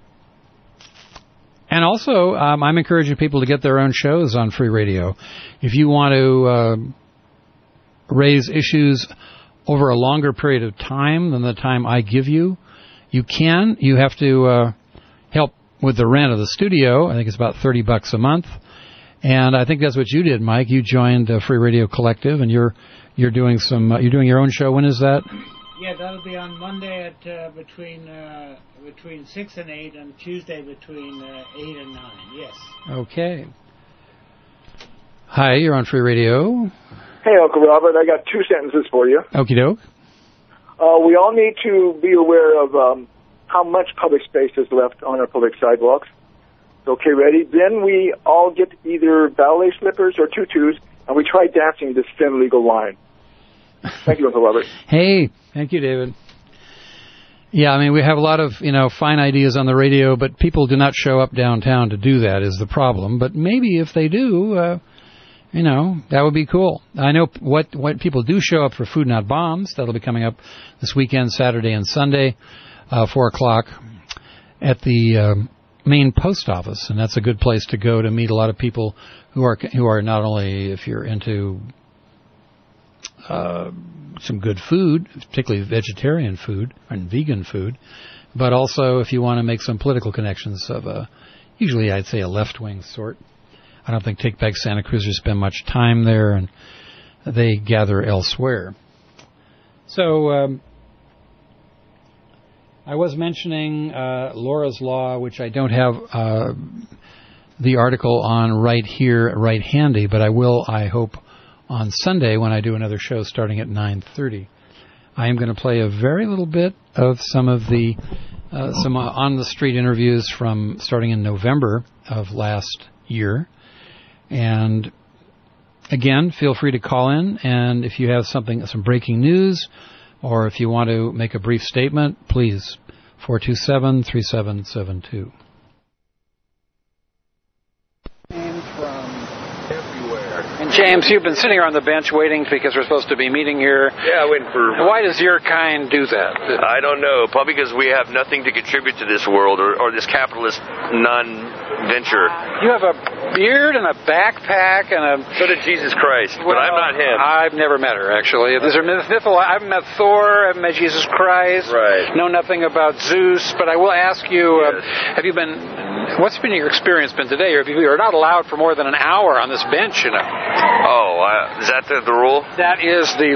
and also, um, I'm encouraging people to get their own shows on Free Radio. If you want to uh, raise issues over a longer period of time than the time I give you, you can. You have to uh, help with the rent of the studio. I think it's about thirty bucks a month. And I think that's what you did, Mike. You joined uh, Free Radio Collective, and you're you're doing some. Uh, you're doing your own show. When is that? Yeah, that'll be on Monday at uh, between uh, between six and eight, and Tuesday between uh, eight and nine. Yes. Okay. Hi, you're on Free Radio. Hey, Uncle Robert. I got two sentences for you. Okie doke. Uh, we all need to be aware of um, how much public space is left on our public sidewalks. Okay, ready? Then we all get either ballet slippers or tutus, and we try dancing this thin legal line. Thank you, Uncle Robert. Hey, thank you, David. Yeah, I mean, we have a lot of, you know, fine ideas on the radio, but people do not show up downtown to do that is the problem. But maybe if they do, uh, you know, that would be cool. I know what, what people do show up for Food Not Bombs. That'll be coming up this weekend, Saturday and Sunday, uh, four o'clock at the um, main post office. And that's a good place to go to meet a lot of people who are, who are not only, if you're into Uh, some good food, particularly vegetarian food and vegan food, but also if you want to make some political connections of a, usually I'd say a left-wing sort. I don't think Take Back Santa Cruzers spend much time there, and they gather elsewhere. So um, I was mentioning uh, Laura's Law, which I don't have uh, the article on right here, right handy, but I will, I hope, on Sunday when I do another show starting at nine thirty. I am going to play a very little bit of some of the uh, some uh, on-the-street interviews from starting in November of last year. And again, feel free to call in, and if you have something, some breaking news, or if you want to make a brief statement, please, four two seven, three seven seven two. And James, you've been sitting here on the bench waiting because we're supposed to be meeting here. Yeah, waiting for... Why does your kind do that? I don't know. Probably because we have nothing to contribute to this world or, or this capitalist non-venture. You have a beard and a backpack and a... So did Jesus Christ, but well, I'm not him. I've never met her, actually. These are mytholo- I've met Thor, I've met Jesus Christ. Right. Know nothing about Zeus, but I will ask you, yes. uh, have you been... What's been your experience been today? You're not allowed for more than an hour on this bench, you know. Oh, uh, is that the, the rule? That is the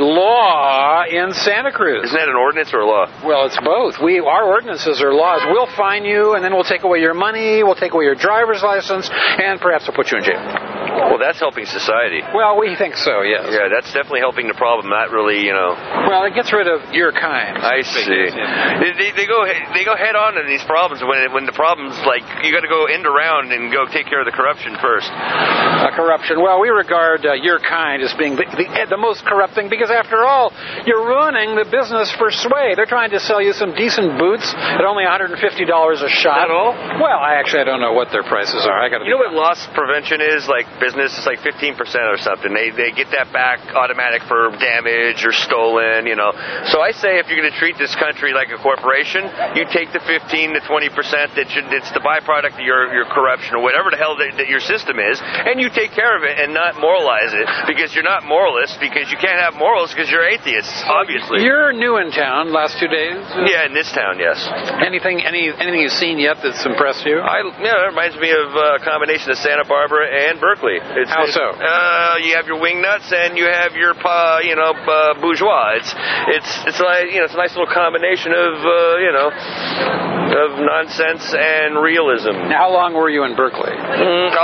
law in Santa Cruz. Isn't that an ordinance or a law? Well, it's both. We Our ordinances are laws. We'll fine you, and then we'll take away your money, we'll take away your driver's license, and perhaps we'll put you in jail. Well, that's helping society. Well, we think so, yes. Yeah, that's definitely helping the problem, not really, you know... Well, it gets rid of your kind. I see. They, they, they go they go head on in these problems when when the problem's like, you got to go end around and go take care of the corruption first. Uh, corruption. Well, we regard uh, your kind as being the, the, the most corrupt thing because, after all, you're ruining the business for Sway. They're trying to sell you some decent boots at only one hundred fifty dollars a shot. Is that all? Well, I actually I don't know what their prices are. I got. You know what loss prevention is? Like business is like fifteen percent or something. They they get that back automatic for damage or stolen, you know. So I say if you're going to treat this country like a corporation, you take the fifteen to twenty percent that should, it's the byproduct of your, your corruption or whatever the hell that, that your system is, and you take care of it and not moralize it because you're not moralists, because you can't have morals because you're atheists, obviously. You're new in town last two days? Uh, yeah, in this town, yes. Anything any anything you've seen yet that's impressed you? I, yeah, it reminds me of a combination of Santa Barbara and Berkeley. It's, How it's, so? Uh, you have your wing nuts and you have your, uh, you know, uh, bourgeois. It's it's it's like you know, it's a nice little combination of uh, you know, of nonsense and realism. Now, how long were you in Berkeley? Mm, I'll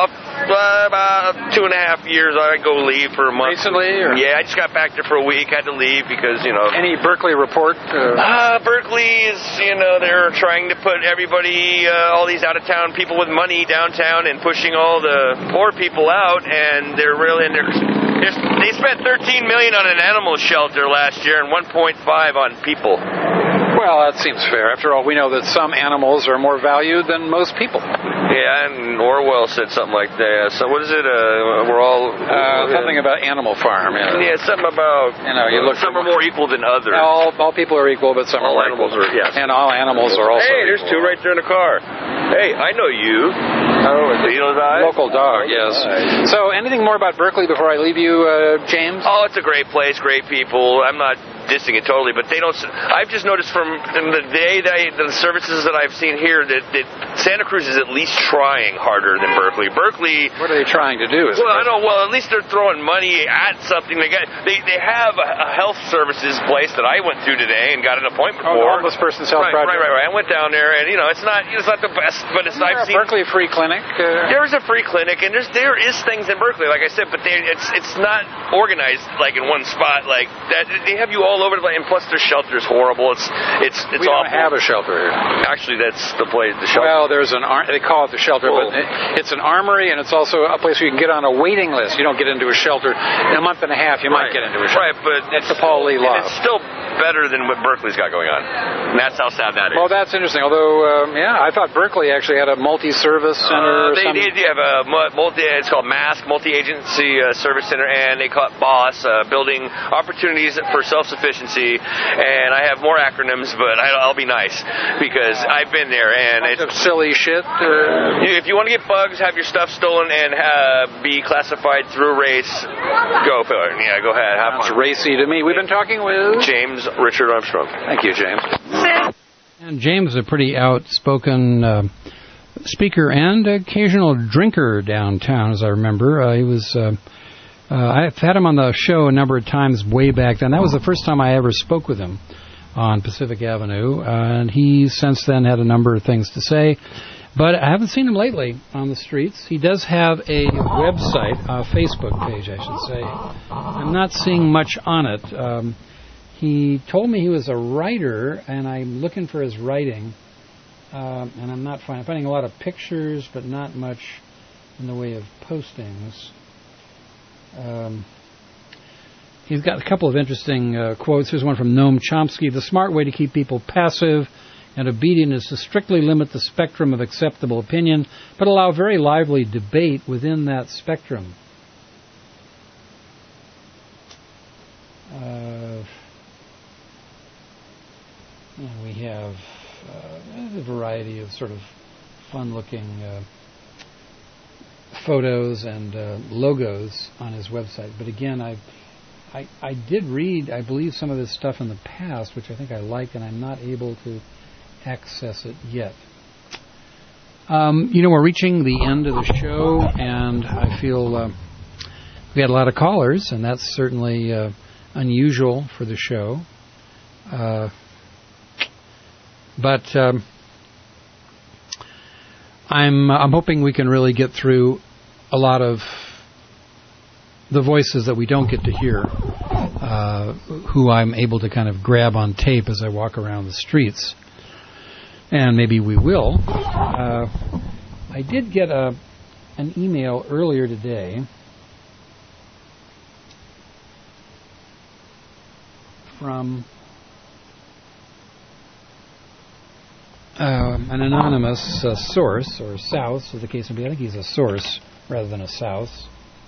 uh, about two and a half years. I go leave for a month. Recently? Or? Yeah, I just got back there for a week. Had to leave because, you know. Any Berkeley report? Uh, uh, Berkeley is, you know, they're trying to put everybody, uh, all these out-of-town people with money downtown and pushing all the poor people out, and they're really, and they're, they're, they spent thirteen million dollars on an animal shelter last year and one point five on people. Well, that seems fair. After all, we know that some animals are more valued than most people. Yeah, and Orwell said something like that. So what is it? Uh, we're all... Uh, something about Animal Farm. Yeah, yeah something about... You know, you look some are more equal than others. All, all people are equal, but some all are animals equal. are, yes. And all animals are also Hey, there's equal. two right there in the car. Hey, I know you. Oh, Beatles Eye? Local dog, yes. Right. So, anything more about Berkeley before I leave you, uh, James? Oh, it's a great place, great people. I'm not dissing it totally, but they don't... I've just noticed from the day that I, the services that I've seen here that, that Santa Cruz is at least trying harder than Berkeley. Berkeley... What are they trying to do? Well, I don't know. Well, at least they're throwing money at something. They got, they, they have a, a health services place that I went to today and got an appointment oh, for. Oh, Homeless Person's Health right, Project. Right, right, right. I went down there, and, you know, it's not it's not the best, but it's... Isn't I've there a seen... Berkeley free clinic? Uh... There is a free clinic, and there's there is things in Berkeley, like I said, but they, it's it's not organized like in one spot like that. They have you all over the place, and plus their shelter's horrible. It's it's it's we awful. We don't have a shelter here. Actually, that's the place. The shelter. Well, there's an ar- they call it the shelter, Whoa. but it, it's an armory, and it's also a place where you can get on a waiting list. You don't get into a shelter in a month and a half. You right. might get into a shelter. Right, but it's the Paul Lee law. It's still better than what Berkeley's got going on. And that's how sad that is. Well, that's interesting. Although, um, yeah, I thought Berkeley actually had a multi-service center. Uh, they, they do have a multi. It's called MASC, Multi-Agency uh, Service Center, and they call it BOSS, uh, Building Opportunities for Self-Sufficiency. And I have more acronyms, but I, I'll be nice because I've been there. And it's of silly shit. Uh, if you want to get bugs, have your stuff stolen, and uh, be classified through race, go for it. Yeah, go ahead. Have fun. It's racy to me. We've been talking with James Richard Armstrong. Thank you, James. And James is a pretty outspoken uh, speaker and occasional drinker downtown, as I remember. Uh, he was. Uh, uh, I've had him on the show a number of times way back then. That was the first time I ever spoke with him on Pacific Avenue, uh, and he since then had a number of things to say. But I haven't seen him lately on the streets. He does have a website, a Facebook page, I should say. I'm not seeing much on it. Um, he told me he was a writer, and I'm looking for his writing, um, and I'm not finding, I'm finding a lot of pictures, but not much in the way of postings. Um, he's got a couple of interesting uh, quotes. Here's one from Noam Chomsky. The smart way to keep people passive and obedient is to strictly limit the spectrum of acceptable opinion, but allow very lively debate within that spectrum. Uh, we have uh, a variety of sort of fun-looking uh, photos and uh, logos on his website. But again, I, I I did read, I believe, some of his stuff in the past, which I think I like, and I'm not able to access it yet. Um, you know, we're reaching the end of the show, and I feel uh, we had a lot of callers, and that's certainly uh, unusual for the show. Uh, but um, I'm I'm hoping we can really get through a lot of the voices that we don't get to hear, uh, who I'm able to kind of grab on tape as I walk around the streets. And maybe we will. Uh, I did get a an email earlier today from uh, an anonymous uh, source, or source, as the case may be. I think he's a source rather than a source.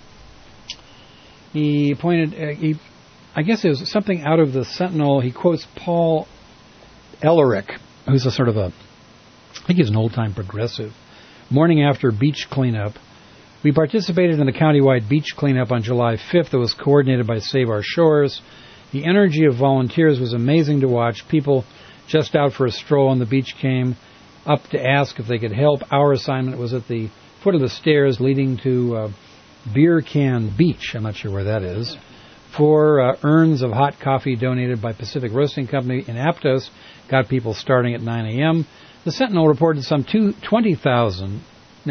He pointed, uh, he, I guess it was something out of the Sentinel. He quotes Paul Ellerick, who's a sort of a, I think he's an old-time progressive. Morning after beach cleanup, we participated in a countywide beach cleanup on July fifth that was coordinated by Save Our Shores. The energy of volunteers was amazing to watch. People just out for a stroll on the beach came up to ask if they could help. Our assignment was at the foot of the stairs leading to uh, Beer Can Beach. I'm not sure where that is. Four uh, urns of hot coffee donated by Pacific Roasting Company in Aptos got people starting at nine a.m. The Sentinel reported some twenty thousand, no,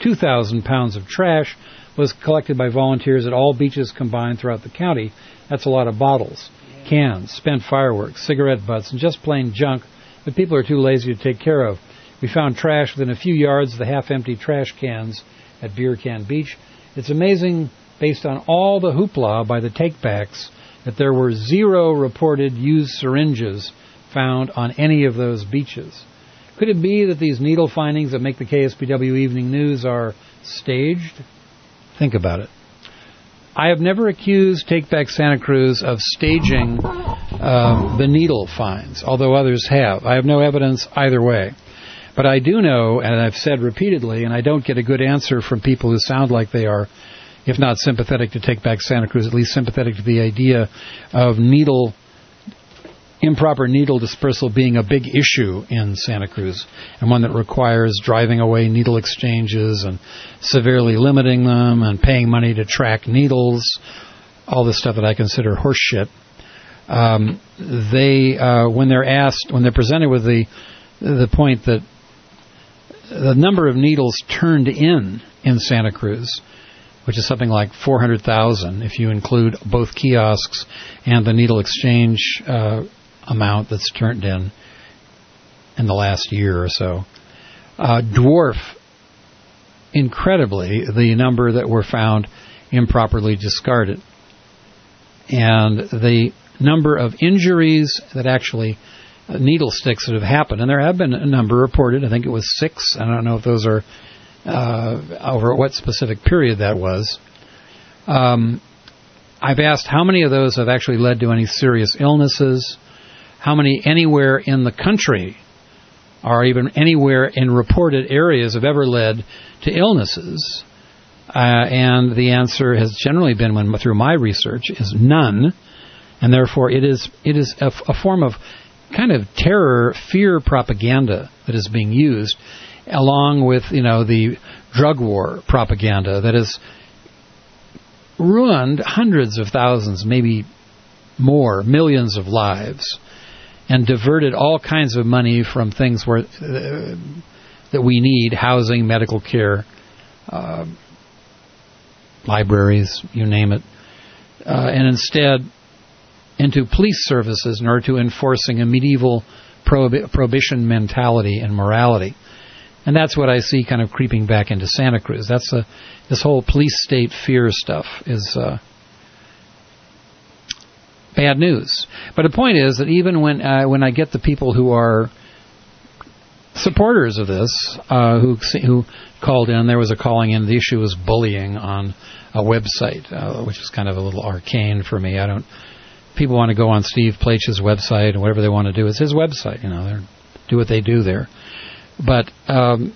two thousand pounds of trash was collected by volunteers at all beaches combined throughout the county. That's a lot of bottles, cans, spent fireworks, cigarette butts, and just plain junk that people are too lazy to take care of. We found trash within a few yards of the half-empty trash cans at Beer Can Beach. It's amazing, based on all the hoopla by the takebacks, that there were zero reported used syringes found on any of those beaches. Could it be that these needle findings that make the K S P W Evening News are staged? Think about it. I have never accused Takeback Santa Cruz of staging uh, the needle finds, although others have. I have no evidence either way. But I do know, and I've said repeatedly, and I don't get a good answer from people who sound like they are, if not sympathetic to Takeback Santa Cruz, at least sympathetic to the idea of needle, improper needle dispersal being a big issue in Santa Cruz, and one that requires driving away needle exchanges and severely limiting them and paying money to track needles, all this stuff that I consider horse shit. Um, they, uh, when they're asked, when they're presented with the the point that the number of needles turned in in Santa Cruz, which is something like four hundred thousand if you include both kiosks and the needle exchange uh, amount that's turned in in the last year or so, uh, dwarf incredibly the number that were found improperly discarded. And the number of injuries that actually needle sticks that have happened, and there have been a number reported. I think it was six. I don't know if those are uh, over what specific period that was. Um, I've asked how many of those have actually led to any serious illnesses, how many anywhere in the country or even anywhere in reported areas have ever led to illnesses. Uh, and the answer has generally been, when through my research, is none. And therefore it is it is a, a form of kind of terror, fear propaganda that is being used, along with, you know, the drug war propaganda that has ruined hundreds of thousands, maybe more, millions of lives, and diverted all kinds of money from things where uh, that we need: housing, medical care, uh, libraries, you name it, uh, and instead into police services in order to enforcing a medieval prohib- prohibition mentality and morality. And that's what I see kind of creeping back into Santa Cruz. That's a, this whole police state fear stuff is uh, bad news. But the point is that even when uh, when I get the people who are supporters of this, uh, who who called in, there was a calling in, the issue was bullying on a website, uh, which is kind of a little arcane for me. I don't. People want to go on Steve Plaitch's website and whatever they want to do. It's his website, you know. They do what they do there. But um,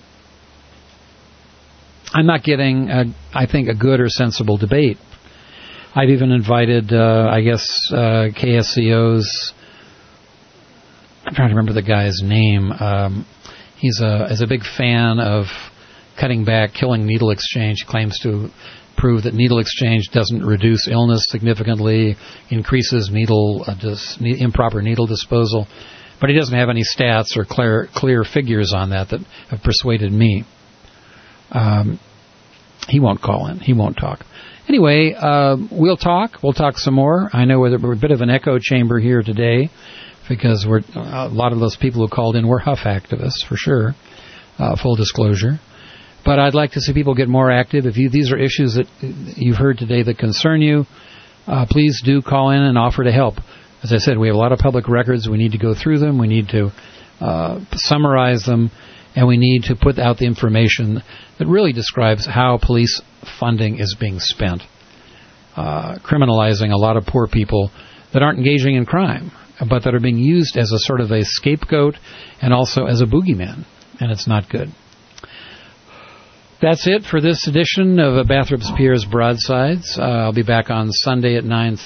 I'm not getting, a, I think, a good or sensible debate. I've even invited, uh, I guess, uh, K S C O's. I'm trying to remember the guy's name. Um, he's a is a big fan of cutting back, killing needle exchange. He claims to prove that needle exchange doesn't reduce illness significantly, increases needle uh, dis, improper needle disposal, but he doesn't have any stats or clear clear figures on that that have persuaded me. Um, he won't call in. He won't talk. Anyway, uh, we'll talk. We'll talk some more. I know we're a bit of an echo chamber here today because we're a lot of those people who called in were Huff activists, for sure, uh, full disclosure. But I'd like to see people get more active. If you, these are issues that you've heard today that concern you, uh, please do call in and offer to help. As I said, we have a lot of public records. We need to go through them. We need to uh, summarize them. And we need to put out the information that really describes how police funding is being spent, uh, criminalizing a lot of poor people that aren't engaging in crime, but that are being used as a sort of a scapegoat and also as a boogeyman. And it's not good. That's it for this edition of Bathrobe's Pierre's Broadsides. Uh, I'll be back on Sunday at nine